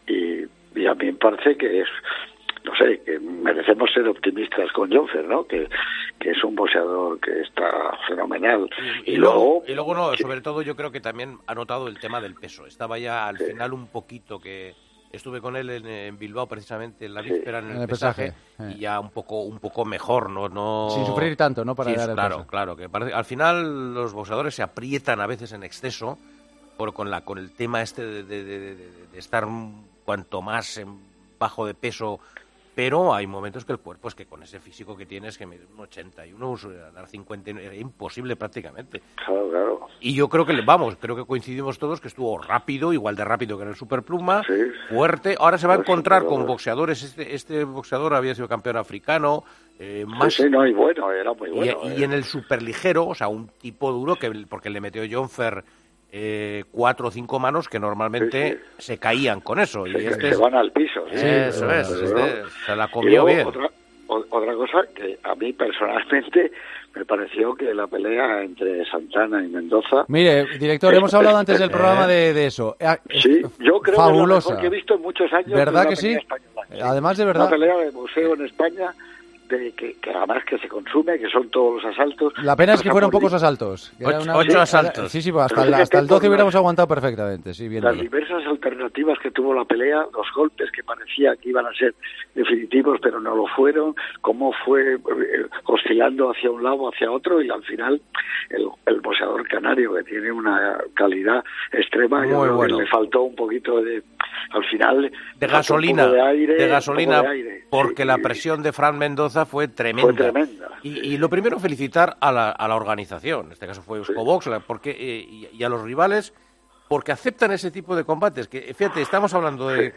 Y, y a mí me parece que es, no sé, que merecemos ser optimistas con Jonfer, ¿no? Que, que es un boxeador que está fenomenal. Y, luego, y luego no, sobre todo yo creo que también ha notado el tema del peso. Estaba ya al final un poquito que estuve con él en, en Bilbao precisamente en la víspera en el, En el pesaje, pesaje, y ya un poco un poco mejor, no no Sin sufrir tanto, ¿no? Para Sí, dar el claro, peso. claro, que parece- al final los boxeadores se aprietan a veces en exceso por con la con el tema este de, de- de- de- de estar un- cuanto más en bajo de peso. Pero hay momentos que el cuerpo es que con ese físico que tienes, que mide un ochenta y uno, dar cincuenta, era imposible prácticamente. Claro, claro. Y yo creo que, le vamos, creo que coincidimos todos que estuvo rápido, igual de rápido que en el Superpluma, fuerte. Ahora se va a Pues, encontrar pero con bueno. boxeadores, este, este boxeador había sido campeón africano, eh, Sí, más... sí, no, y bueno, era muy y- bueno. y, ¿eh? en el superligero, o sea, un tipo duro, que porque le metió Jonfer eh, cuatro o cinco manos que normalmente se caían con eso. Y Se, este se es- van al piso. ¿sí? Eso es, Pero, este se la y comió luego bien. Otra, o- otra cosa que a mí personalmente me pareció que la pelea entre Santana y Mendoza... Mire, director, Es- hemos hablado es- antes del eh, programa de, de eso. Eh, Sí, yo creo que es la fabulosa. mejor que he visto en muchos años. ¿Verdad de una que sí? pelea española. Además de verdad. Una pelea de boxeo en España de que, que además que se consume, que son todos los asaltos. La pena es que Pasa fueron por pocos di- asaltos. que era Ocho- una- ocho era- asaltos. Sí, sí, pues hasta, Pero el, fíjate hasta el por doce hubiéramos las- aguantado perfectamente. Sí, bien. Las diversas alternativas que tuvo la pelea, los golpes que parecía que iban a ser definitivos, pero no lo fueron, cómo fue eh, oscilando hacia un lado, hacia otro, y al final el, el boxeador canario, que tiene una calidad extrema, yo Muy creo que bueno. le faltó un poquito de, al final, de le faltó un gasolina, poco de, aire, de un gasolina, poco de aire. porque la presión de Fran Mendoza Mendoza fue tremenda. Fue tremenda. Y, y lo primero, felicitar a la, a la organización, en este caso fue Euskobox, porque, eh, y, y a los rivales, porque aceptan ese tipo de combates. Que fíjate, estamos hablando de,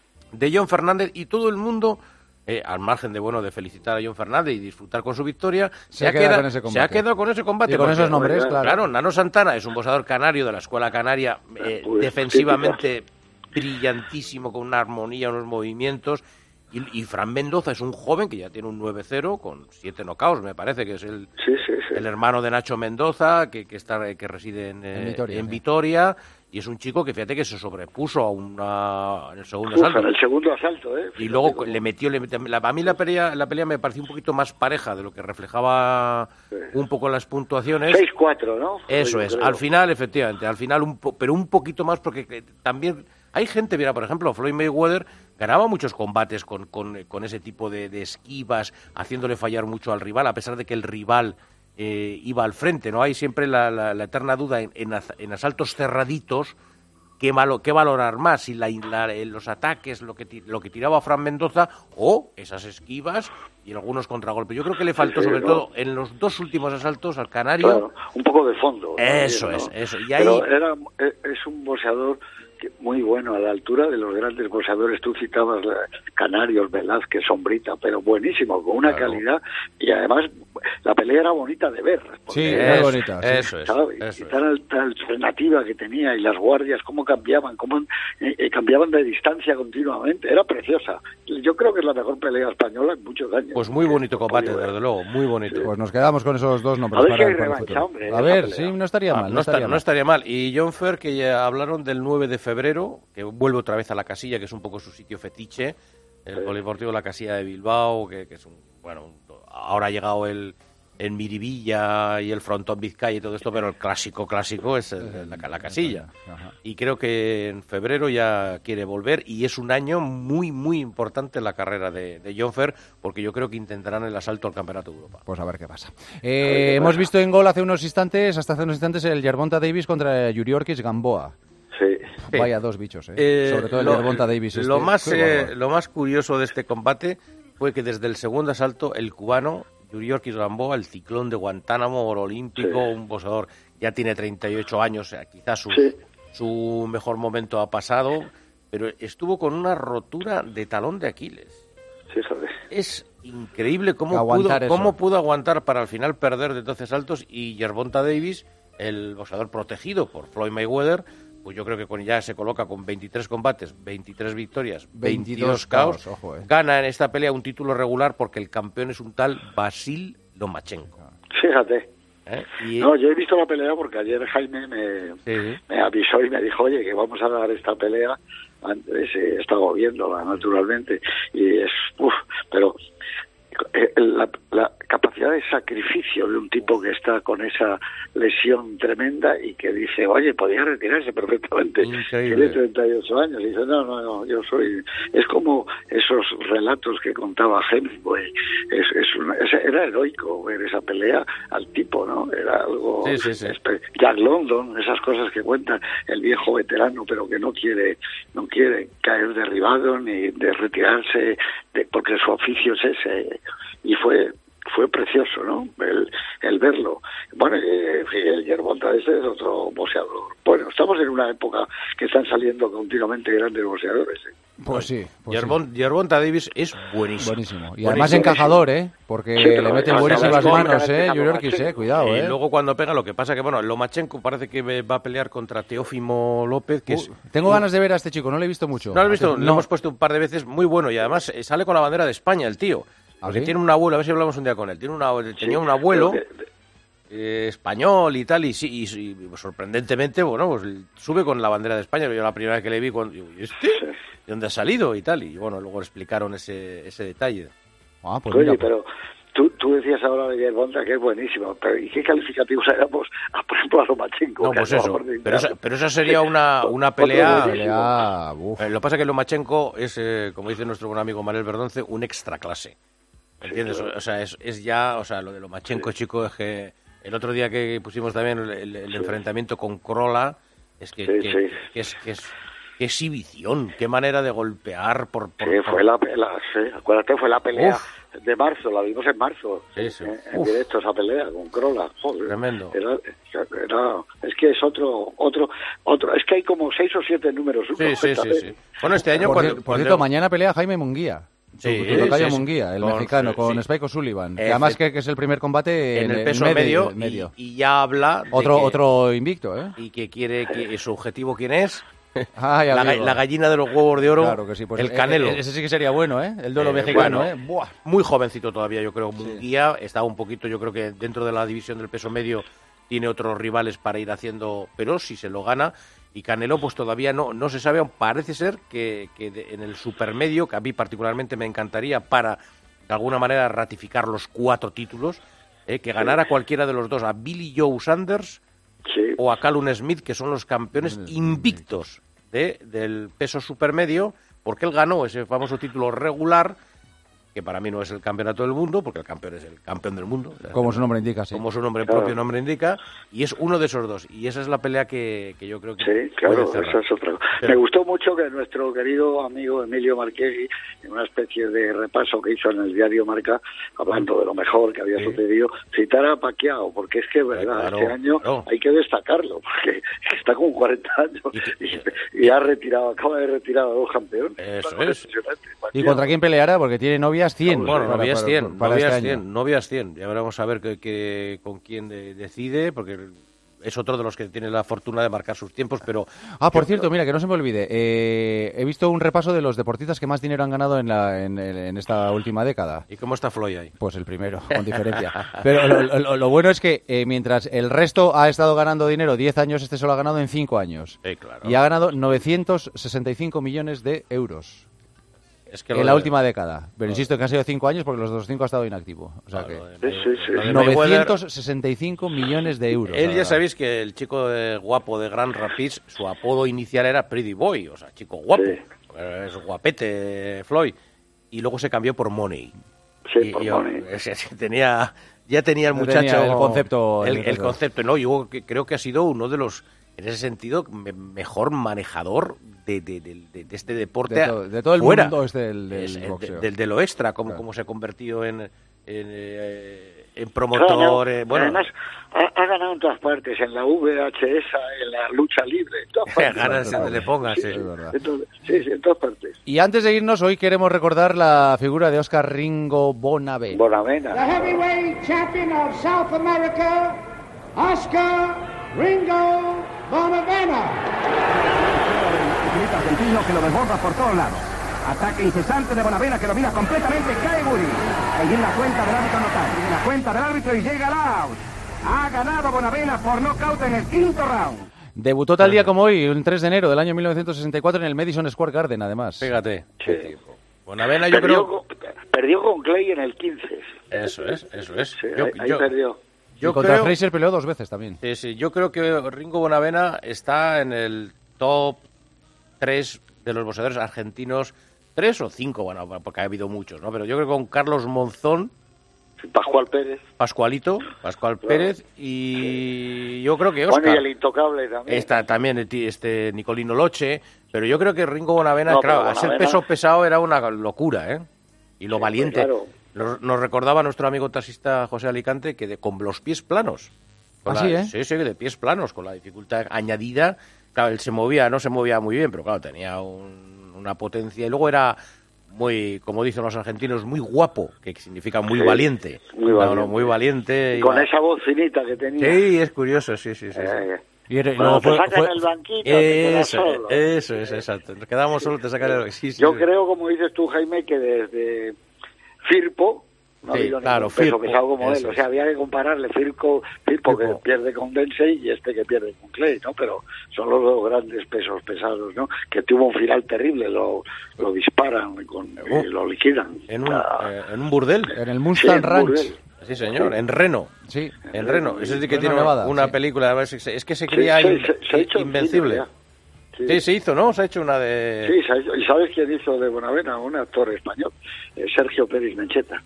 de John Fernández y todo el mundo... Eh, al margen de bueno de felicitar a John Fernández y disfrutar con su victoria, se, se, ha, quedado, con ese se ha quedado con ese combate. Y con porque, esos nombres, claro. Claro, Nano Santana es un boxeador canario de la escuela canaria, eh, pues, defensivamente brillantísimo, con una armonía, unos movimientos. Y, y Fran Mendoza es un joven que ya tiene un nueve cero con siete knockouts, me parece que es el, sí, sí, sí. el hermano de Nacho Mendoza, que, que, está, que reside en, en Vitoria. En sí. Vitoria. Y es un chico que fíjate que se sobrepuso a una en el segundo Uf, asalto. En el segundo asalto, ¿eh? Fíjate y luego cómo... le metió, le metió la, a mí la pelea, la pelea me pareció un poquito más pareja de lo que reflejaba sí. un poco las puntuaciones. seis cuatro, ¿no? Eso es, creo. Al final, efectivamente, al final, un po, pero un poquito más porque también hay gente, mira, por ejemplo, Floyd Mayweather ganaba muchos combates con, con, con ese tipo de, de esquivas, haciéndole fallar mucho al rival, a pesar de que el rival... Eh, iba al frente, ¿no? Hay siempre la, la, la eterna duda en, en, en asaltos cerraditos, ¿qué, malo, qué valorar más? Si la, la, los ataques, lo que, lo que tiraba Fran Mendoza, o esas esquivas y algunos contragolpes. Yo creo que le faltó, sí, sobre ¿no? todo, en los dos últimos asaltos al canario... Claro, un poco de fondo. ¿no? Eso ¿no? es, eso. Y ahí... Pero era, es un boxeador... muy bueno, a la altura de los grandes boxeadores. Tú citabas la, Canarios, Velázquez, Sombrita, pero buenísimo, con una claro. calidad, y además la pelea era bonita de ver. Sí, era bonita. Sí. Eso es. Eso y tan, tan alternativa que tenía, y las guardias, cómo cambiaban, cómo eh, eh, cambiaban de distancia continuamente, era preciosa. Yo creo que es la mejor pelea española en muchos años. Pues muy bonito combate, desde luego, muy bonito. Sí. Pues nos quedamos con esos dos nombres. A ver para, si hay para revancha, hombre. A ver, sí, no estaría ah, mal. No, no, está, estaría no mal. estaría mal. Y John Fer, que ya hablaron del nueve de febrero, que vuelve otra vez a la Casilla, que es un poco su sitio fetiche, el sí. Polideportivo La Casilla de Bilbao, que, que es un, bueno, un, ahora ha llegado el, el Miribilla y el Frontón Vizcaya y todo esto, pero el clásico clásico es el, la, la Casilla. Ajá. Y creo que en febrero ya quiere volver, y es un año muy, muy importante en la carrera de, de John Fer, porque yo creo que intentarán el asalto al Campeonato de Europa. Pues a ver qué pasa. Eh, hemos visto en gol hace unos instantes, hasta hace unos instantes, el Gervonta Davis contra Yuriorkis Gamboa. Sí. Vaya dos bichos, ¿eh? Eh, Sobre todo el lo, Gervonta Davis. Este. Lo, más, eh, lo más curioso de este combate fue que desde el segundo asalto el cubano Yuriorkis Gamboa, el ciclón de Guantánamo, oro olímpico, sí. un boxeador, ya tiene treinta y ocho años, o sea, quizás su, sí. su mejor momento ha pasado, pero estuvo con una rotura de talón de Aquiles. Sí, joder. Es increíble cómo pudo, cómo pudo aguantar para al final perder de doce asaltos, y Gervonta Davis, el boxeador protegido por Floyd Mayweather, pues yo creo que con, ya se coloca con veintitrés combates, veintitrés victorias, veintidós caos, ojo, eh. gana en esta pelea un título regular porque el campeón es un tal Vasil Lomachenko. Fíjate. ¿Eh? Y... No, yo he visto la pelea porque ayer Jaime me, sí. me avisó y me dijo, oye, que vamos a dar esta pelea. Antes he estado viéndola, naturalmente, y es... Uf, pero... La, la capacidad de sacrificio de un tipo que está con esa lesión tremenda y que dice, oye, podía retirarse perfectamente, tiene treinta y ocho años, y dice, no, no, no, yo soy... Es como esos relatos que contaba Hemingway, es, es una, es, era heroico ver esa pelea al tipo, ¿no? Era algo... Sí, sí, sí. Jack London, esas cosas que cuenta el viejo veterano, pero que no quiere no quiere caer derribado ni de retirarse, de, porque su oficio es ese, y fue fue precioso, ¿no? El, el verlo. Bueno, eh, el Gervonta ese es otro boxeador. Bueno, estamos en una época que están saliendo continuamente grandes boxeadores. ¿eh? Pues sí. Pues Gervonta, sí. Gervonta Davis es buenísimo. Buenísimo. Y buenísimo. Además encajador, ¿eh? Porque sí, le meten buenísimas manos, ¿eh? Yuriorkis, ¿eh? Cuidado, ¿eh? Y luego cuando pega, lo que pasa que, bueno, Lomachenko parece que va a pelear contra Teófimo López, que uh, es... Tengo uh, ganas de ver a este chico, no lo he visto mucho. ¿No lo has visto? No. Lo hemos puesto un par de veces, muy bueno, y además eh, sale con la bandera de España el tío. Porque ¿sí? Tiene un abuelo, a ver si hablamos un día con él, tiene una, tenía sí, un abuelo eh, español y tal, y, sí, y, y pues, sorprendentemente, bueno, pues sube con la bandera de España. Yo la primera vez que le vi, cuando, ¿y este? ¿De dónde ha salido? Y tal, y bueno, luego le explicaron ese, ese detalle. Ah, pues Oye, mira, pero tú, tú decías ahora de Gervonta que es buenísimo, pero ¿y qué calificativos hayamos, a, por ejemplo, a Lomachenko? No, pues eso, pero esa, pero esa sería una, una pelea... pelea eh, lo que pasa es que Lomachenko es, eh, como dice nuestro buen amigo Manuel Verdonce, un extra clase. ¿Entiendes? Sí, claro. O sea, es, es ya, o sea, lo de Lomachenko, sí. Chico, es que el otro día que pusimos también el, el, el sí. enfrentamiento con Crolla, es que, sí, que, sí. que es... Que es qué exhibición, qué manera de golpear por... por sí, fue por... la pelea, sí, acuérdate, fue la pelea. Uf. de marzo, la vimos en marzo, sí, sí. en, en directo esa pelea con Crolla. Joder, tremendo. Era, era, es que es otro, otro, otro, es que hay como seis o siete números. Sí, sí, sí, sí. Bueno, este año por, cuando, por cuando... cierto, mañana pelea Jaime Munguía. Sí, su tocayo sí, sí. Munguía, el con, mexicano, con sí. Spike O'Sullivan. Eh, que además que, que es el primer combate en, en el peso en medio, medio, medio. Y, y ya habla de otro que, otro invicto, ¿eh? Y que quiere que su objetivo quién es. Ah, la, la gallina de los huevos de oro, claro que sí, pues el Canelo. Ese sí que sería bueno, ¿eh? El duelo eh, mexicano, bueno, ¿eh? Buah. Muy jovencito todavía, yo creo. Munguía sí. Está un poquito, yo creo que dentro de la división del peso medio tiene otros rivales para ir haciendo, pero si se lo gana. Y Canelo, pues todavía no, no se sabe, parece ser que, que de, en el supermedio, que a mí particularmente me encantaría para, de alguna manera, ratificar los cuatro títulos, eh, que ganara sí. cualquiera de los dos, a Billy Joe Sanders sí. o a Callum Smith, que son los campeones invictos de, del peso supermedio, porque él ganó ese famoso título regular, que para mí no es el campeonato del mundo, porque el campeón es el campeón del mundo. Como su nombre indica, sí. Como su nombre, claro. propio nombre indica, y es uno de esos dos. Y esa es la pelea que, que yo creo que sí, claro, eso es otra. Pero... Me gustó mucho que nuestro querido amigo Emilio Marchesi, en una especie de repaso que hizo en el diario Marca, hablando de lo mejor que había sí. sucedido, citara a Pacquiao, porque es que, verdad, claro, este año claro. hay que destacarlo, porque está con cuarenta años y, y, y ha retirado, acaba de retirar a dos campeones. Eso es. ¿Y contra quién peleará? Porque tiene novias cien. Bueno, para, novias para, cien, para, para novias este cien, novias cien. Ya veremos a ver que, que, con quién de, decide, porque es otro de los que tiene la fortuna de marcar sus tiempos, pero... Ah, por cierto, mira, que no se me olvide, eh, he visto un repaso de los deportistas que más dinero han ganado en, la, en, en esta última década. ¿Y cómo está Floyd ahí? Pues el primero, con diferencia. Pero lo, lo, lo bueno es que eh, mientras el resto ha estado ganando dinero diez años, este solo ha ganado en cinco años. Eh, claro. Y ha ganado novecientos sesenta y cinco millones de euros. Es que en la de... última década. Pero insisto que han sido cinco años porque los otros cinco ha estado inactivo. O sea claro, que... Sí, sí, sí. novecientos sesenta y cinco millones de euros. Él ya sabéis que el chico de, guapo de Grand Rapids, su apodo inicial era Pretty Boy, o sea, chico guapo. Sí. Es guapete, Floyd. Y luego se cambió por Money. Sí, y, por y, Money. O sea, tenía, ya tenía el no muchacho... Tenía el concepto. El, el concepto, ¿no? Yo creo que ha sido uno de los... En ese sentido, me, mejor manejador de, de, de, de este deporte de, to, de todo el fuera. mundo es del, del es, boxeo. De, de, de lo extra, como, claro. como se ha convertido en, en, eh, en promotor. Claro, eh, bueno. Además, ha, ha ganado en todas partes, en la V H S, en la lucha libre, en todas partes. Ganas donde le pongas, sí. Sí, Entonces, sí, sí, en todas partes. Y antes de irnos, hoy queremos recordar la figura de Oscar Ringo Bonavena. Bonavena. The heavyweight champion of South America, Oscar Ringo Bonavena. El argentino que lo desborda por todos lados. Ataque incesante de Bonavena que lo mira completamente. Cae Guri. Ahí en la cuenta del árbitro notario. En la cuenta del árbitro y llega el out. Ha ganado Bonavena por nocaut en el quinto round. Debutó tal día como hoy, el tres de enero del año mil novecientos sesenta y cuatro en el Madison Square Garden, además. Fíjate. Sí. Bonavena yo perdió creo... Con, perdió con Clay en el quince. Eso es, eso es. Sí, yo, ahí, ahí yo... perdió. Yo y contra creo... Fraser peleó dos veces también. Sí, sí, yo creo que Ringo Bonavena está en el top tres de los boxeadores argentinos, tres o cinco, bueno, porque ha habido muchos, ¿no? Pero yo creo que con Carlos Monzón, Pascual Pérez, Pascualito, Pascual claro. Pérez y sí. yo creo que Oscar. Bueno, y el intocable también. Está también este Nicolino Loche, pero yo creo que Ringo Bonavena, no, claro, Bonavena... a ser peso pesado era una locura, ¿eh? Y lo sí, valiente. Pues claro. Nos, nos recordaba nuestro amigo taxista José Alicante que de, con los pies planos. Con ¿Ah, la, sí, eh? Sí, sí, de pies planos, con la dificultad añadida. Claro, él se movía, no se movía muy bien, pero claro, tenía un, una potencia. Y luego era muy, como dicen los argentinos, muy guapo, que significa muy sí, valiente. Muy valiente. No, no, muy valiente. Y iba... con esa voz finita que tenía. Sí, es curioso, sí, sí, sí. Eh, sí. Y era, bueno, no, te fue, sacan fue... el banquito, eso, te quedas solo. Eso es, exacto. Nos quedamos solos, te sacan el... Sí, sí, Yo sí. creo, como dices tú, Jaime, que desde Firpo no sí, ha habido claro, ningún peso Firpo, pesado como él. O sea, había que compararle Firpo, Firpo, Firpo que pierde con Densey y este que pierde con Clay, ¿no? Pero son los dos grandes pesos pesados, ¿no? Que tuvo un final terrible, lo, lo disparan con, uh, y lo liquidan. En un, ah, eh, en un burdel. En el Mustang sí, Ranch. Burdel. Sí, señor, sí. En Reno. Sí. En Reno. Ese es el que Reno, tiene Nevada, una sí. película. Es que se creía sí, in, se, se ha hecho invencible. Sí. sí, se hizo, ¿no? Se ha hecho una de... Sí, se ha hecho. ¿Y sabes quién hizo de Bonavena? Un actor español, eh, Sergio Pérez Mencheta.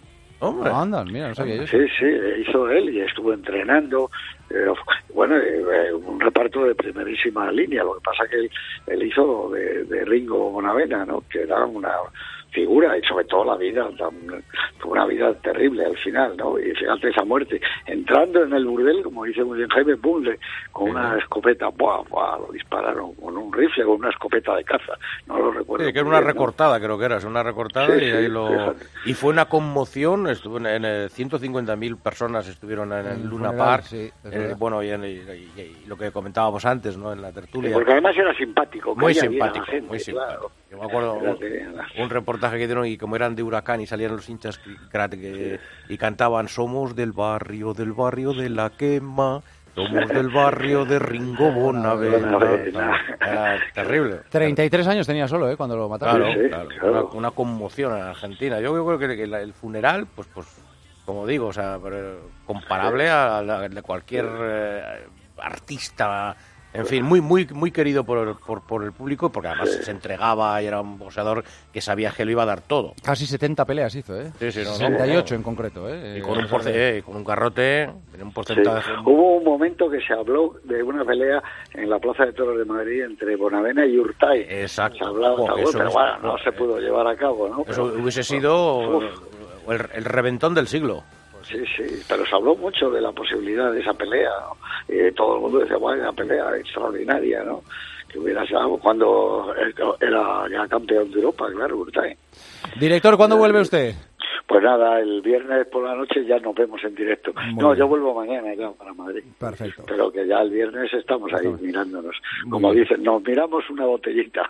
Hombre. Anda, mira, no sabía yo. Sí, sí, hizo él y estuvo entrenando. Eh, bueno, eh, un reparto de primerísima línea. Lo que pasa que él, él hizo de, de Ringo Bonavena, ¿no? Que era una figura y sobre todo la vida, tan, fue una vida terrible al final, ¿no? Y fíjate esa muerte, entrando en el burdel, como dice muy bien Jaime Bunle, con una escopeta, ¡buah, buah! Lo dispararon con un rifle, con una escopeta de caza, no lo recuerdo. Sí, que era una bien, recortada, ¿no? Creo que era, es una recortada sí, y sí, ahí lo... fíjate. Y fue una conmoción, estuvo en, en el ciento cincuenta mil personas estuvieron en el En el Luna funeral, Park, sí, es eh, verdad. bueno, y, en- y- y- y lo que comentábamos antes, ¿no? En la tertulia. Sí, porque además era simpático, Muy caía bien a la simpático, gente, muy simpático. claro. Yo me acuerdo un, Fíjate, un reportaje que dieron y como eran de Huracán y salían los hinchas que- que- y cantaban "Somos del barrio, del barrio de la quema, somos del barrio de Ringo Bonavena". Era terrible. treinta y tres años tenía solo, ¿eh? Cuando lo mataron. Claro, claro, Una, una conmoción en Argentina. Yo creo que que la- el funeral, pues, pues, como digo, o sea, pero comparable a la de cualquier eh, artista. En fin, muy muy muy querido por, por, por el público, porque además se entregaba y era un boxeador que sabía que lo iba a dar todo. Casi setenta peleas hizo, ¿eh? Sí, sí, no, no, sesenta y ocho no. en concreto, ¿eh? Y con un, porce- eh, con un garrote, tenía un Sí. porcentaje. Hubo un momento que se habló de una pelea en la Plaza de Toros de Madrid entre Bonavena y Urtay. Exacto. Se hablaba, Jo, se habló, eso pero es- bueno, no se pudo llevar a cabo, ¿no? Eso Pero- hubiese sido Uf. el, el reventón del siglo. Sí, sí, pero se habló mucho de la posibilidad de esa pelea, ¿no? Y todo el mundo decía, bueno, una pelea extraordinaria, ¿no? Que hubiera sido cuando era ya campeón de Europa, claro, Urtay. Director, ¿cuándo vuelve usted? Pues nada, el viernes por la noche ya nos vemos en directo. Muy no, bien. yo vuelvo mañana ya para Madrid. Perfecto. Pero que ya el viernes estamos ahí mirándonos. Muy Como bien. dicen, nos miramos una botellita.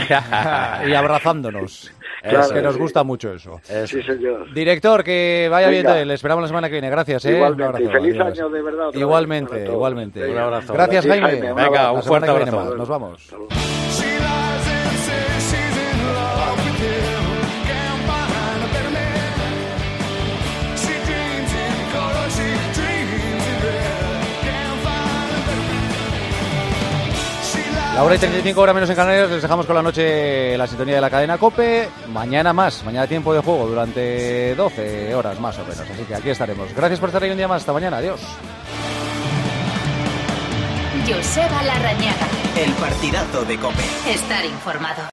Y abrazándonos. Claro, es que nos sí. gusta mucho eso. Sí, señor. Director, que vaya Venga. bien. Le esperamos la semana que viene. Gracias, ¿eh? Igualmente. Un abrazo. Y feliz Adiós. año de verdad. otra Igualmente, vez para todos. igualmente. Venga. Un abrazo. Gracias, Gracias, Jaime. Jaime. Un Venga, abrazo. un La semana fuerte que viene abrazo. más. Nos vamos. La hora y treinta y cinco, hora menos en Canarias. Les dejamos con la noche la sintonía de la cadena COPE. Mañana más, mañana tiempo de juego durante doce horas más o menos. Así que aquí estaremos. Gracias por estar ahí un día más. Hasta mañana. Adiós. Joseba Larrañaga. El partidazo de COPE. Estar informado.